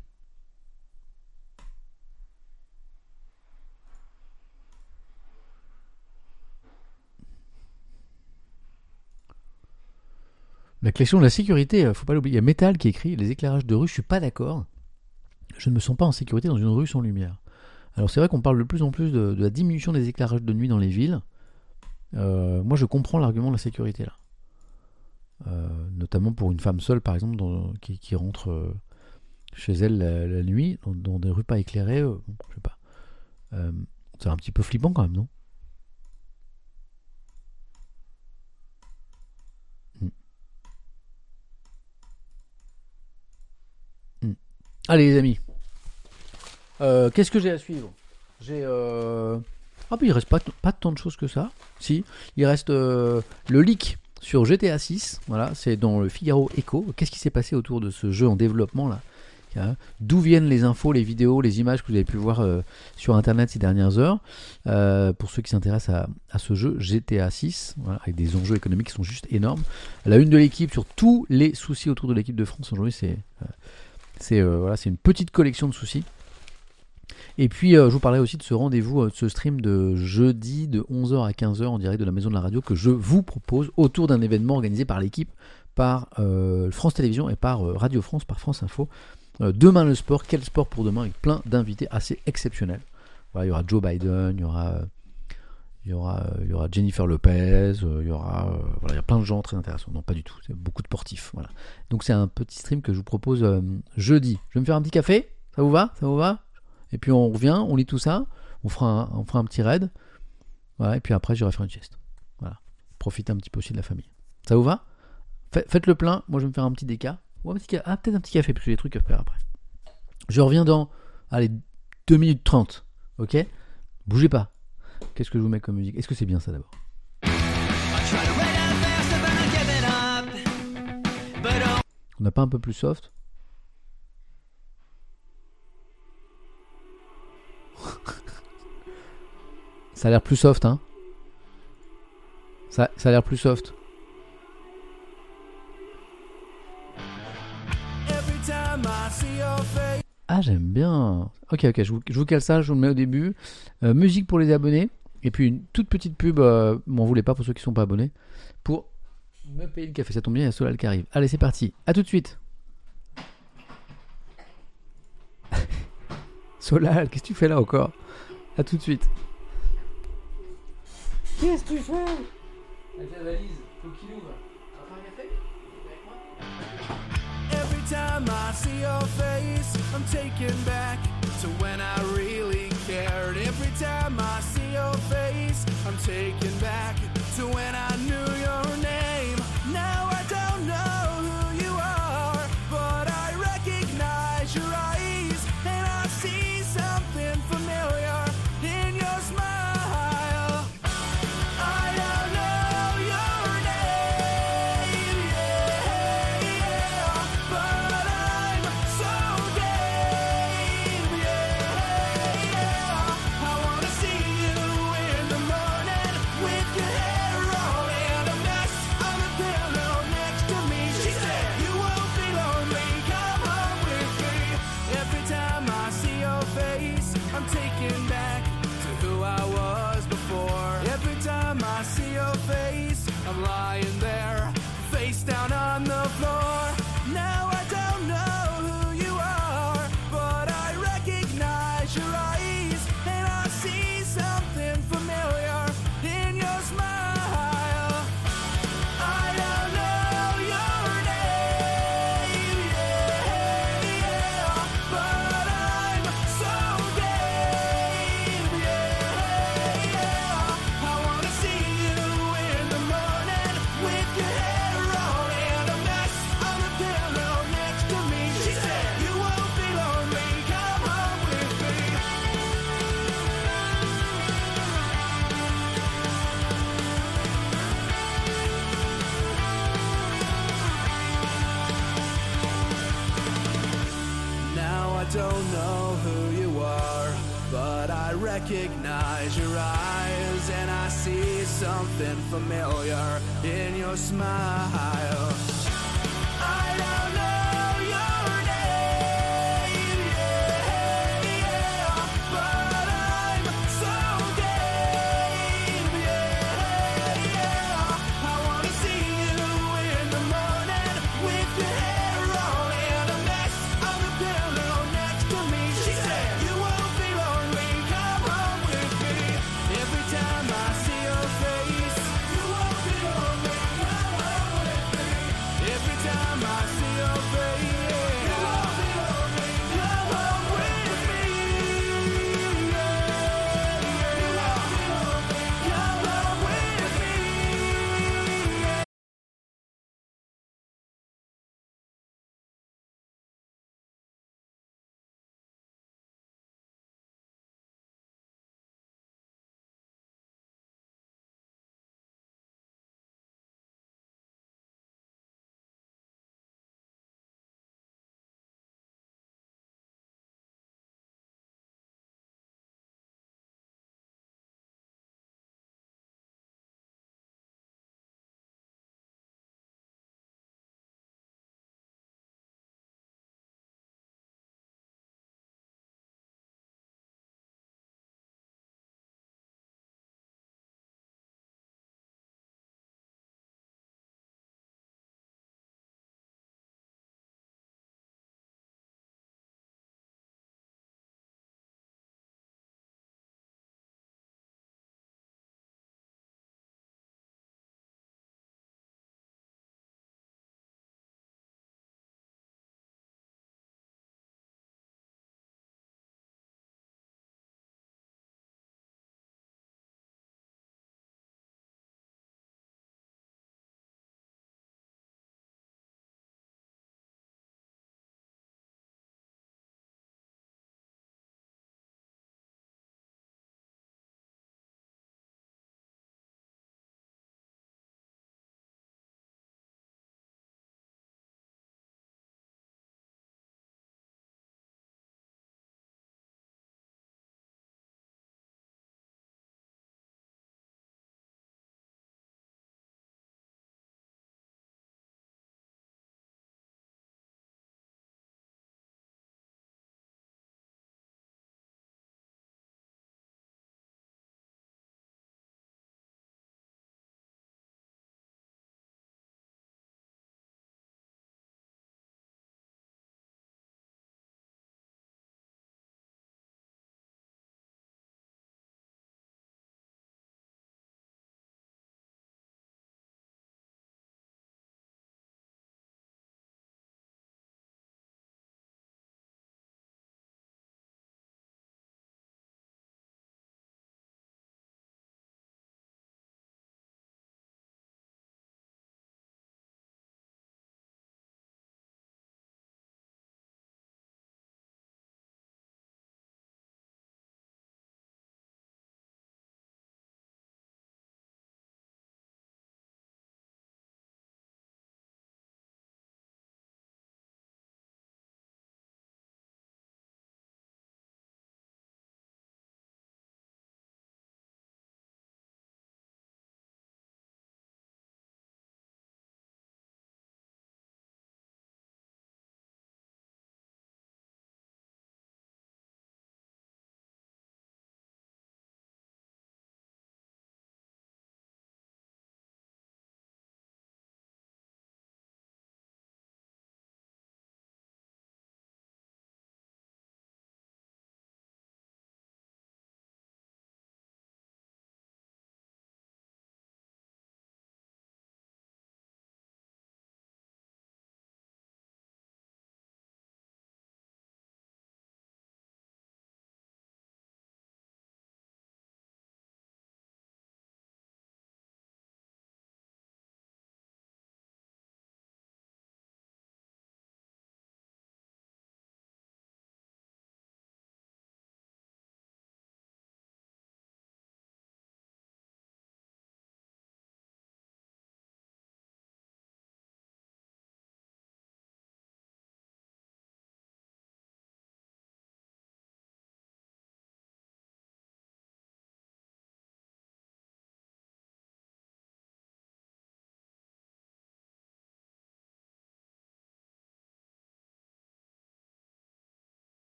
La question de la sécurité, faut pas l'oublier. Il y a Métal qui écrit les éclairages de rue, je suis pas d'accord. Je ne me sens pas en sécurité dans une rue sans lumière. Alors c'est vrai qu'on parle de plus en plus de, de la diminution des éclairages de nuit dans les villes. Euh, moi je comprends l'argument de la sécurité là. Euh, notamment pour une femme seule par exemple dans, qui, qui rentre euh, chez elle la, la nuit dans, dans des rues pas éclairées. Euh, je sais pas. Euh, c'est un petit peu flippant quand même, non? Allez les amis, euh, qu'est-ce que j'ai à suivre? J'ai euh... ah puis il reste pas, t- pas tant de choses que ça. Si, il reste euh, le leak sur G T A six. Voilà, c'est dans le Figaro Echo. Qu'est-ce qui s'est passé autour de ce jeu en développement là? D'où viennent les infos, les vidéos, les images que vous avez pu voir euh, sur internet ces dernières heures? euh, Pour ceux qui s'intéressent à, à ce jeu G T A six, voilà, avec des enjeux économiques qui sont juste énormes. La une de l'équipe sur tous les soucis autour de l'équipe de France aujourd'hui, c'est euh, C'est, euh, voilà, c'est une petite collection de soucis. Et puis euh, je vous parlais aussi de ce rendez-vous, euh, de ce stream de jeudi de onze heures à quinze heures en direct de la Maison de la Radio que je vous propose autour d'un événement organisé par l'équipe, par euh, France Télévisions et par euh, Radio France, par France Info. Euh, demain le sport, quel sport pour demain, avec plein d'invités assez exceptionnels. Voilà, il y aura Joe Biden, il y aura, euh, il y aura, euh, il y aura Jennifer Lopez, euh, il y aura, euh, voilà, il y a plein de gens très intéressants. Non, pas du tout, c'est beaucoup de sportifs. Voilà. Donc c'est un petit stream que je vous propose euh, jeudi. Je vais me faire un petit café, ça vous va, ça vous va? Et puis on revient, on lit tout ça, on fera un, on fera un petit raid. Voilà, et puis après j'irai faire une sieste. Voilà, profitez un petit peu aussi de la famille. Ça vous va? Faites le plein, moi je vais me faire un petit déca. Ou un petit ca- ah, peut-être un petit café, parce que j'ai des trucs à faire après. Je reviens dans, allez, deux minutes trente, ok? Bougez pas. Qu'est-ce que je vous mets comme musique? Est-ce que c'est bien ça d'abord? On n'a pas un peu plus soft? Ça a l'air plus soft, hein? Ça, ça a l'air plus soft. Ah, j'aime bien. Ok, ok, je vous, je vous cale ça, je vous le mets au début. Euh, musique pour les abonnés. Et puis une toute petite pub, euh, m'en voulez pas pour ceux qui sont pas abonnés, pour me payer le café. Ça tombe bien, il y a Solal qui arrive. Allez, c'est parti. À tout de suite. Solal, qu'est-ce que tu fais là encore? À tout de suite. Qu'est-ce que tu fais? Avec la valise, faut qu'il ouvre. On va faire un café? Avec moi? Every time I see your face, I'm taken back to when I really cared. Every time I see your face, I'm taken back to when I knew your name. Now I don't know who you are, but I recognize your eyes, and I see something familiar in your smile. I don't know your name, yeah, yeah, but I'm so game, yeah, yeah. I wanna see you in the morning with your hair all in a mess on the pillow next to me. She said you won't be lonely, come home with me. Every time I see your face, I'm taken back to who I was before. Every time I see your face, I'm lying there, face down on the floor. Now I don't know who you are, but I recognize your eyes, and I see something familiar in your smile. I don't know your name, yeah, yeah, but I'm so game, yeah, yeah. I wanna see you in the morning with your hair all in a mess on the pillow next to me. She said you won't be lonely, come home with me. Now I don't know who you are, but I recognize your eyes, and I see something familiar in your smile. I don't know your name, yeah, yeah, but I'm so game, yeah, yeah. I wanna see you in the morning with your hair all in a mess on the pillow next to me. She said you won't be lonely, come home with me. Every time I see your face, you won't be lonely, come home with me.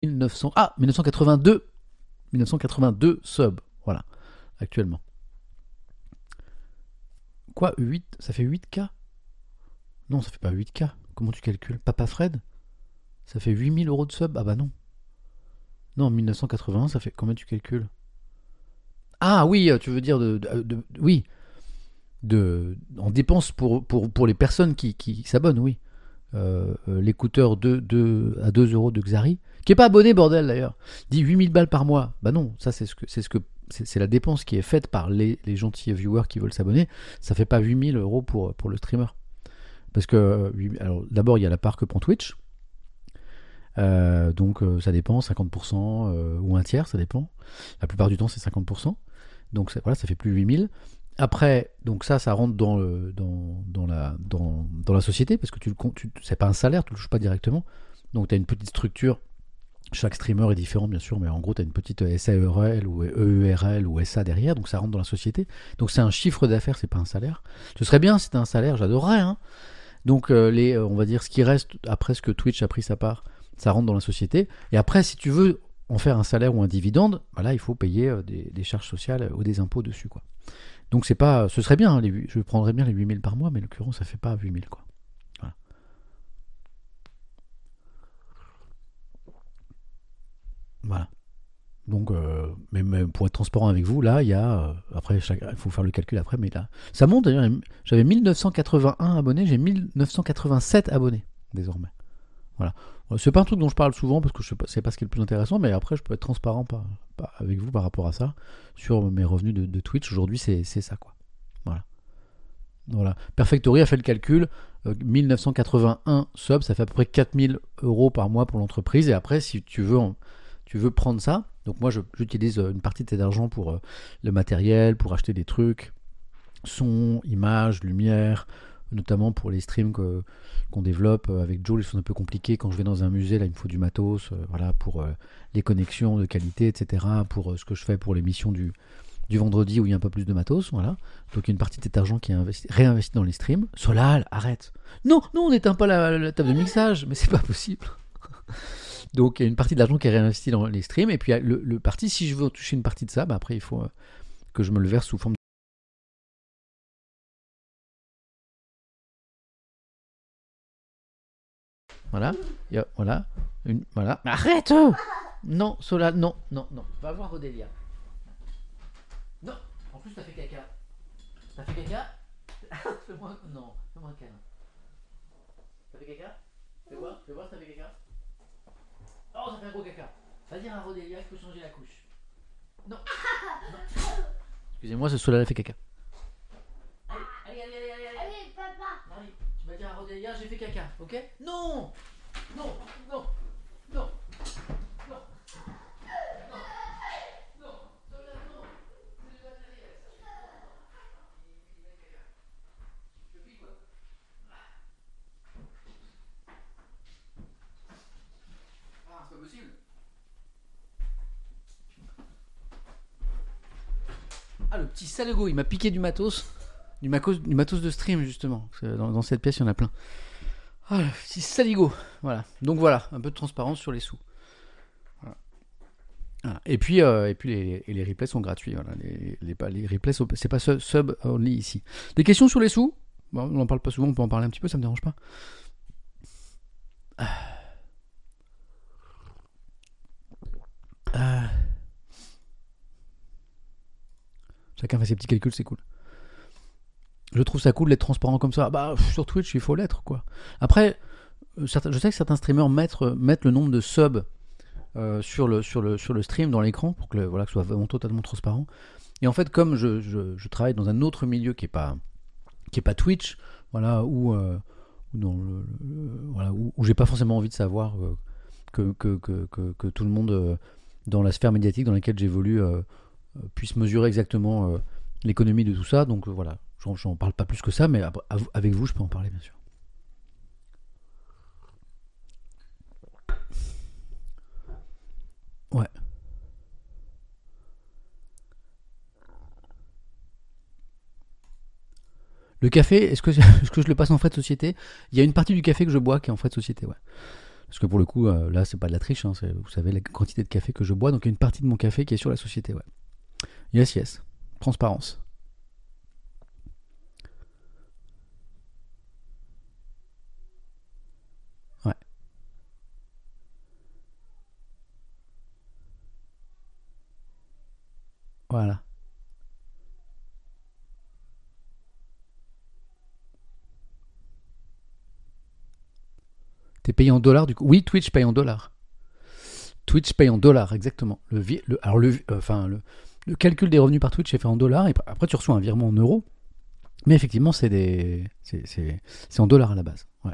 mille neuf cents... Ah, mille neuf cent quatre-vingt-deux mille neuf cent quatre-vingt-deux subs, voilà, actuellement. Quoi, huit? Ça fait huit K? Non, ça fait pas huit K. Comment tu calcules? Papa Fred? Ça fait huit mille euros de sub? Ah bah non. Non, mille neuf cent quatre-vingt-un, ça fait combien tu calcules? Ah oui, tu veux dire de, de, de, de oui, de en dépenses pour pour pour les personnes qui, qui s'abonnent, oui. Euh, euh, l'écouteur de, de à deux euros de Xari, qui est pas abonné, bordel d'ailleurs, dit huit mille balles par mois. Bah non, ça c'est ce que c'est ce que c'est, c'est la dépense qui est faite par les, les gentils viewers qui veulent s'abonner. Ça fait pas huit mille euros pour pour le streamer. Parce que alors d'abord il y a la part que prend Twitch. Euh, donc euh, ça dépend, cinquante pour cent euh, ou un tiers, ça dépend. La plupart du temps c'est cinquante pour cent. Donc ça, voilà, ça fait plus huit mille. Après, donc ça, ça rentre dans, le, dans, dans, la, dans, dans la société, parce que tu, tu, c'est pas un salaire, tu le touches pas directement. Donc tu as une petite structure. Chaque streamer est différent, bien sûr, mais en gros, tu as une petite S A R L ou E U R L ou S A derrière, donc ça rentre dans la société. Donc c'est un chiffre d'affaires, c'est pas un salaire. Ce serait bien si c'était un salaire, j'adorerais. Hein. Donc euh, les, on va dire, ce qui reste après ce que Twitch a pris sa part, ça rentre dans la société. Et après, si tu veux en faire un salaire ou un dividende, bah là, il faut payer euh, des, des charges sociales ou des impôts dessus, quoi. Donc c'est pas, ce serait bien, hein, les, je prendrais bien les huit mille par mois, mais en l'occurrence ça fait pas huit mille, quoi. Voilà. Voilà. Donc, euh, mais, mais pour être transparent avec vous, là, il y a, euh, après, il faut faire le calcul après, mais là, ça monte d'ailleurs. J'avais mille neuf cent quatre-vingt-un abonnés, j'ai mille neuf cent quatre-vingt-sept abonnés désormais. Voilà. C'est pas un truc dont je parle souvent parce que je sais pas, c'est pas ce qui est le plus intéressant, mais après je peux être transparent par, par, avec vous par rapport à ça sur mes revenus de, de Twitch. Aujourd'hui c'est, c'est ça, quoi. Voilà. Voilà. Perfectory a fait le calcul, euh, mille neuf cent quatre-vingt-un subs, ça fait à peu près quatre mille euros par mois pour l'entreprise. Et après, si tu veux, en, tu veux prendre ça, donc moi je, j'utilise une partie de cet argent pour euh, le matériel, pour acheter des trucs, son, images, lumière, notamment pour les streams que, qu'on développe avec Joel. Ils sont un peu compliqués. Quand je vais dans un musée, là il me faut du matos, euh, voilà, pour euh, les connexions de qualité, et cetera. Pour euh, ce que je fais pour l'émission du, du vendredi où il y a un peu plus de matos, voilà. Donc il y a une partie de cet argent qui est investi, réinvesti dans les streams. Solal, arrête. Non, non, on n'éteint pas la, la table de mixage, mais c'est pas possible. Donc il y a une partie de l'argent qui est réinvesti dans les streams, et puis le, le parti, si je veux toucher une partie de ça, bah, après il faut euh, que je me le verse sous forme de... Voilà, y a, voilà, une, voilà. Arrête! Non, Solal, non, non, non. Va voir Odélia. Non, en plus t'as fait caca. T'as fait caca? Fais-moi, non, fais-moi un câlin. T'as fait caca? Fais voir, fais voir si t'as fait caca. Oh, ça fait un gros caca. Va dire à Rodélia qu'il faut changer la couche. Non. Non. Excusez-moi, ce Solal a fait caca. Allez, allez, allez, allez, allez. Allez, papa. Allez, tu vas dire à Rodélia, j'ai fait caca, ok? Non. Non, non, non. Non. Non. Solal, non. C'est le matériel, ça. Il fait caca. Je pique, quoi. Ah, c'est pas possible. Ah, le petit salego, il m'a piqué du matos. Du matos, du matos de stream, justement. Dans, dans cette pièce, il y en a plein. Ah, le petit saligo. Voilà. Donc voilà, un peu de transparence sur les sous. Voilà. Voilà. Et puis, euh, et puis les, les replays sont gratuits. Voilà. Les, les, les replays, sont, c'est pas sub only ici. Des questions sur les sous? Bon, on n'en parle pas souvent, on peut en parler un petit peu, ça me dérange pas. Ah. Ah. Chacun fait ses petits calculs, c'est cool. Je trouve ça cool d'être transparent comme ça. Bah, sur Twitch, il faut l'être, quoi. Après, certains, je sais que certains streamers mettent, mettent le nombre de subs euh, sur, le, sur, le, sur le stream, dans l'écran, pour que, le, voilà, que ce soit vraiment totalement transparent. Et en fait, comme je, je, je travaille dans un autre milieu qui n'est pas, qui est pas Twitch, voilà, où, euh, où, dans le, le, voilà, où, où j'ai pas forcément envie de savoir euh, que, que, que, que, que tout le monde, euh, dans la sphère médiatique dans laquelle j'évolue, euh, puisse mesurer exactement euh, l'économie de tout ça. Donc euh, voilà. J'en, j'en parle pas plus que ça, mais avec vous, je peux en parler, bien sûr. Ouais. Le café, est-ce que, est-ce que je le passe en frais de société? Il y a une partie du café que je bois qui est en frais de société, ouais. Parce que pour le coup, euh, là, c'est pas de la triche, hein, c'est, vous savez la quantité de café que je bois, donc il y a une partie de mon café qui est sur la société, ouais. Yes, yes. Transparence. Ouais. Voilà. T'es payé en dollars du coup? Oui, Twitch paye en dollars. Twitch paye en dollars, exactement. Le, le, alors le, euh, enfin, le, le calcul des revenus par Twitch est fait en dollars, et après tu reçois un virement en euros. Mais effectivement, c'est des, c'est, c'est, c'est en dollars à la base. Ouais.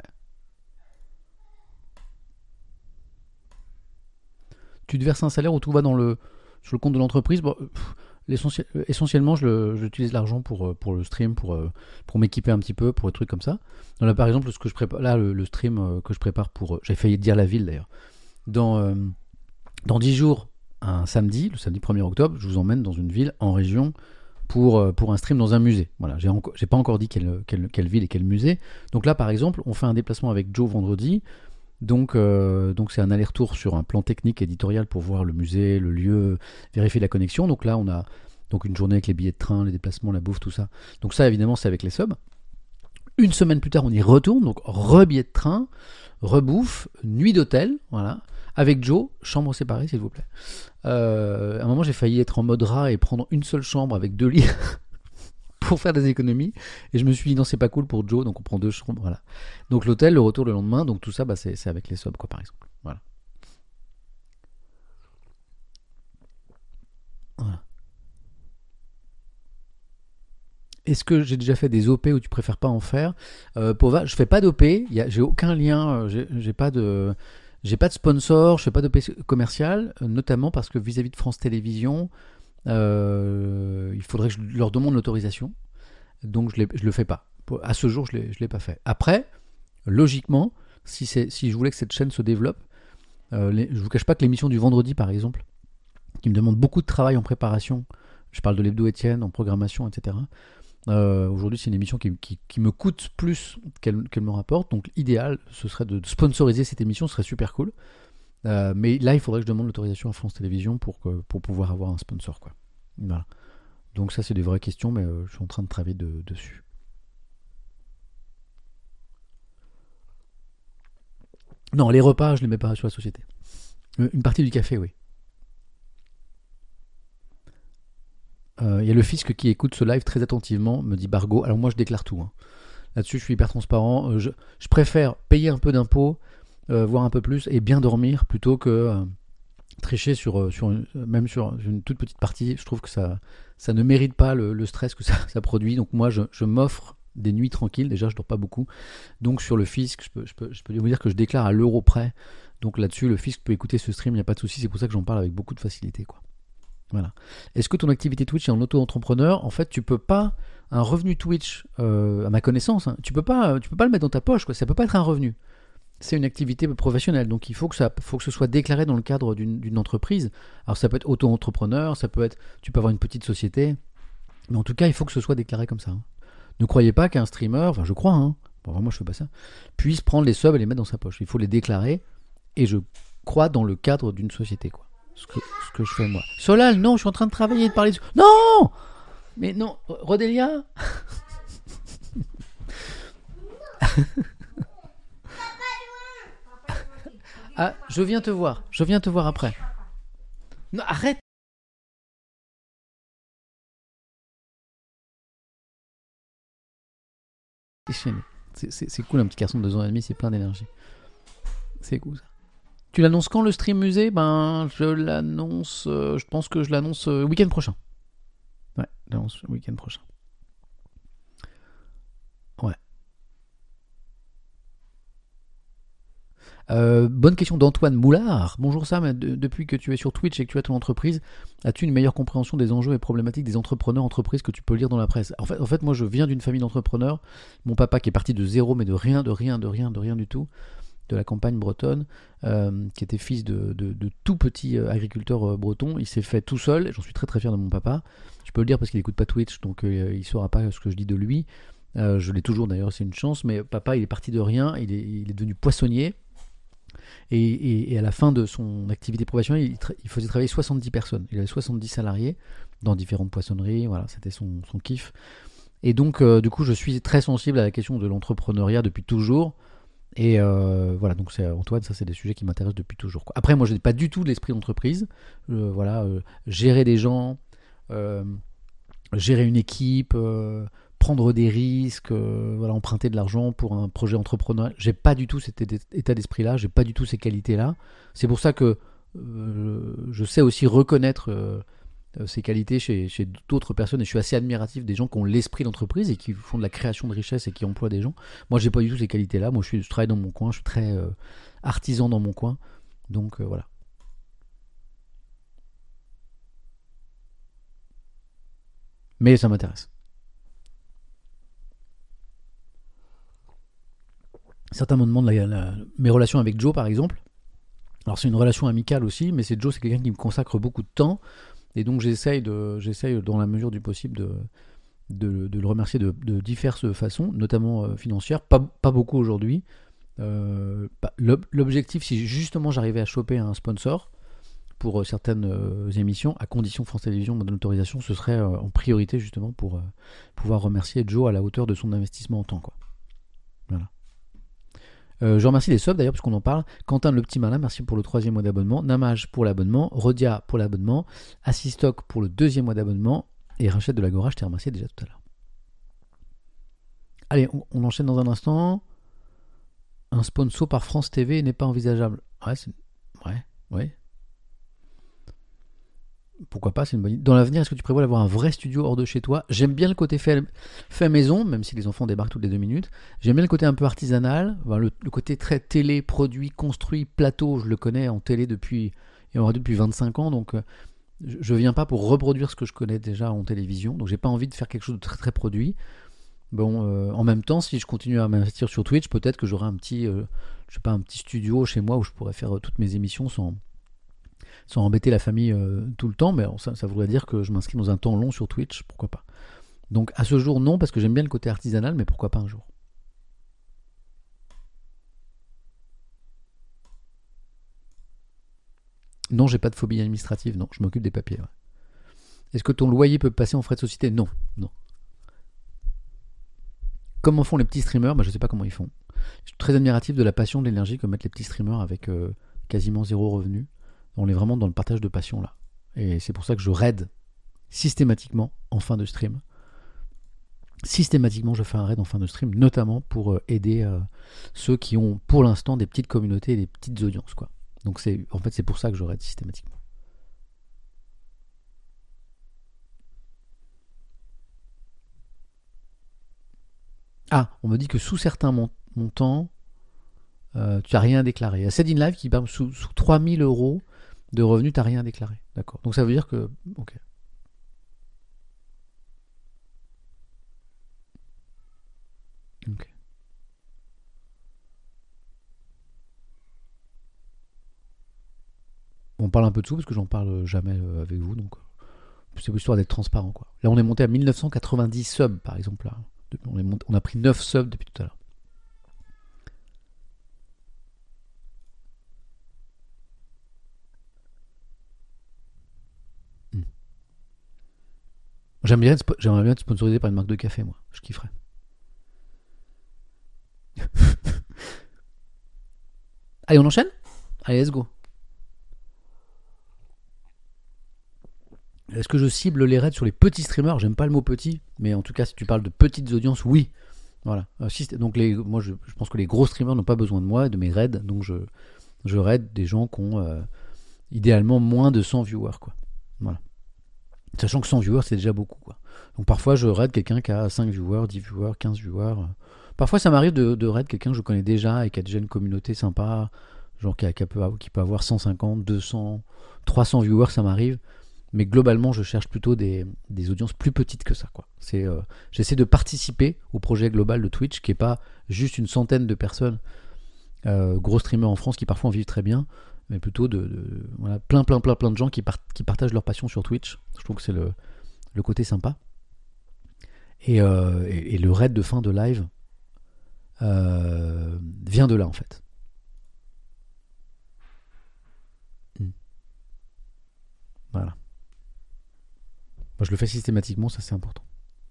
Tu te verses un salaire ou tout va dans le, sur le compte de l'entreprise. Bon, pff, l'essentiel, essentiellement, je le, j'utilise l'argent pour, euh, pour le stream, pour, euh, pour m'équiper un petit peu, pour des trucs comme ça. Donc là, par exemple, ce que je prépare, là, le, le stream euh, que je prépare pour, euh, j'ai failli dire la ville d'ailleurs. Dans, euh, dans dix jours, un samedi, le samedi premier octobre, je vous emmène dans une ville en région pour, euh, pour un stream dans un musée. Voilà, j'ai, enco- j'ai pas encore dit quelle, quelle, quelle ville et quel musée. Donc là, par exemple, on fait un déplacement avec Joe vendredi. Donc, euh, donc c'est un aller-retour sur un plan technique éditorial pour voir le musée, le lieu, vérifier la connexion. Donc là, on a donc une journée avec les billets de train, les déplacements, la bouffe, tout ça. Donc ça, évidemment, c'est avec les subs. Une semaine plus tard, on y retourne. Donc re-billet de train, rebouffe, nuit d'hôtel, voilà. Avec Joe, chambre séparée, s'il vous plaît. Euh, à un moment, j'ai failli être en mode rat et prendre une seule chambre avec deux lits pour faire des économies. Et je me suis dit, non, c'est pas cool pour Joe, donc on prend deux chambres, voilà. Donc l'hôtel, le retour le lendemain, donc tout ça, bah, c'est, c'est avec les subs, quoi, par exemple. Voilà. Voilà. Est-ce que j'ai déjà fait des O P ou tu préfères pas en faire? euh, Pova, je fais pas d'O P, y a, j'ai aucun lien, euh, j'ai, j'ai pas de... J'ai pas de sponsor, je fais pas d'O P commercial, euh, notamment parce que vis-à-vis de France Télévisions, euh, il faudrait que je leur demande l'autorisation. Donc je, je le fais pas. À ce jour, je ne l'ai pas fait. Après, logiquement, si, c'est, si je voulais que cette chaîne se développe, euh, les, je ne vous cache pas que l'émission du vendredi, par exemple, qui me demande beaucoup de travail en préparation, je parle de l'hebdo Étienne, en programmation, et cetera. Euh, aujourd'hui, c'est une émission qui, qui, qui me coûte plus qu'elle, qu'elle me rapporte. Donc l'idéal, ce serait de sponsoriser cette émission, ce serait super cool. Euh, mais là, il faudrait que je demande l'autorisation à France Télévisions pour, que, pour pouvoir avoir un sponsor, quoi. Voilà. Donc ça, c'est des vraies questions, mais euh, je suis en train de travailler de, dessus. Non, les repas, je ne les mets pas sur la société. Euh, une partie du café, oui. Il euh, y a le fisc qui écoute ce live très attentivement, me dit Bargo. Alors moi, je déclare tout. Hein. Là-dessus, je suis hyper transparent. Euh, je, je préfère payer un peu d'impôts, euh, voire un peu plus, et bien dormir, plutôt que euh, tricher sur, sur une, même sur une toute petite partie. Je trouve que ça, ça ne mérite pas le, le stress que ça, ça produit. Donc moi, je, je m'offre des nuits tranquilles. Déjà, je dors pas beaucoup. Donc sur le fisc, je peux, je peux, je peux vous dire que je déclare à l'euro près. Donc là-dessus, le fisc peut écouter ce stream, il n'y a pas de souci. C'est pour ça que j'en parle avec beaucoup de facilité, quoi. Voilà. Est-ce que ton activité Twitch est en auto-entrepreneur? En fait, tu peux pas un revenu Twitch, euh, à ma connaissance, hein, tu peux pas, tu peux pas le mettre dans ta poche, quoi. Ça peut pas être un revenu. C'est une activité professionnelle, donc il faut que ça, faut que ce soit déclaré dans le cadre d'une, d'une entreprise. Alors ça peut être auto-entrepreneur, ça peut être, tu peux avoir une petite société, mais en tout cas, il faut que ce soit déclaré comme ça. Hein. Ne croyez pas qu'un streamer, enfin je crois, hein, bon, moi je fais pas ça, puisse prendre les subs et les mettre dans sa poche. Il faut les déclarer, et je crois dans le cadre d'une société, quoi. Ce que, ce que je fais moi. Solal, non, je suis en train de travailler, de parler. De... Non, mais non, Rodélia. Ah, je viens te voir. Je viens te voir après. Non, arrête. C'est, c'est, c'est cool, un petit garçon de deux ans et demi, c'est plein d'énergie. C'est cool ça. Tu l'annonces quand le stream musée? Ben, je l'annonce. Euh, je pense que je l'annonce euh, week-end prochain. Ouais, je l'annonce week-end prochain. Ouais. Euh, bonne question d'Antoine Moulard. Bonjour Sam, de, depuis que tu es sur Twitch et que tu as ton entreprise, as-tu une meilleure compréhension des enjeux et problématiques des entrepreneurs entreprises que tu peux lire dans la presse? En fait, en fait, moi je viens d'une famille d'entrepreneurs. Mon papa qui est parti de zéro, mais de rien, de rien, de rien, de rien du tout, de la campagne bretonne, euh, qui était fils de, de, de tout petit euh, agriculteur euh, breton. Il s'est fait tout seul, j'en suis très très fier de mon papa. Je peux le dire parce qu'il n'écoute pas Twitch, donc euh, il ne saura pas ce que je dis de lui. Euh, je l'ai toujours d'ailleurs, c'est une chance, mais papa il est parti de rien, il est, il est devenu poissonnier. Et, et, et à la fin de son activité professionnelle, il, tra- il faisait travailler soixante-dix personnes. Il avait soixante-dix salariés dans différentes poissonneries. Voilà, c'était son, son kiff. Et donc, euh, du coup, je suis très sensible à la question de l'entrepreneuriat depuis toujours. Et euh, voilà, donc c'est Antoine, ça c'est des sujets qui m'intéressent depuis toujours, quoi. Après, moi, je n'ai pas du tout l'esprit d'entreprise. Euh, voilà, euh, gérer des gens, euh, gérer une équipe, euh, prendre des risques, euh, voilà, emprunter de l'argent pour un projet entrepreneurial. J'ai pas du tout cet état d'esprit-là, j'ai pas du tout ces qualités-là. C'est pour ça que euh, je sais aussi reconnaître euh, ces qualités chez, chez d'autres personnes, et je suis assez admiratif des gens qui ont l'esprit d'entreprise et qui font de la création de richesse et qui emploient des gens. Moi, j'ai pas du tout ces qualités-là. Moi, je, suis, je travaille dans mon coin, je suis très euh, artisan dans mon coin. Donc euh, voilà. Mais ça m'intéresse. Certains me demandent la, la, mes relations avec Joe, par exemple. Alors, c'est une relation amicale aussi, mais c'est Joe, c'est quelqu'un qui me consacre beaucoup de temps. Et donc, j'essaye, de, j'essaye dans la mesure du possible, de, de, de le remercier de, de diverses façons, notamment euh, financières. Pas, pas beaucoup aujourd'hui. Euh, bah, l'objectif, si justement j'arrivais à choper un sponsor pour euh, certaines euh, émissions, à condition France Télévisions me donne l'autorisation, ce serait euh, en priorité justement pour euh, pouvoir remercier Joe à la hauteur de son investissement en temps, quoi. Voilà. Euh, je remercie les subs d'ailleurs, puisqu'on en parle. Quentin le petit malin, merci pour le troisième mois d'abonnement. Namage pour l'abonnement. Rodia pour l'abonnement. Assistoc pour le deuxième mois d'abonnement. Et Rachel de l'Agora, je t'ai remercié déjà tout à l'heure. Allez, on, on enchaîne dans un instant. Un sponsor par France T V n'est pas envisageable. Ouais, c'est... ouais, ouais. Pourquoi pas, c'est une bonne idée. Dans l'avenir, est-ce que tu prévois d'avoir un vrai studio hors de chez toi? J'aime bien le côté fait, fait maison, même si les enfants débarquent toutes les deux minutes. J'aime bien le côté un peu artisanal, enfin, le, le côté très télé, produit, construit, plateau. Je le connais en télé depuis, et en radio depuis vingt-cinq ans, donc euh, je ne viens pas pour reproduire ce que je connais déjà en télévision, donc j'ai pas envie de faire quelque chose de très très produit. Bon, euh, en même temps, si je continue à m'investir sur Twitch, peut-être que j'aurai un petit, euh, je sais pas, un petit studio chez moi où je pourrais faire euh, toutes mes émissions sans sans embêter la famille euh, tout le temps, mais alors, ça, ça voudrait dire que je m'inscris dans un temps long sur Twitch, pourquoi pas. Donc à ce jour, non, parce que j'aime bien le côté artisanal, mais pourquoi pas un jour. Non, j'ai pas de phobie administrative, non, je m'occupe des papiers. Ouais. Est-ce que ton loyer peut passer en frais de société? Non, non. Comment font les petits streamers? Bah, je sais pas comment ils font. Je suis très admiratif de la passion, de l'énergie que mettent les petits streamers avec euh, quasiment zéro revenu. On est vraiment dans le partage de passion là. Et c'est pour ça que je raid systématiquement en fin de stream. Systématiquement, je fais un raid en fin de stream, notamment pour euh, aider euh, ceux qui ont pour l'instant des petites communautés et des petites audiences, quoi. Donc c'est, en fait, c'est pour ça que je raid systématiquement. Ah, on me dit que sous certains mont- montants, euh, tu n'as rien à déclarer. Il y a Sedin Live qui parle sous, sous trois mille euros de revenus, tu n'as rien à déclarer. D'accord. Donc ça veut dire que... Ok. Ok. On parle un peu de sous parce que j'en parle jamais euh, avec vous, donc euh, c'est histoire d'être transparent, quoi. Là, on est monté à mille neuf cent quatre-vingt-dix subs, par exemple. Là. On, est monté, on a pris neuf subs depuis tout à l'heure. Hmm. J'aimerais bien, être, j'aimerais bien être sponsorisé par une marque de café, moi. Je kifferais. Allez, on enchaîne? Allez, let's go. Est-ce que je cible les raids sur les petits streamers? J'aime pas le mot petit, mais en tout cas, si tu parles de petites audiences, oui. Voilà. Donc, les, moi, je, je pense que les gros streamers n'ont pas besoin de moi, de mes raids, donc je, je raid des gens qui ont euh, idéalement moins de cent viewers, quoi. Voilà. Sachant que cent viewers, c'est déjà beaucoup, quoi. Donc, parfois, je raid quelqu'un qui a cinq viewers, dix viewers, quinze viewers. Parfois, ça m'arrive de, de raid quelqu'un que je connais déjà et qui a déjà une communauté sympa, genre qui, a, qui, a, qui peut avoir cent cinquante, deux cents, trois cents viewers, ça m'arrive. Mais globalement, je cherche plutôt des, des audiences plus petites que ça, quoi. C'est, euh, j'essaie de participer au projet global de Twitch, qui n'est pas juste une centaine de personnes, euh, gros streamers en France qui parfois en vivent très bien, mais plutôt de, de voilà, plein, plein, plein, plein de gens qui, part, qui partagent leur passion sur Twitch. Je trouve que c'est le, le côté sympa. Et, euh, et, et le raid de fin de live euh, vient de là, en fait. Moi, je le fais systématiquement, ça c'est important.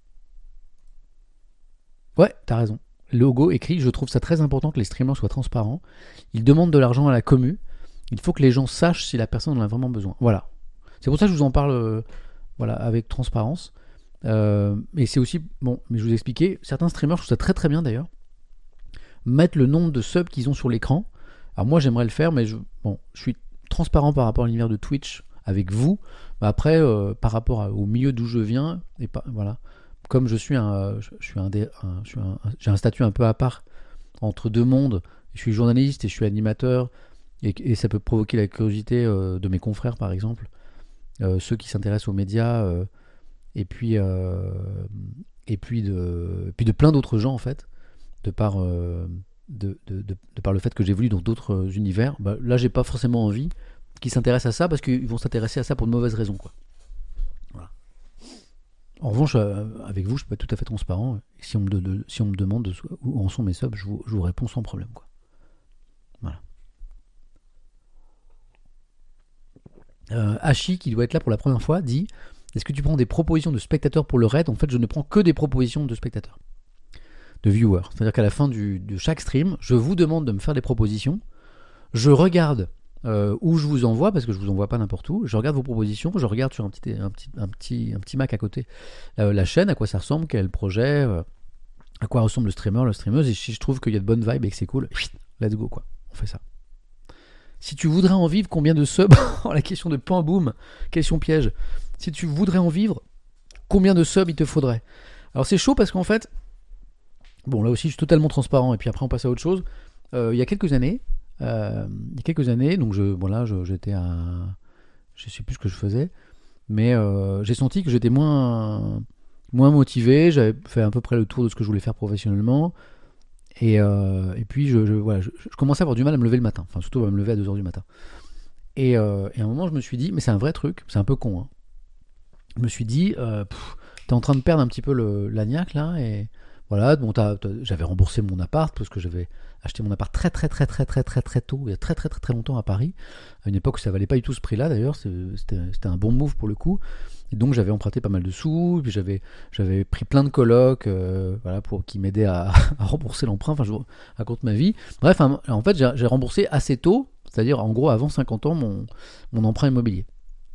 Ouais, t'as raison. Logo écrit, je trouve ça très important que les streamers soient transparents. Ils demandent de l'argent à la commu. Il faut que les gens sachent si la personne en a vraiment besoin. Voilà. C'est pour ça que je vous en parle euh, voilà, avec transparence. Euh, et c'est aussi, bon, mais je vous ai expliqué, certains streamers, je trouve ça très très bien d'ailleurs, mettre le nombre de subs qu'ils ont sur l'écran. Alors moi j'aimerais le faire, mais je, bon, je suis transparent par rapport à l'univers de Twitch avec vous. Bah après, euh, par rapport à, au milieu d'où je viens, et pas, voilà, comme je suis un, je, je suis un, des, un, je suis un, j'ai un statut un peu à part entre deux mondes. Je suis journaliste et je suis animateur, et, et ça peut provoquer la curiosité euh, de mes confrères par exemple, euh, ceux qui s'intéressent aux médias, euh, et puis euh, et puis de, puis de plein d'autres gens en fait, de par euh, De, de, de, de par le fait que j'évolue dans d'autres univers, bah, là j'ai pas forcément envie qu'ils s'intéressent à ça parce qu'ils vont s'intéresser à ça pour de mauvaises raisons, quoi. Voilà. En revanche, euh, avec vous, je peux être tout à fait transparent. Si on me, de, de, si on me demande de, où en sont mes subs, je vous, je vous réponds sans problème, quoi. Voilà. Euh, Hachi, qui doit être là pour la première fois, dit: est-ce que tu prends des propositions de spectateurs pour le raid? En fait, je ne prends que des propositions de spectateurs, de viewers. C'est-à-dire qu'à la fin du, de chaque stream, je vous demande de me faire des propositions. Je regarde euh, où je vous envoie, parce que je vous envoie pas n'importe où. Je regarde vos propositions, je regarde sur un petit, un petit, un petit, un petit Mac à côté euh, la chaîne, à quoi ça ressemble, quel est le projet, euh, à quoi ressemble le streamer, la streameuse, et si je trouve qu'il y a de bonnes vibes et que c'est cool, let's go, quoi. On fait ça. Si tu voudrais en vivre, combien de subs la question de pan boom, question piège. Si tu voudrais en vivre, combien de subs il te faudrait? Alors c'est chaud parce qu'en fait, bon, là aussi, je suis totalement transparent, et puis après, on passe à autre chose. Euh, il y a quelques années, euh, il y a quelques années, donc je, bon là, je, j'étais à, je sais plus ce que je faisais, mais euh, j'ai senti que j'étais moins, moins motivé. J'avais fait à peu près le tour de ce que je voulais faire professionnellement, et, euh, et puis je, je, voilà, je, je commençais à avoir du mal à me lever le matin, enfin surtout à me lever à deux heures du matin. Et, euh, et à un moment, je me suis dit, mais c'est un vrai truc, c'est un peu con, hein. Je me suis dit, euh, pff, t'es en train de perdre un petit peu le, la niaque là, et voilà, bon, t'as, t'as, j'avais remboursé mon appart parce que j'avais acheté mon appart très très très très très très très tôt, il y a très très très très longtemps à Paris, à une époque où ça valait pas du tout ce prix-là d'ailleurs, c'était, c'était un bon move pour le coup. Et donc j'avais emprunté pas mal de sous, puis j'avais, j'avais pris plein de colocs, euh, voilà, pour qui m'aidaient à, à rembourser l'emprunt. Enfin, je vous raconte ma vie. Bref, en fait, j'ai, j'ai remboursé assez tôt, c'est-à-dire en gros avant cinquante ans mon, mon emprunt immobilier.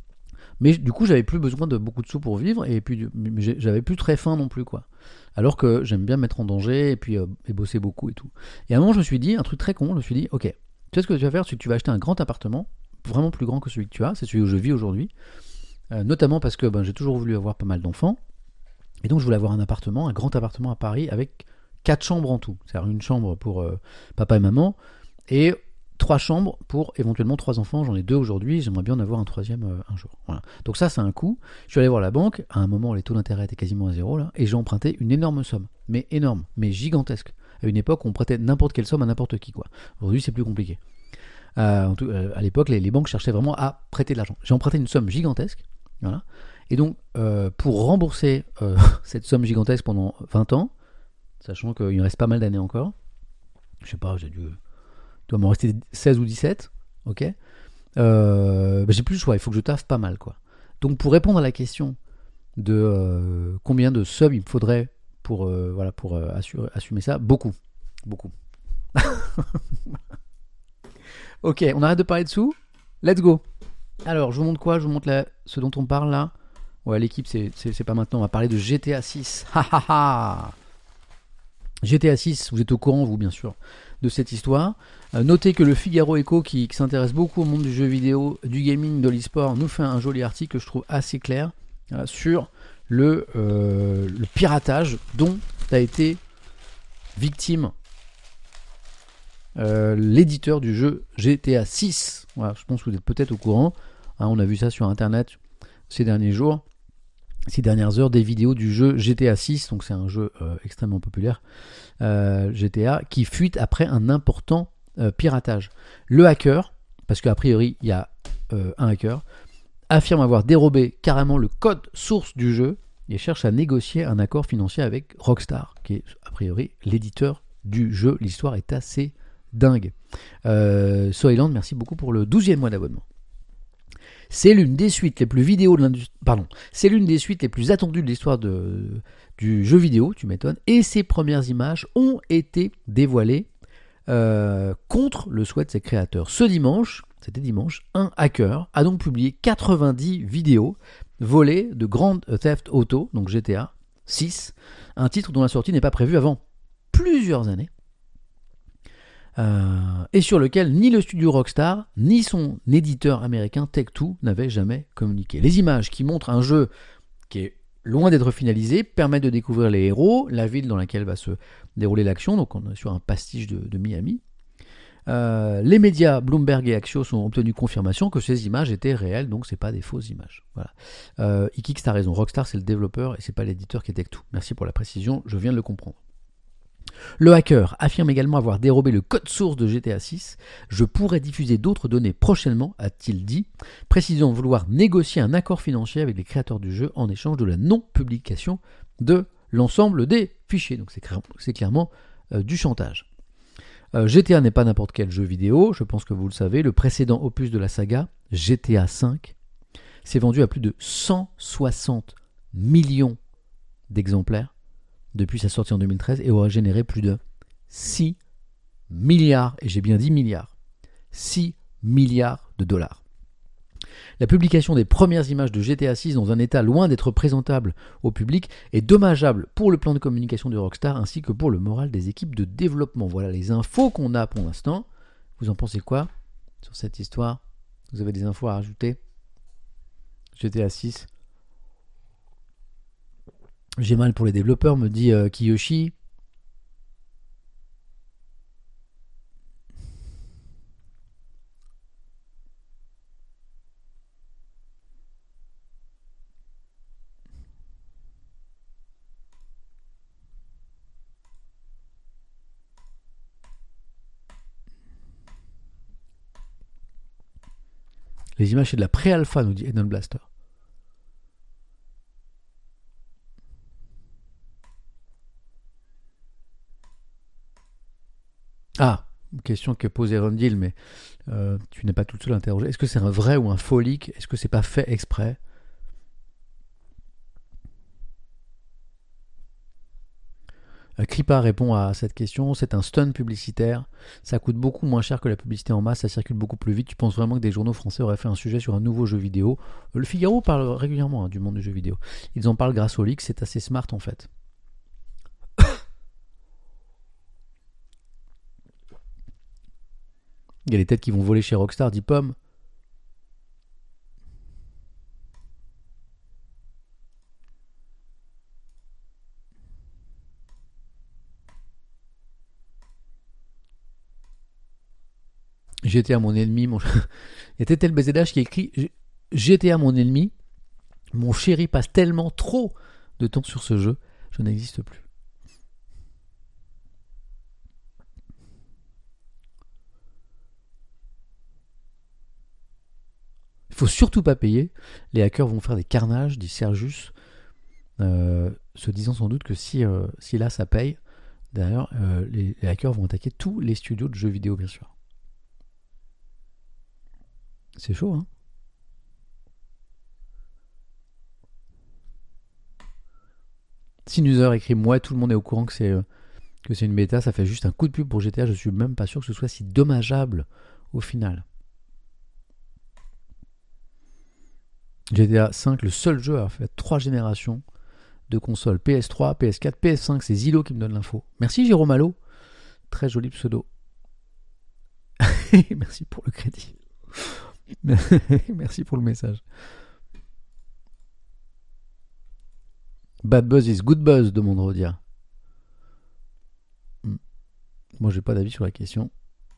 Mais du coup, j'avais plus besoin de beaucoup de sous pour vivre, et puis j'avais plus très faim non plus, quoi. Alors que j'aime bien me mettre en danger et puis euh, et bosser beaucoup et tout. Et à un moment, je me suis dit un truc très con. Je me suis dit, ok, tu sais ce que tu vas faire, c'est que tu vas acheter un grand appartement, vraiment plus grand que celui que tu as. C'est celui où je vis aujourd'hui, euh, notamment parce que ben, j'ai toujours voulu avoir pas mal d'enfants, et donc je voulais avoir un appartement, un grand appartement à Paris avec quatre chambres en tout. C'est-à-dire une chambre pour euh, papa et maman et trois chambres pour éventuellement trois enfants. J'en ai deux aujourd'hui, j'aimerais bien en avoir un troisième euh, un jour. Voilà. Donc ça, c'est un coût. Je suis allé voir la banque, à un moment les taux d'intérêt étaient quasiment à zéro là, et j'ai emprunté une énorme somme, mais énorme, mais gigantesque. À une époque, on prêtait n'importe quelle somme à n'importe qui, quoi. Aujourd'hui, c'est plus compliqué. Euh, en tout, euh, à l'époque, les, les banques cherchaient vraiment à prêter de l'argent. J'ai emprunté une somme gigantesque, voilà. Et donc, euh, pour rembourser euh, cette somme gigantesque pendant vingt ans, sachant qu'il me reste pas mal d'années encore, je sais pas, j'ai dû... Il doit m'en rester seize ou dix-sept, ok, euh, bah j'ai plus le choix, il faut que je taffe pas mal, quoi. Donc pour répondre à la question de euh, combien de subs il me faudrait pour, euh, voilà, pour euh, assurer, assumer ça, beaucoup, beaucoup. Ok, on arrête de parler de sous, let's go. Alors, je vous montre quoi? Je vous montre la, ce dont on parle là. Ouais, l'équipe, c'est, c'est, c'est pas maintenant, on va parler de G T A six. Ha ha ha. G T A six, vous êtes au courant, vous, bien sûr, de cette histoire. Euh, notez que le Figaro Echo, qui, qui s'intéresse beaucoup au monde du jeu vidéo, du gaming, de l'e-sport, nous fait un joli article que je trouve assez clair euh, sur le, euh, le piratage dont a été victime euh, l'éditeur du jeu G T A six. Voilà, je pense que vous êtes peut-être au courant. Hein, on a vu ça sur Internet ces derniers jours. Ces dernières heures, des vidéos du jeu G T A six, donc c'est un jeu euh, extrêmement populaire, euh, G T A, qui fuite après un important euh, piratage. Le hacker, parce qu'a priori il y a euh, un hacker, affirme avoir dérobé carrément le code source du jeu et cherche à négocier un accord financier avec Rockstar, qui est a priori l'éditeur du jeu. L'histoire est assez dingue. Euh, Soyland, merci beaucoup pour le douzième mois d'abonnement. C'est l'une des suites les plus vidéo de l'industrie. Pardon, c'est l'une des suites les plus attendues de l'histoire de, du jeu vidéo, tu m'étonnes. Et ses premières images ont été dévoilées euh, contre le souhait de ses créateurs. Ce dimanche, c'était dimanche, un hacker a donc publié quatre-vingt-dix vidéos volées de Grand Theft Auto, donc G T A six, un titre dont la sortie n'est pas prévue avant plusieurs années. Euh, et sur lequel ni le studio Rockstar, ni son éditeur américain Take-Two n'avaient jamais communiqué. Les images qui montrent un jeu qui est loin d'être finalisé permettent de découvrir les héros, la ville dans laquelle va se dérouler l'action, donc on est sur un pastiche de, de Miami. Euh, les médias Bloomberg et Axios ont obtenu confirmation que ces images étaient réelles, donc c'est pas des fausses images. Voilà. Euh, Ikix, t'as raison, Rockstar c'est le développeur et c'est pas l'éditeur qui est Take-Two. Merci pour la précision, je viens de le comprendre. Le hacker affirme également avoir dérobé le code source de G T A six. Je pourrais diffuser d'autres données prochainement, a-t-il dit, précisant vouloir négocier un accord financier avec les créateurs du jeu en échange de la non-publication de l'ensemble des fichiers. Donc c'est, clair, c'est clairement euh, du chantage. Euh, G T A n'est pas n'importe quel jeu vidéo, je pense que vous le savez. Le précédent opus de la saga, G T A cinq, s'est vendu à plus de cent soixante millions d'exemplaires depuis sa sortie en deux mille treize et aurait généré plus de six milliards, et j'ai bien dit milliards, six milliards de dollars. La publication des premières images de G T A six dans un état loin d'être présentable au public est dommageable pour le plan de communication de Rockstar ainsi que pour le moral des équipes de développement. Voilà les infos qu'on a pour l'instant. Vous en pensez quoi sur cette histoire? Vous avez des infos à rajouter? G T A six. J'ai mal pour les développeurs, me dit euh, Kiyoshi. Les images, c'est de la pré-alpha, nous dit Eden Blaster. Ah, une question que pose Erondil, mais euh, tu n'es pas tout seul à interroger. Est-ce que c'est un vrai ou un faux leak? Est-ce que c'est pas fait exprès? euh, Kripa répond à cette question. C'est un stunt publicitaire. Ça coûte beaucoup moins cher que la publicité en masse. Ça circule beaucoup plus vite. Tu penses vraiment que des journaux français auraient fait un sujet sur un nouveau jeu vidéo? Le Figaro parle régulièrement hein, du monde du jeu vidéo. Ils en parlent grâce au leak. C'est assez smart en fait. Il y a les têtes qui vont voler chez Rockstar, dit Pomme. G T A mon ennemi. Mon... Il y a T T L B Z H qui écrit G T A mon ennemi. Mon chéri passe tellement trop de temps sur ce jeu. Je n'existe plus. Il faut surtout pas payer. Les hackers vont faire des carnages, dit Sergius, euh, se disant sans doute que si, euh, si là ça paye, d'ailleurs, euh, les, les hackers vont attaquer tous les studios de jeux vidéo, bien sûr. C'est chaud, hein? Sinuser écrit moi, tout le monde est au courant que c'est, euh, que c'est une bêta, ça fait juste un coup de pub pour G T A, je suis même pas sûr que ce soit si dommageable au final. G T A cinq, le seul jeu à avoir fait trois générations de consoles. P S trois, P S quatre, P S cinq, c'est Zilo qui me donne l'info. Merci Jérôme Allo. Très joli pseudo. Merci pour le crédit. Merci pour le message. Bad buzz is good buzz, demande Rodia. Moi, j'ai pas d'avis sur la question.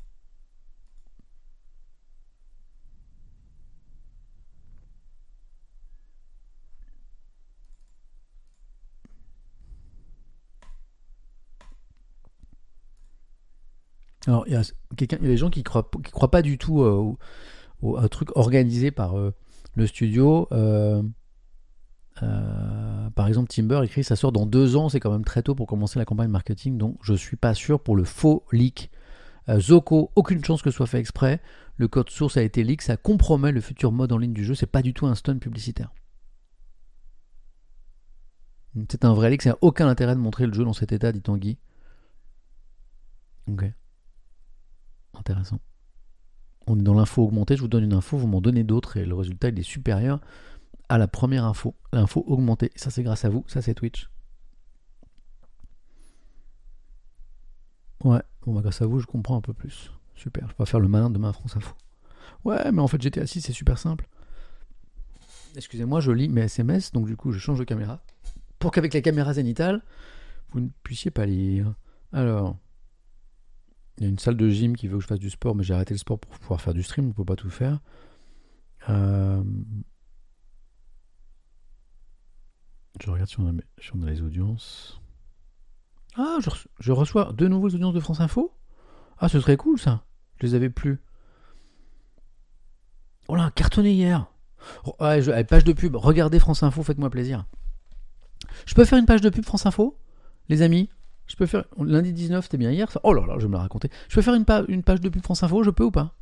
Alors, il y a quelqu'un, il y a des gens qui croient, qui croient pas du tout euh, au, au, à un truc organisé par euh, le studio. Euh, euh, par exemple, Timber écrit ça sort dans deux ans, c'est quand même très tôt pour commencer la campagne marketing, donc je suis pas sûr pour le faux leak. Euh, Zoko, aucune chance que ce soit fait exprès. Le code source a été leak, ça compromet le futur mode en ligne du jeu. C'est pas du tout un stunt publicitaire. C'est un vrai leak, ça n'a aucun intérêt de montrer le jeu dans cet état, dit Tanguy. Ok. Intéressant. On est dans l'info augmentée, je vous donne une info, vous m'en donnez d'autres et le résultat il est supérieur à la première info, l'info augmentée. Ça c'est grâce à vous, ça c'est Twitch. Ouais, bon bah grâce à vous je comprends un peu plus. Super, je vais pas faire le malin demain à France Info. Ouais, mais en fait G T A six c'est super simple. Excusez-moi, je lis mes S M S, donc du coup je change de caméra. Pour qu'avec la caméra zénithale, vous ne puissiez pas lire. Alors, il y a une salle de gym qui veut que je fasse du sport, mais j'ai arrêté le sport pour pouvoir faire du stream, on ne peut pas tout faire. Euh... Je regarde si on, a, si on a les audiences. Ah, je, reçois, je reçois deux nouvelles audiences de France Info. Ah, ce serait cool ça. Je les avais plus. Oh là, cartonné hier. Oh, ouais, je, allez, page de pub. Regardez France Info, faites-moi plaisir. Je peux faire une page de pub France Info, les amis? Je peux faire. Lundi dix-neuf, c'était bien hier ça. Oh là là, je vais me la raconter. Je peux faire une, pa... une page de pub France Info, je peux ou pas?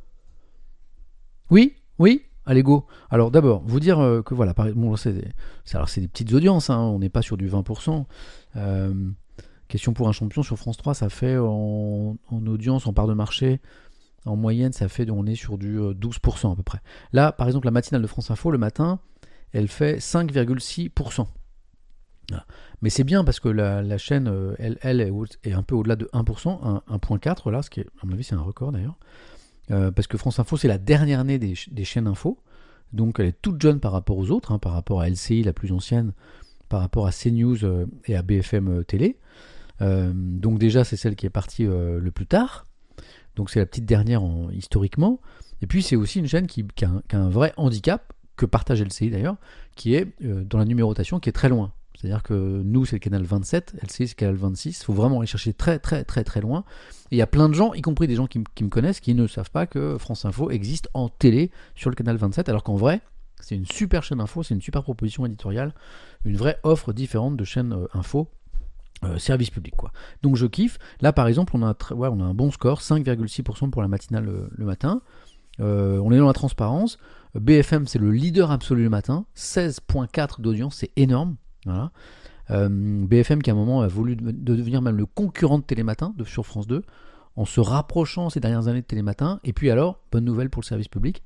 Oui? Oui? Allez, go. Alors d'abord, vous dire euh, que voilà, par... bon, c'est, des... c'est... Alors, c'est des petites audiences, hein, on n'est pas sur du vingt pour cent. Euh... Question pour un champion sur France trois, ça fait en, en audience, en part de marché, en moyenne, ça fait, on est sur du douze pour cent à peu près. Là, par exemple, la matinale de France Info, le matin, elle fait cinq virgule six pour cent. Mais c'est bien parce que la, la chaîne, elle, elle est, au, est un peu au-delà de un pour cent, un virgule quatre là, ce qui est, à mon avis, c'est un record d'ailleurs. Euh, parce que France Info, c'est la dernière née des, des chaînes info. Donc, elle est toute jeune par rapport aux autres, hein, par rapport à L C I, la plus ancienne, par rapport à CNews euh, et à B F M euh, Télé. Euh, donc déjà c'est celle qui est partie euh, le plus tard, donc c'est la petite dernière en, historiquement, et puis c'est aussi une chaîne qui, qui, a un, qui a un vrai handicap, que partage L C I d'ailleurs, qui est euh, dans la numérotation qui est très loin, c'est à dire que nous c'est le canal vingt-sept, L C I c'est le canal vingt-six, il faut vraiment aller chercher très très très très loin, et il y a plein de gens, y compris des gens qui, qui me connaissent, qui ne savent pas que France Info existe en télé sur le canal vingt-sept, alors qu'en vrai c'est une super chaîne info, c'est une super proposition éditoriale, une vraie offre différente de chaînes euh, info. Euh, service public quoi. Donc je kiffe. Là par exemple on a un, tr- ouais, on a un bon score, cinq virgule six pour cent pour la matinale le, le matin. Euh, on est dans la transparence. B F M c'est le leader absolu le matin, seize virgule quatre d'audience, c'est énorme. Voilà. Euh, B F M qui à un moment a voulu de, de devenir même le concurrent de Télématin de, sur France deux, en se rapprochant ces dernières années de Télématin. Et puis alors, bonne nouvelle pour le service public.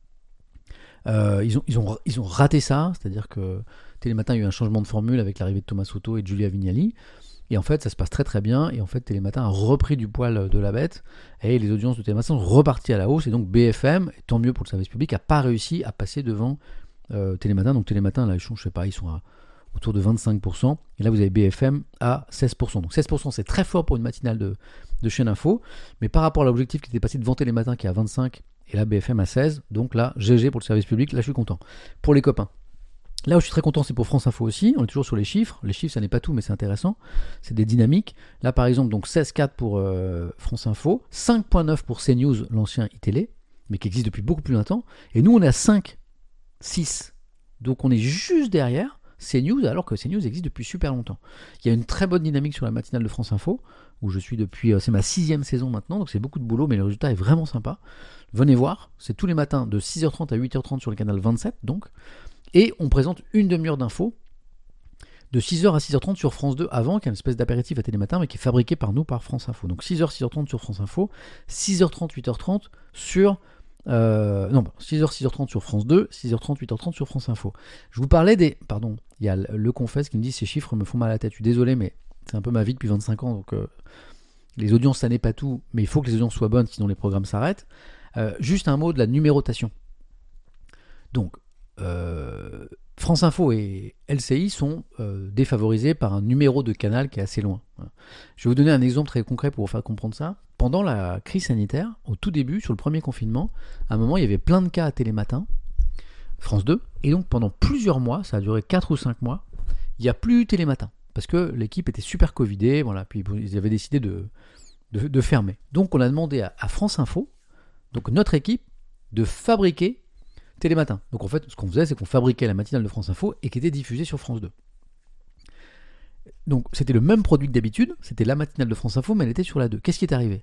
Euh, ils, ont, ils, ont, ils ont raté ça, c'est-à-dire que Télématin a eu un changement de formule avec l'arrivée de Thomas Soto et de Julia Vignali. Et en fait, ça se passe très très bien. Et en fait, Télématin a repris du poil de la bête. Et les audiences de Télématin sont reparties à la hausse. Et donc B F M, et tant mieux pour le service public, n'a pas réussi à passer devant euh, Télématin. Donc Télématin, là, ils sont, je sais pas, ils sont à, autour de vingt-cinq pour cent. Et là, vous avez B F M à seize pour cent. Donc seize pour cent, c'est très fort pour une matinale de, de chaîne info. Mais par rapport à l'objectif qui était passé devant Télématin, qui est à vingt-cinq, et là, B F M à seize. Donc là, G G pour le service public. Là, je suis content. Pour les copains. Là où je suis très content, c'est pour France Info aussi. On est toujours sur les chiffres. Les chiffres, ça n'est pas tout, mais c'est intéressant. C'est des dynamiques. Là, par exemple, donc seize virgule quatre pour euh, France Info, cinq virgule neuf pour CNews, l'ancien iTélé, mais qui existe depuis beaucoup plus longtemps. Et nous, on est à cinq virgule six. Donc, on est juste derrière CNews, alors que CNews existe depuis super longtemps. Il y a une très bonne dynamique sur la matinale de France Info, où je suis depuis... Euh, c'est ma sixième saison maintenant, donc c'est beaucoup de boulot, mais le résultat est vraiment sympa. Venez voir. C'est tous les matins de six heures trente à huit heures trente sur le canal vingt-sept, donc... Et on présente une demi-heure d'infos de six heures à six heures trente sur France deux avant, qui est une espèce d'apéritif à Télématin, mais qui est fabriqué par nous, par France Info. Donc six heures, six heures trente sur France Info, six heures trente, huit heures trente sur... Euh, non, six heures, six heures trente sur France deux, six heures trente, huit heures trente sur France Info. Je vous parlais des... Pardon, il y a le Confesse qui me dit « Ces chiffres me font mal à la tête ». Je suis désolé, mais c'est un peu ma vie depuis vingt-cinq ans, donc euh, les audiences, ça n'est pas tout, mais il faut que les audiences soient bonnes, sinon les programmes s'arrêtent. Euh, juste un mot de la numérotation. Donc, Euh, France Info et L C I sont euh, défavorisés par un numéro de canal qui est assez loin. Voilà. Je vais vous donner un exemple très concret pour vous faire comprendre ça. Pendant la crise sanitaire, au tout début, sur le premier confinement, à un moment, il y avait plein de cas à Télématin, France deux, et donc pendant plusieurs mois, ça a duré quatre ou cinq mois, il n'y a plus eu Télématin, parce que l'équipe était super covidée, voilà, puis ils avaient décidé de, de, de fermer. Donc on a demandé à, à France Info, donc notre équipe, de fabriquer Télématin. Donc en fait, ce qu'on faisait, c'est qu'on fabriquait la matinale de France Info et qui était diffusée sur France deux. Donc c'était le même produit que d'habitude, c'était la matinale de France Info, mais elle était sur la deux. Qu'est-ce qui est arrivé ?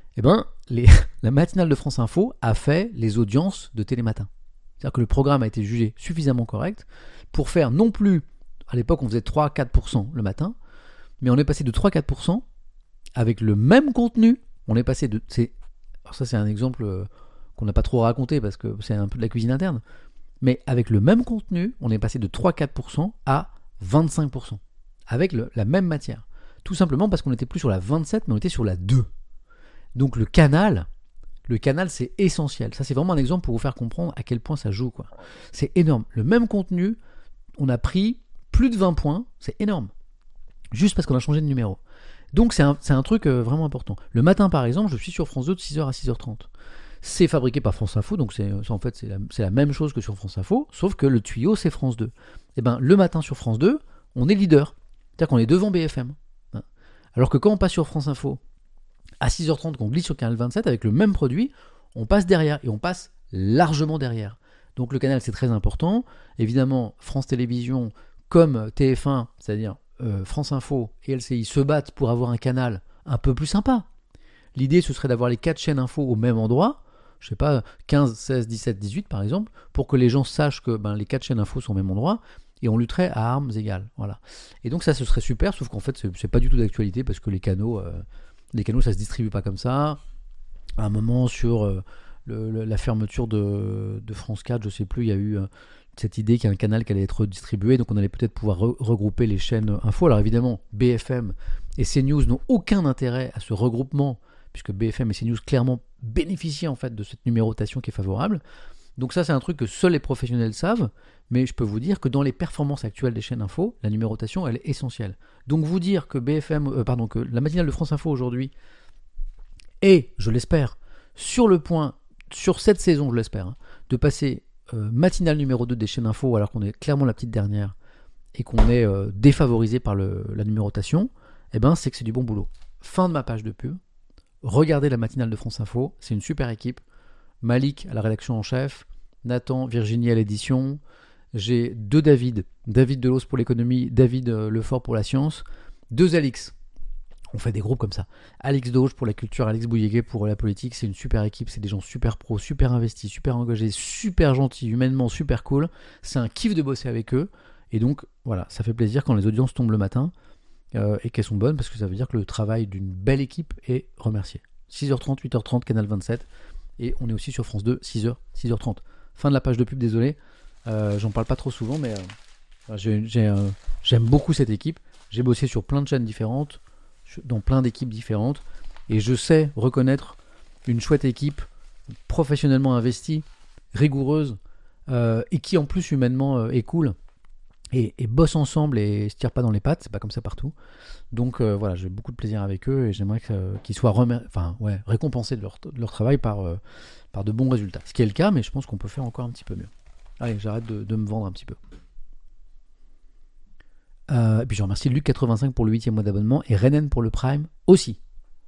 Eh ben, les, la matinale de France Info a fait les audiences de Télématin. C'est-à-dire que le programme a été jugé suffisamment correct pour faire non plus, à l'époque on faisait trois à quatre pour cent le matin, mais on est passé de trois à quatre pour cent avec le même contenu. On est passé de... C'est, alors ça c'est un exemple euh, qu'on n'a pas trop raconté parce que c'est un peu de la cuisine interne, mais avec le même contenu, on est passé de trois à quatre pour cent à vingt-cinq pour cent avec le, la même matière. Tout simplement parce qu'on n'était plus sur la vingt-sept, mais on était sur la deux. Donc le canal, le canal c'est essentiel. Ça c'est vraiment un exemple pour vous faire comprendre à quel point ça joue, quoi. C'est énorme. Le même contenu, on a pris plus de vingt points, c'est énorme. Juste parce qu'on a changé de numéro. Donc c'est un, c'est un truc euh, vraiment important. Le matin par exemple, je suis sur France deux de six heures à six heures trente. C'est fabriqué par France Info, donc c'est, c'est en fait c'est la, c'est la même chose que sur France Info, sauf que le tuyau c'est France deux. Et ben le matin sur France deux, on est leader. C'est-à-dire qu'on est devant B F M. Alors que quand on passe sur France Info à six heures trente, qu'on glisse sur Canal vingt-sept avec le même produit, on passe derrière, et on passe largement derrière. Donc le canal c'est très important. Évidemment, France Télévisions comme T F un, c'est-à-dire euh, France Info et L C I se battent pour avoir un canal un peu plus sympa. L'idée ce serait d'avoir les quatre chaînes info au même endroit, je sais pas, quinze, seize, dix-sept, dix-huit par exemple, pour que les gens sachent que ben, les quatre chaînes info sont au même endroit, et on lutterait à armes égales. Voilà. Et donc ça ce serait super, sauf qu'en fait c'est, c'est pas du tout d'actualité, parce que les canaux... Euh, Les canaux, ça se distribue pas comme ça. À un moment, sur euh, le, le, la fermeture de, de France quatre, je sais plus, il y a eu euh, cette idée qu'il y a un canal qui allait être distribué, donc on allait peut-être pouvoir re- regrouper les chaînes info. Alors évidemment, B F M et CNews n'ont aucun intérêt à ce regroupement, puisque B F M et CNews clairement bénéficient en fait de cette numérotation qui est favorable. Donc ça, c'est un truc que seuls les professionnels savent, mais je peux vous dire que dans les performances actuelles des chaînes info, la numérotation, elle est essentielle. Donc vous dire que B F M, euh, pardon, que la matinale de France Info aujourd'hui est, je l'espère, sur le point, sur cette saison, je l'espère, hein, de passer euh, matinale numéro deux des chaînes info, alors qu'on est clairement la petite dernière, et qu'on est euh, défavorisé par le, la numérotation, eh ben c'est que c'est du bon boulot. Fin de ma page de pub. Regardez la matinale de France Info, c'est une super équipe. Malik à la rédaction en chef, Nathan, Virginie à l'édition, j'ai deux David, David Delos pour l'économie, David euh, Lefort pour la science, deux Alix, on fait des groupes comme ça, Alix Doge pour la culture, Alix Bouyguet pour la politique, c'est une super équipe, c'est des gens super pros, super investis, super engagés, super gentils, humainement super cool, c'est un kiff de bosser avec eux, et donc voilà, ça fait plaisir quand les audiences tombent le matin, euh, et qu'elles sont bonnes, parce que ça veut dire que le travail d'une belle équipe est remercié. six heures trente, huit heures trente, Canal vingt-sept, et on est aussi sur France deux, six heures, six heures trente. Fin de la page de pub, désolé. Euh, j'en parle pas trop souvent, mais euh, j'ai, j'ai, euh, j'aime beaucoup cette équipe. J'ai bossé sur plein de chaînes différentes, dans plein d'équipes différentes, et je sais reconnaître une chouette équipe, professionnellement investie, rigoureuse, euh, et qui en plus humainement euh, est cool, et, et bosse ensemble et se tire pas dans les pattes, c'est pas comme ça partout. Donc euh, voilà, j'ai beaucoup de plaisir avec eux, et j'aimerais que, euh, qu'ils soient remer- enfin, ouais, récompensés de leur, de leur travail par, euh, par de bons résultats. Ce qui est le cas, mais je pense qu'on peut faire encore un petit peu mieux. Allez, j'arrête de, de me vendre un petit peu. Euh, et puis je remercie Luc quatre-vingt-cinq pour le huitième mois d'abonnement et Rennen pour le Prime aussi.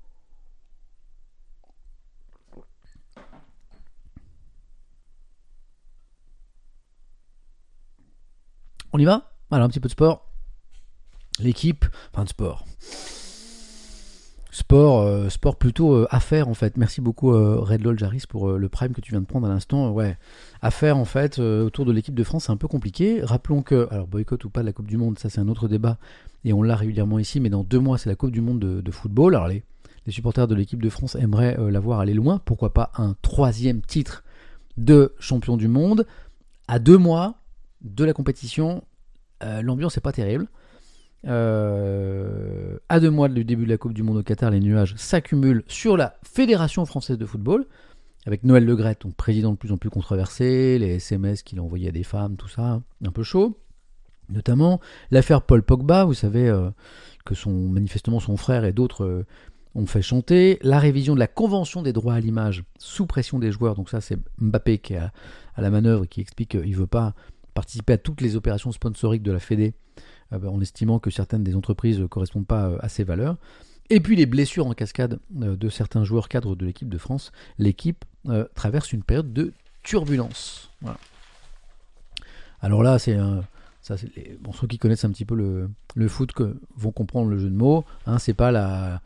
On y va ? Alors un petit peu de sport. L'équipe, enfin de sport. Sport, euh, sport plutôt euh, affaire en fait. Merci beaucoup euh, Red Lol Jaris pour euh, le Prime que tu viens de prendre à l'instant. Ouais, affaire en fait euh, autour de l'équipe de France, c'est un peu compliqué. Rappelons que, alors boycott ou pas de la Coupe du Monde, ça c'est un autre débat et on l'a régulièrement ici. Mais dans deux mois, c'est la Coupe du Monde de, de football. Alors les, les supporters de l'équipe de France aimeraient euh, la voir aller loin. Pourquoi pas un troisième titre de champion du monde à deux mois de la compétition. Euh, l'ambiance n'est pas terrible. Euh, à deux mois du début de la Coupe du Monde au Qatar, les nuages s'accumulent sur la Fédération française de football, avec Noël Le Graët, donc président de plus en plus controversé, les S M S qu'il a envoyés à des femmes, tout ça, un peu chaud. Notamment l'affaire Paul Pogba, vous savez euh, que son, manifestement son frère et d'autres euh, ont fait chanter. La révision de la Convention des droits à l'image sous pression des joueurs, donc ça c'est Mbappé qui est à, à la manœuvre et qui explique qu'il ne veut pas participer à toutes les opérations sponsoriques de la Fédé, en estimant que certaines des entreprises ne correspondent pas à ses valeurs. Et puis les blessures en cascade de certains joueurs cadres de l'équipe de France. L'équipe euh, traverse une période de turbulence. Voilà. Alors là, c'est, un, ça, c'est les, bon, ceux qui connaissent un petit peu le, le foot que, vont comprendre le jeu de mots. Hein, c'est pas la,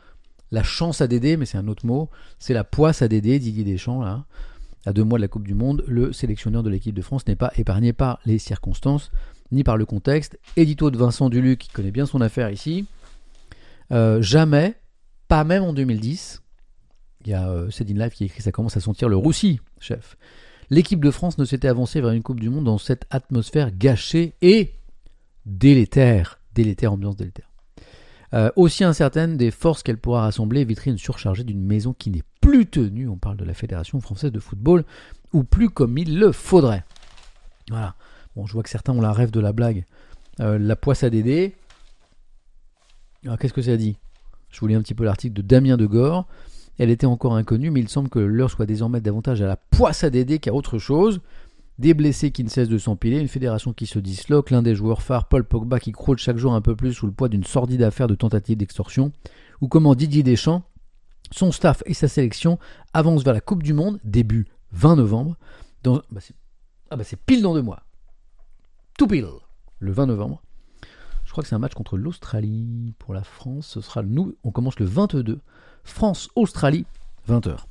la chance à Dédé, mais c'est un autre mot, c'est la poisse à Dédé, Didier Deschamps, là. À deux mois de la Coupe du Monde, le sélectionneur de l'équipe de France n'est pas épargné par les circonstances, ni par le contexte. Édito de Vincent Duluc, qui connaît bien son affaire ici. Euh, jamais, pas même en deux mille dix, il y a euh, Cédine Live qui écrit « Ça commence à sentir le roussi, chef ». L'équipe de France ne s'était avancée vers une Coupe du Monde dans cette atmosphère gâchée et délétère. Délétère, ambiance délétère. Euh, aussi incertaine des forces qu'elle pourra rassembler, vitrine surchargée d'une maison qui n'est plus tenue, on parle de la Fédération Française de Football, ou plus comme il le faudrait. Voilà. Bon, je vois que certains ont la rêve de la blague. Euh, la poisse à Dédé. Alors, qu'est-ce que ça dit ? Je vous lis un petit peu l'article de Damien Degore. Elle était encore inconnue, mais il semble que l'heure soit désormais davantage à la poisse à Dédé qu'à autre chose. Des blessés qui ne cessent de s'empiler, une fédération qui se disloque, l'un des joueurs phares, Paul Pogba, qui croule chaque jour un peu plus sous le poids d'une sordide affaire de tentative d'extorsion, ou comment Didier Deschamps, son staff et sa sélection avancent vers la Coupe du Monde, début vingt novembre, dans... bah c'est... ah bah c'est pile dans deux mois. Tout pile, le vingt novembre. Je crois que c'est un match contre l'Australie pour la France. Ce sera nous, on commence le vingt-deux. France-Australie, vingt heures.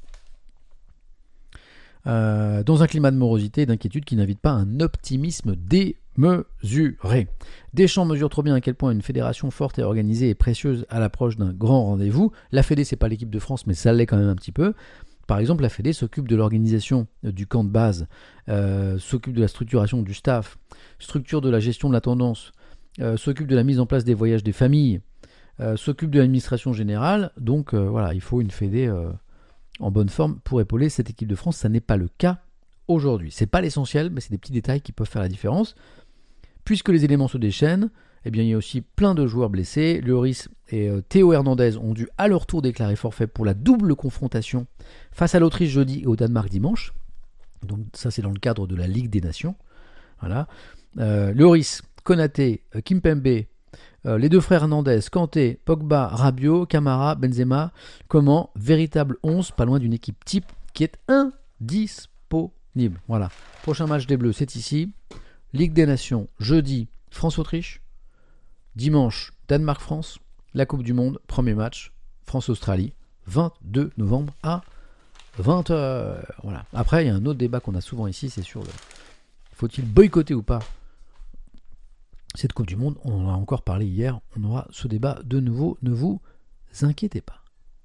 Euh, dans un climat de morosité et d'inquiétude qui n'invite pas un optimisme démesuré. Deschamps mesure trop bien à quel point une fédération forte et organisée est précieuse à l'approche d'un grand rendez-vous. La Fédé, c'est pas l'équipe de France, mais ça l'est quand même un petit peu. Par exemple, la Fédé s'occupe de l'organisation du camp de base, euh, s'occupe de la structuration du staff, structure de la gestion de la tendance, euh, s'occupe de la mise en place des voyages des familles, euh, s'occupe de l'administration générale. Donc euh, voilà, il faut une Fédé... Euh, en bonne forme pour épauler cette équipe de France. Ça n'est pas le cas aujourd'hui. C'est pas l'essentiel, mais c'est des petits détails qui peuvent faire la différence. Puisque les éléments se déchaînent, eh bien, il y a aussi plein de joueurs blessés. Lloris et euh, Théo Hernandez ont dû à leur tour déclarer forfait pour la double confrontation face à l'Autriche jeudi et au Danemark dimanche. Donc ça, c'est dans le cadre de la Ligue des Nations. Voilà. Euh, Lloris, Konaté, euh, Kimpembe, Euh, les deux frères Hernandez, Kanté, Pogba, Rabiot, Camara, Benzema, comment véritable onze, pas loin d'une équipe type qui est indisponible. Voilà. Prochain match des Bleus, c'est ici. Ligue des Nations, jeudi, France-Autriche. Dimanche, Danemark-France. La Coupe du Monde, premier match, France-Australie, vingt-deux novembre à vingt heures. Voilà. Après, il y a un autre débat qu'on a souvent ici, c'est sur le faut-il boycotter ou pas cette Coupe du Monde. On en a encore parlé hier, on aura ce débat de nouveau, ne vous inquiétez pas.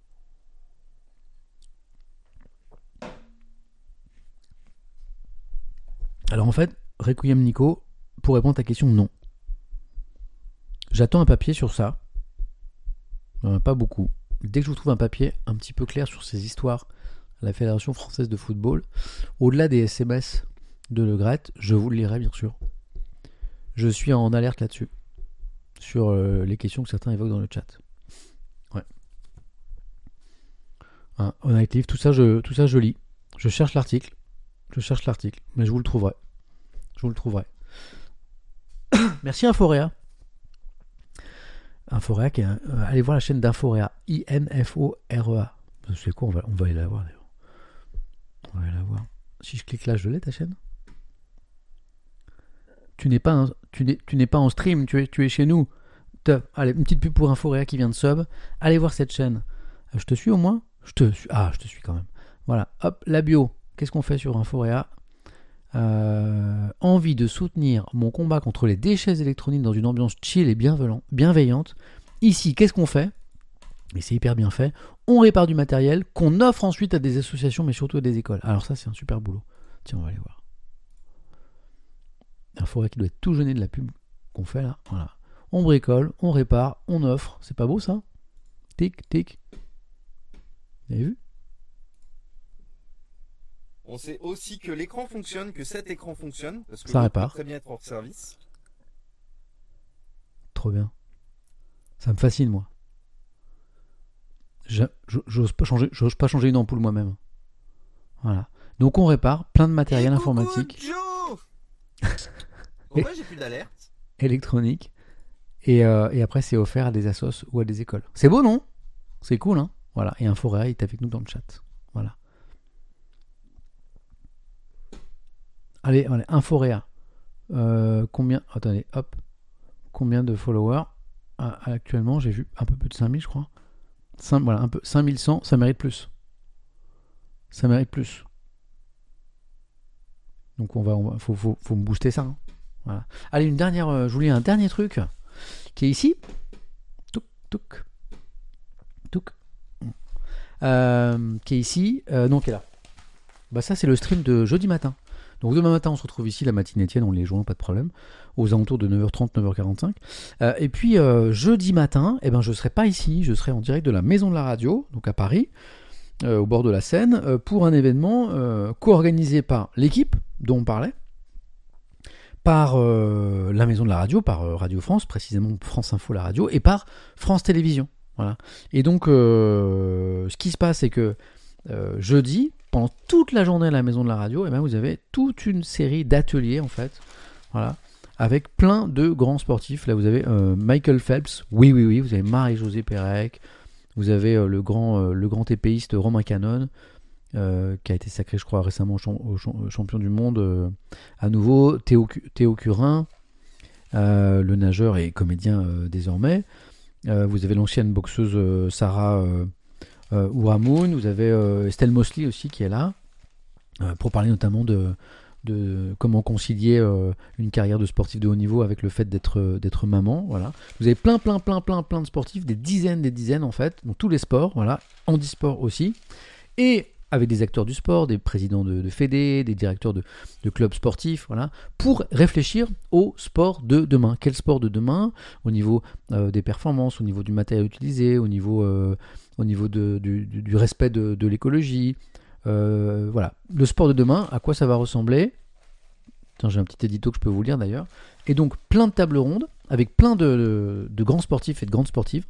Alors en fait, Requiem Nico, pour répondre à ta question, non. J'attends un papier sur ça, euh, pas beaucoup. Dès que je vous trouve un papier un petit peu clair sur ces histoires à la Fédération Française de Football, au-delà des S M S de Le Gret, je vous le lirai bien sûr. Je suis en alerte là-dessus, sur euh, les questions que certains évoquent dans le chat. Ouais. Hein, Honnête Livre, tout ça, je, tout ça je lis. Je cherche l'article. Je cherche l'article, mais je vous le trouverai. Je vous le trouverai. Merci Inforéa. Inforéa, qui est un, euh, allez voir la chaîne d'Inforéa. I N F O R E A. C'est quoi, on va, on va aller la voir d'ailleurs. On va aller la voir. Si je clique là, je l'ai ta chaîne. Tu n'es pas, un, tu n'es, tu n'es pas en stream, tu es, tu es chez nous. Te, allez, une petite pub pour Inforéa qui vient de sub. Allez voir cette chaîne. Euh, je te suis au moins Je te suis. Ah, je te suis quand même. Voilà. Hop, la bio. Qu'est-ce qu'on fait sur Inforéa ? euh, Envie de soutenir mon combat contre les déchets électroniques dans une ambiance chill et bienveillante. Ici, qu'est-ce qu'on fait ? Et c'est hyper bien fait. On répare du matériel qu'on offre ensuite à des associations, mais surtout à des écoles. Alors ça, c'est un super boulot. Tiens, on va aller voir. Inforéa qui doit être tout gêné de la pub qu'on fait là. Voilà. On bricole, on répare, on offre. C'est pas beau ça ? Tic, tic. Vous avez vu ? On sait aussi que l'écran fonctionne, que cet écran fonctionne. Parce que ça répare. Peut très bien être hors service. Trop bien. Ça me fascine, moi. Je, je, j'ose pas changer, j'ose pas changer une ampoule moi-même. Voilà. Donc on répare plein de matériel Et informatique. Pourquoi j'ai plus d'alerte ? Électronique. Et, euh, et après, c'est offert à des assos ou à des écoles. C'est beau, non ? C'est cool, hein ? Voilà. Et Inforéa est avec nous dans le chat. Voilà. Allez, allez Inforéa. Euh, combien... Attendez, hop. Combien de followers ? ah, Actuellement, j'ai vu un peu plus de cinq mille, je crois. cinq, voilà, un peu, cinq mille cent, ça mérite plus. Ça mérite plus. Donc on va, on va faut, faut, faut me booster ça. Hein. Voilà. Allez, une dernière, euh, je voulais un dernier truc qui est ici. Touc, touc, touc. Euh, qui est ici, euh, non, qui est là. Bah ça c'est le stream de jeudi matin. Donc demain matin on se retrouve ici, la matinée tienne, on les joint, pas de problème, aux alentours de neuf heures trente, neuf heures quarante-cinq. Euh, et puis euh, jeudi matin, eh ben, je ne serai pas ici, je serai en direct de la Maison de la Radio, donc à Paris, euh, au bord de la Seine, euh, pour un événement euh, co-organisé par l'équipe dont on parlait, par euh, la Maison de la Radio, par euh, Radio France, précisément France Info la radio, et par France Télévisions. Voilà. Et donc euh, ce qui se passe c'est que euh, jeudi, pendant toute la journée à la Maison de la Radio, eh ben, vous avez toute une série d'ateliers en fait, voilà, avec plein de grands sportifs. Là vous avez euh, Michael Phelps, oui oui oui, vous avez Marie-Josée Pérec, vous avez euh, le grand euh, le grand épéiste Romain Canon, euh, qui a été sacré je crois récemment champ, champion du monde euh, à nouveau, Théo, Théo Curin, euh, le nageur et comédien euh, désormais. Euh, vous avez l'ancienne boxeuse euh, Sarah euh, euh, Ouramoun, vous avez euh, Estelle Mosley aussi qui est là, euh, pour parler notamment de, de comment concilier euh, une carrière de sportif de haut niveau avec le fait d'être, d'être maman. Voilà. Vous avez plein, plein, plein, plein, plein de sportifs, des dizaines, des dizaines en fait, dans tous les sports, voilà, handisport aussi, et avec des acteurs du sport, des présidents de, de fédés, des directeurs de, de clubs sportifs, voilà, pour réfléchir au sport de demain. Quel sport de demain, au niveau euh, des performances, au niveau du matériel utilisé, au niveau, euh, au niveau de, du, du respect de, de l'écologie. Euh, voilà, le sport de demain, à quoi ça va ressembler ? Tiens, j'ai un petit édito que je peux vous lire d'ailleurs. Et donc, plein de tables rondes, avec plein de, de, de grands sportifs et de grandes sportives.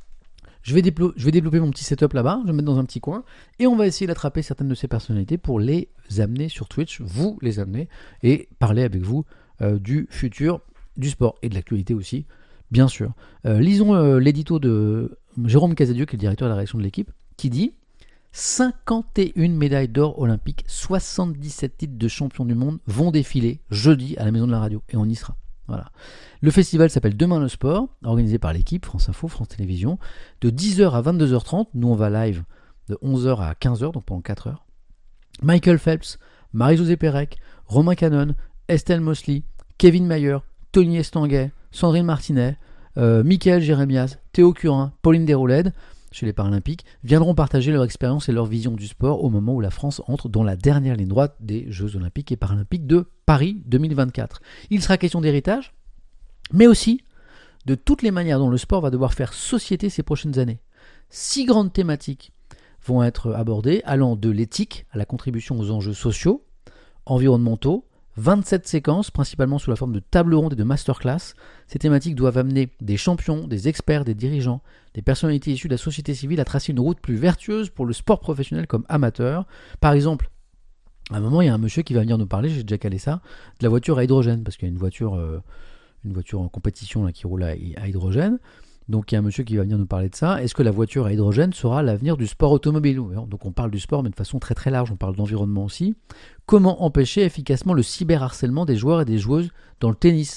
Je vais, déplo- je vais développer mon petit setup là-bas, je vais me mettre dans un petit coin, et on va essayer d'attraper certaines de ces personnalités pour les amener sur Twitch, vous les amener, et parler avec vous euh, du futur, du sport, et de l'actualité aussi, bien sûr. Euh, lisons euh, l'édito de Jérôme Casadieu, qui est le directeur de la rédaction de l'équipe, qui dit « cinquante et une médailles d'or olympiques, soixante-dix-sept titres de champion du monde vont défiler jeudi à la Maison de la Radio, et on y sera. » Voilà. Le festival s'appelle Demain le Sport, organisé par l'équipe France Info, France Télévisions, de dix heures à vingt-deux heures trente. Nous, on va live de onze heures à quinze heures, donc pendant quatre heures. Michael Phelps, Marie-Josée Pérec, Romain Canon, Estelle Mosley, Kevin Mayer, Tony Estanguet, Sandrine Martinet, euh, Michael Jérémias, Théo Curin, Pauline Desroulèdes, chez les Paralympiques, viendront partager leur expérience et leur vision du sport au moment où la France entre dans la dernière ligne droite des Jeux Olympiques et Paralympiques de Paris deux mille vingt-quatre. Il sera question d'héritage, mais aussi de toutes les manières dont le sport va devoir faire société ces prochaines années. Six grandes thématiques vont être abordées, allant de l'éthique à la contribution aux enjeux sociaux, environnementaux, vingt-sept séquences, principalement sous la forme de tables rondes et de masterclass. Ces thématiques doivent amener des champions, des experts, des dirigeants, des personnalités issues de la société civile à tracer une route plus vertueuse pour le sport professionnel comme amateur. Par exemple, à un moment, il y a un monsieur qui va venir nous parler, j'ai déjà calé ça, de la voiture à hydrogène, parce qu'il y a une voiture, euh, une voiture en compétition là, qui roule à, à hydrogène. Donc il y a un monsieur qui va venir nous parler de ça. Est-ce que la voiture à hydrogène sera l'avenir du sport automobile ? Donc on parle du sport, mais de façon très très large, on parle d'environnement aussi. Comment empêcher efficacement le cyberharcèlement des joueurs et des joueuses dans le tennis ?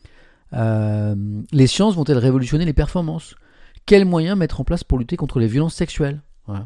euh, Les sciences vont-elles révolutionner les performances ? Quels moyens mettre en place pour lutter contre les violences sexuelles ? Voilà.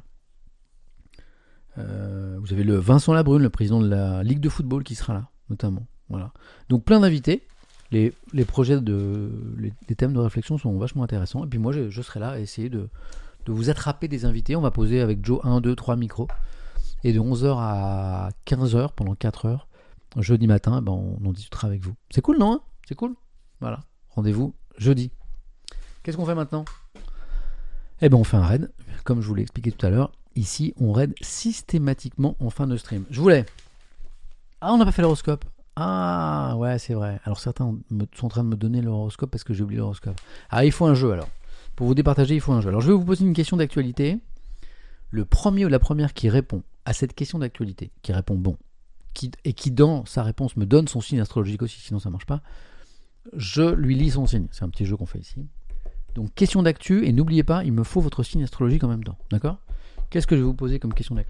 Euh, vous avez le Vincent Labrune, le président de la Ligue de football, qui sera là, notamment. Voilà. Donc plein d'invités. Les, les projets, de, les, les thèmes de réflexion sont vachement intéressants. Et puis moi, je, je serai là à essayer de, de vous attraper des invités. On va poser avec Joe un, deux, trois micros. Et de onze heures à quinze heures, pendant quatre heures, jeudi matin, ben on en discutera avec vous. C'est cool, non ? C'est cool ? Voilà. Rendez-vous jeudi. Qu'est-ce qu'on fait maintenant ? Eh ben on fait un raid, comme je vous l'ai expliqué tout à l'heure. Ici, on raid systématiquement en fin de stream. Je voulais... Ah, on n'a pas fait l'horoscope. Ah, ouais, c'est vrai. Alors certains me, sont en train de me donner l'horoscope parce que j'ai oublié l'horoscope. Ah, il faut un jeu alors. Pour vous départager, il faut un jeu. Alors je vais vous poser une question d'actualité. Le premier ou la première qui répond à cette question d'actualité, qui répond bon, qui, et qui dans sa réponse me donne son signe astrologique aussi, sinon ça ne marche pas, je lui lis son signe. C'est un petit jeu qu'on fait ici. Donc question d'actu, et n'oubliez pas, il me faut votre signe astrologique en même temps. D'accord ? Qu'est-ce que je vais vous poser comme question d'actu ?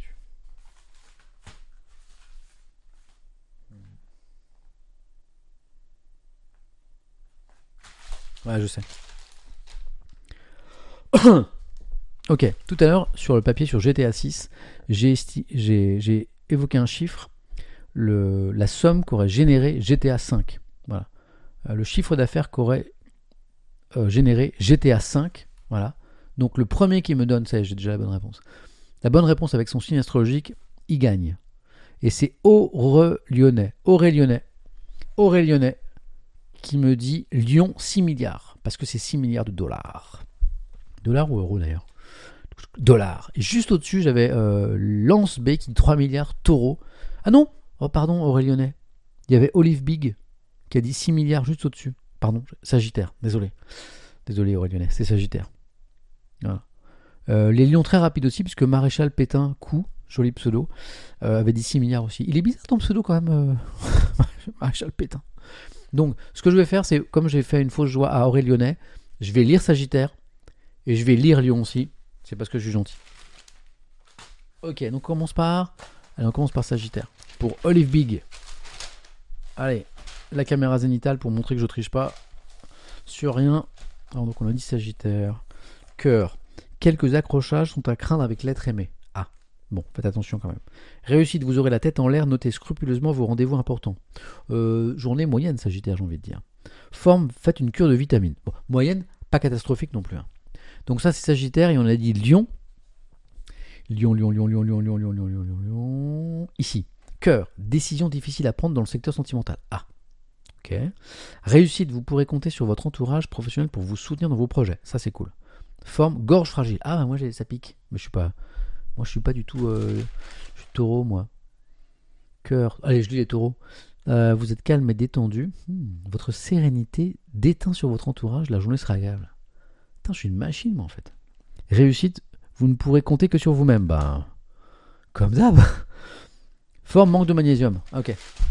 Ouais, je sais. Ok, tout à l'heure, sur le papier, sur G T A six, j'ai, esti- j'ai, j'ai évoqué un chiffre, le, la somme qu'aurait généré G T A cinq. Voilà. Euh, le chiffre d'affaires qu'aurait euh, généré G T A cinq. Voilà. Donc le premier qui me donne, ça y est, j'ai déjà la bonne réponse. La bonne réponse avec son signe astrologique, il gagne. Et c'est Aurélionais, Aurélionais, Aurélionais qui me dit Lyon six milliards. Parce que c'est six milliards de dollars. Dollars ou euros d'ailleurs? Dollars. Et juste au-dessus, j'avais euh, Lance B qui dit trois milliards, Taureau. Ah non, oh pardon, Aurélionais. Il y avait Olive Big qui a dit six milliards juste au-dessus. Pardon, Sagittaire, désolé. Désolé Aurélionais, c'est Sagittaire. Voilà. Euh, les lions très rapides aussi, puisque Maréchal Pétain, coup, joli pseudo, euh, avait dit six milliards aussi. Il est bizarre ton pseudo quand même, euh... Maréchal Pétain. Donc, ce que je vais faire, c'est, comme j'ai fait une fausse joie à Aurélionais, je vais lire Sagittaire, et je vais lire Lion aussi. C'est parce que je suis gentil. Ok, donc on commence par... Allez, on commence par Sagittaire. Pour Olive Big. Allez, la caméra zénitale pour montrer que je triche pas sur rien. Alors, donc on a dit Sagittaire. Cœur. Quelques accrochages sont à craindre avec l'être aimé. Ah, bon, faites attention quand même. Réussite, vous aurez la tête en l'air, notez scrupuleusement vos rendez-vous importants. Euh, journée moyenne, Sagittaire, j'ai envie de dire. Forme, faites une cure de vitamines. Bon, moyenne, pas catastrophique non plus. Hein. Donc ça, c'est Sagittaire, et on a dit Lion. Lion, Lion, Lion, Lion, Lion, Lion, Lion, Lion, Lion, Lion, Lion. Ici. Cœur, décision difficile à prendre dans le secteur sentimental. Ah, ok. Réussite, vous pourrez compter sur votre entourage professionnel pour vous soutenir dans vos projets. Ça, c'est cool. Forme, gorge fragile. Ah, moi, j'ai, ça pique. Mais je suis pas... Moi, je suis pas du tout... Euh, je suis taureau, moi. Cœur. Allez, je lis les taureaux. Euh, vous êtes calme et détendu. Hmm, votre sérénité déteint sur votre entourage. La journée sera agréable. Putain, je suis une machine, moi, en fait. Réussite, vous ne pourrez compter que sur vous-même. Ben, comme d'hab. Forme, manque de magnésium. Ok.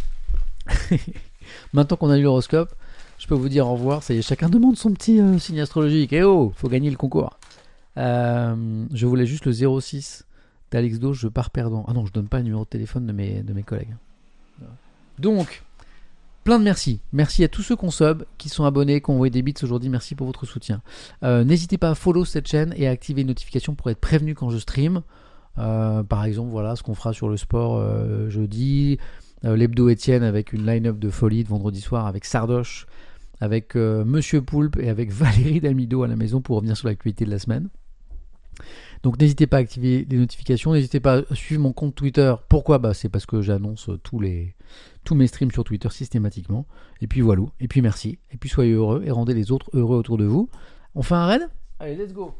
Maintenant qu'on a lu l'horoscope, je peux vous dire au revoir. Ça y est, chacun demande son petit euh, signe astrologique. Eh oh, faut gagner le concours. Euh, je voulais juste le zéro six d'Alex Do, je pars perdant. Ah non, je donne pas le numéro de téléphone de mes, de mes collègues. Donc, plein de merci. Merci à tous ceux qui ont sub, qui sont abonnés, qui ont envoyé des bits aujourd'hui. Merci pour votre soutien. Euh, n'hésitez pas à follow cette chaîne et à activer les notifications pour être prévenu quand je stream. Euh, par exemple, voilà ce qu'on fera sur le sport euh, jeudi. Euh, L'hebdo Étienne avec une line-up de folie de vendredi soir avec Sardoche, avec euh, Monsieur Poulpe et avec Valérie Damido à la maison pour revenir sur l'actualité de la semaine. Donc n'hésitez pas à activer les notifications, n'hésitez pas à suivre mon compte Twitter. Pourquoi ? Bah, c'est parce que j'annonce tous, les, tous mes streams sur Twitter systématiquement. Et puis voilà, et puis merci, et puis soyez heureux et rendez les autres heureux autour de vous. On fait un raid ? Allez, let's go.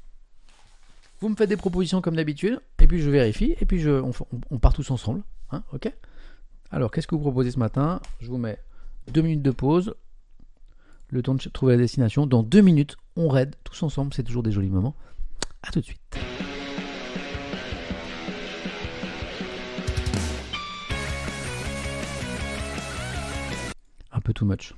Vous me faites des propositions comme d'habitude, et puis je vérifie, et puis je, on, on, on part tous ensemble. Hein, ok ? Alors, qu'est-ce que vous proposez ce matin ? Je vous mets deux minutes de pause, le temps de trouver la destination. Dans deux minutes, on raid tous ensemble, c'est toujours des jolis moments. A tout de suite. Un peu too much.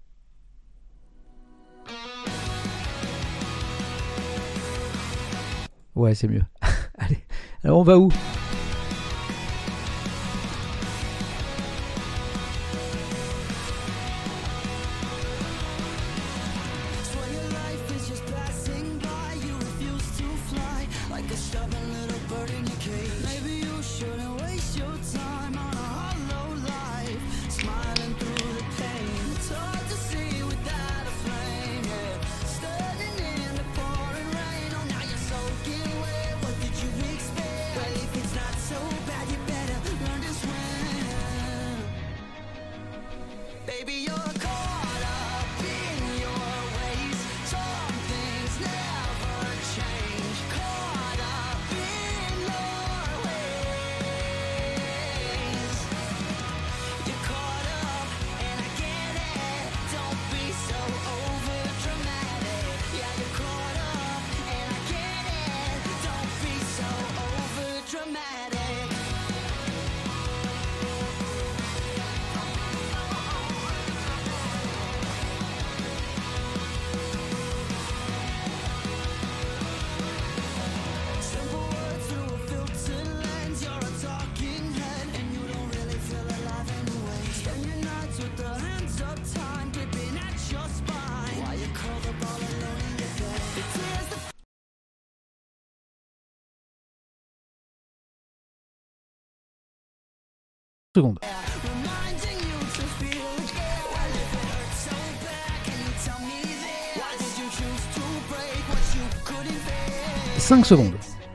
Ouais, c'est mieux. Allez, alors on va où ? Well, if it's secondes. cinq secondes.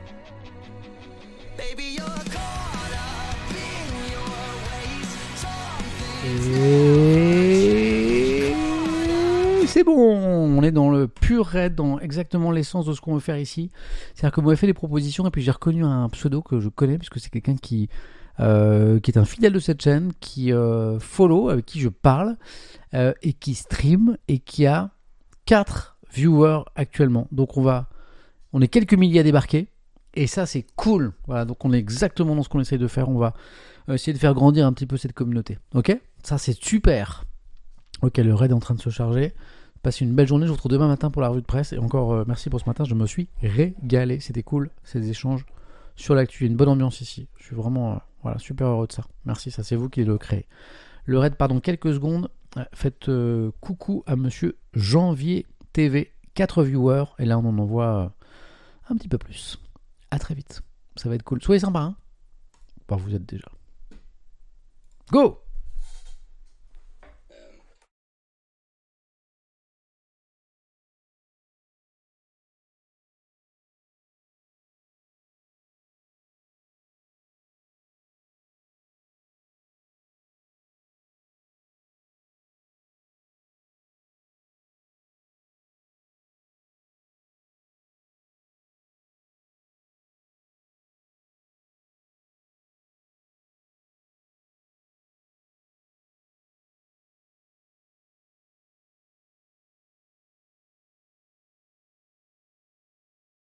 Et c'est bon, on est dans le pur raid, dans exactement l'essence de ce qu'on veut faire ici. C'est-à-dire que vous m'avez fait des propositions et puis j'ai reconnu un pseudo que je connais puisque c'est quelqu'un qui, euh, qui est un fidèle de cette chaîne, qui euh, follow, avec qui je parle euh, et qui stream et qui a quatre viewers actuellement. Donc on va, on est quelques milliers à débarquer et ça c'est cool. Voilà, donc on est exactement dans ce qu'on essaye de faire. On va essayer de faire grandir un petit peu cette communauté. Ok ? Ça c'est super. Ok, le raid est en train de se charger. Passez une belle journée, je vous retrouve demain matin pour la revue de presse. Et encore euh, merci pour ce matin, je me suis régalé. C'était cool, ces échanges sur l'actu. Il y a une bonne ambiance ici. Je suis vraiment euh, voilà, super heureux de ça. Merci, ça c'est vous qui le créez. Le raid, pardon, quelques secondes. Euh, faites euh, coucou à monsieur Janvier T V. quatre viewers. Et là on en envoie euh, un petit peu plus. À très vite. Ça va être cool. Soyez sympas, hein. Bah, vous êtes déjà. Go!